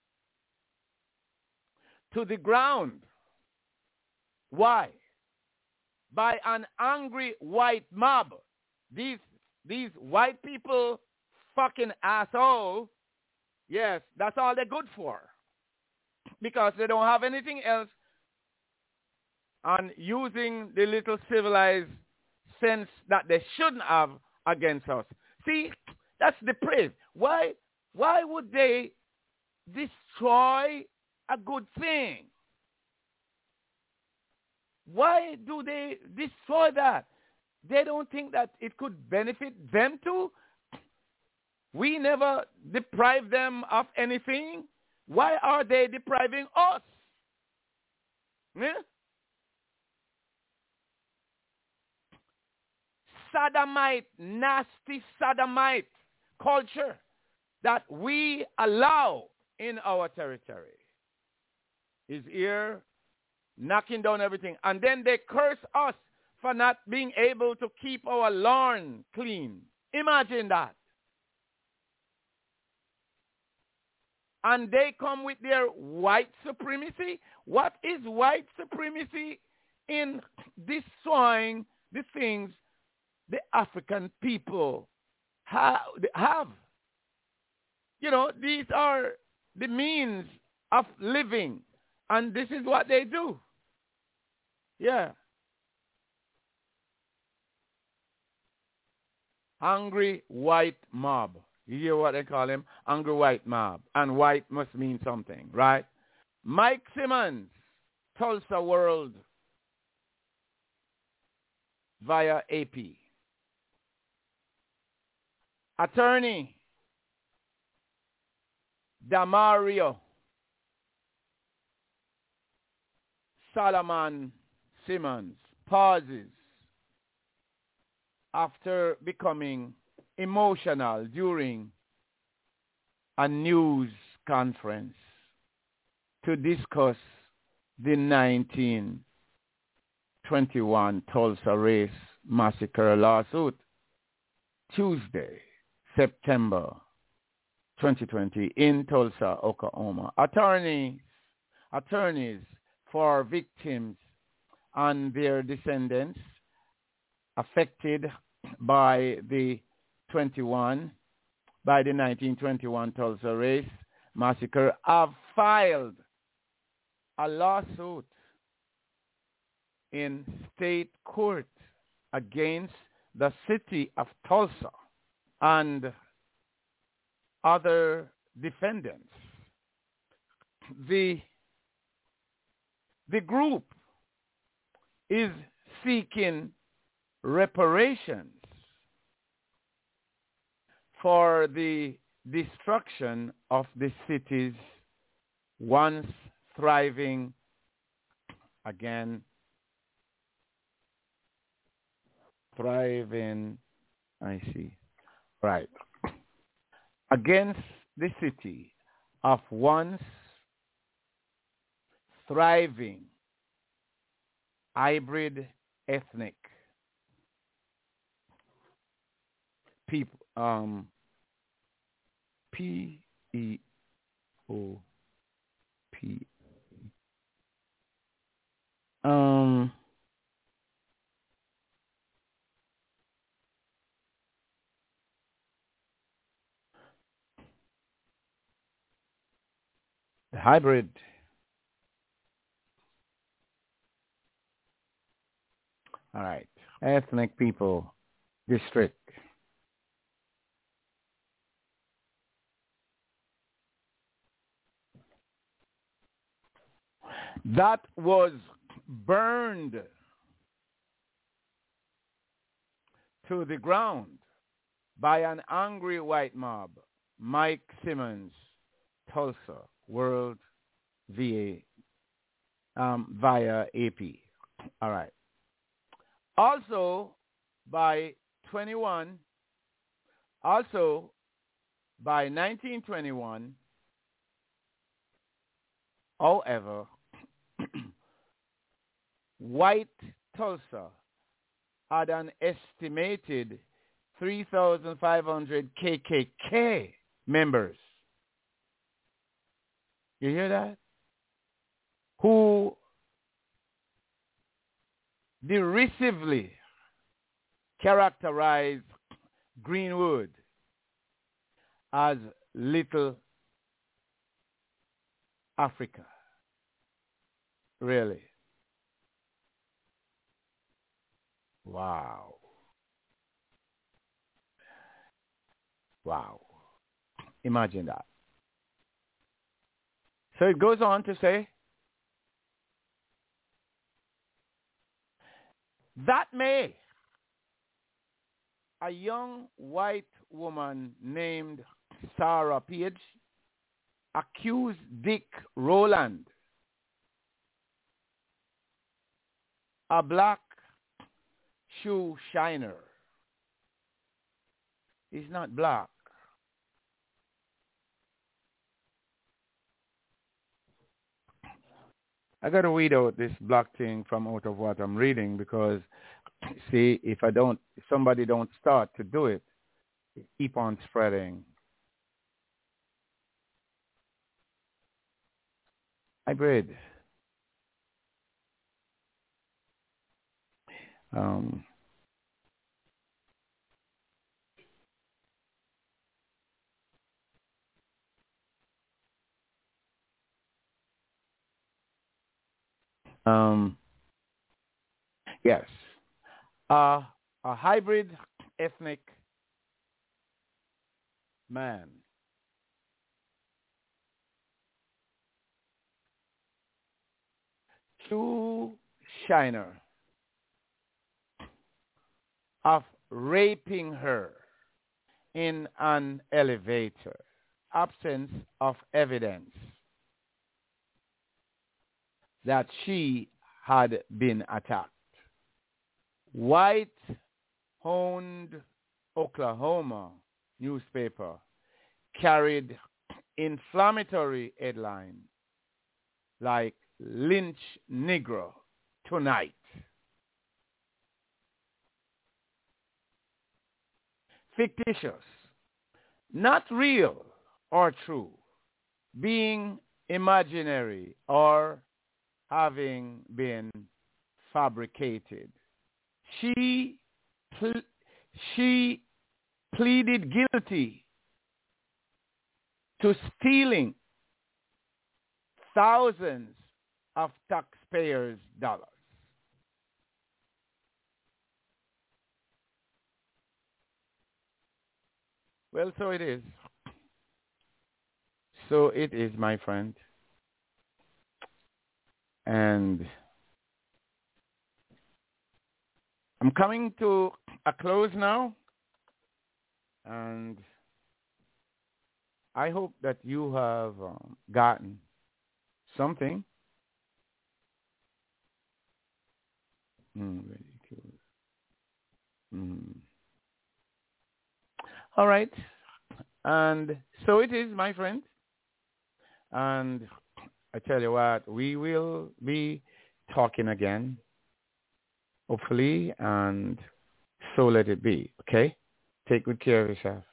to the ground. Why? By an angry white mob. These these white people, fucking asshole. Yes, that's all they're good for. Because they don't have anything else. And using the little civilized sense that they shouldn't have against us. See, that's depraved. Why, why would they destroy a good thing? Why do they destroy that? They don't think that it could benefit them too? We never deprive them of anything. Why are they depriving us? Yeah? Sodomite, nasty sodomite culture that we allow in our territory is here knocking down everything. And then they curse us for not being able to keep our lawn clean. Imagine that. And they come with their white supremacy. What is white supremacy in destroying the things the African people ha- have? You know, these are the means of living. And this is what they do. Yeah. Angry white mob. You hear what they call him? Angry white mob. And white must mean something, right? Mike Simmons, Tulsa World, via A P. Attorney Damario Solomon Simmons pauses after becoming emotional during a news conference to discuss the nineteen twenty-one Tulsa Race Massacre lawsuit. Tuesday, September twenty twenty, in Tulsa, Oklahoma. Attorneys, attorneys for victims and their descendants affected by the twenty-one, by the nineteen twenty-one Tulsa Race Massacre have filed a lawsuit in state court against the city of Tulsa and other defendants. The, the group is seeking reparations for the destruction of the city's once thriving, again, thriving, I see, right, against the city of once thriving hybrid ethnic people, um, P E O P. Um, the hybrid All right. Ethnic people district. That was burned to the ground by an angry white mob. Mike Simmons, Tulsa, World V A, um, via A P. All right. Also by twenty-one, also by nineteen twenty-one, however, white Tulsa had an estimated three thousand five hundred K K K members. You hear that? Who derisively characterized Greenwood as Little Africa. Really? Wow. Wow. Imagine that. So it goes on to say, that May, a young white woman named Sarah Page accused Dick Rowland, a black shoe shiner. He's not black. I got to read out this black thing from out of what I'm reading because, see, if I don't, if somebody don't start to do it, it keep on spreading. Hybrid. Um, um, yes. Uh, a hybrid ethnic man. Shoe shiner of raping her in an elevator. Absence of evidence that she had been attacked. White-owned Oklahoma newspaper carried inflammatory headlines like Lynch Negro Tonight. Fictitious, not real or true, being imaginary or having been fabricated. She ple- she pleaded guilty to stealing thousands of taxpayers' dollars. Well, so it is. So it is, my friend. And I'm coming to a close now. And I hope that you have um, gotten something. Mm, ridiculous. Mm. All right. And so it is, my friend. And I tell you what, we will be talking again, hopefully, and so let it be, okay? Take good care of yourself.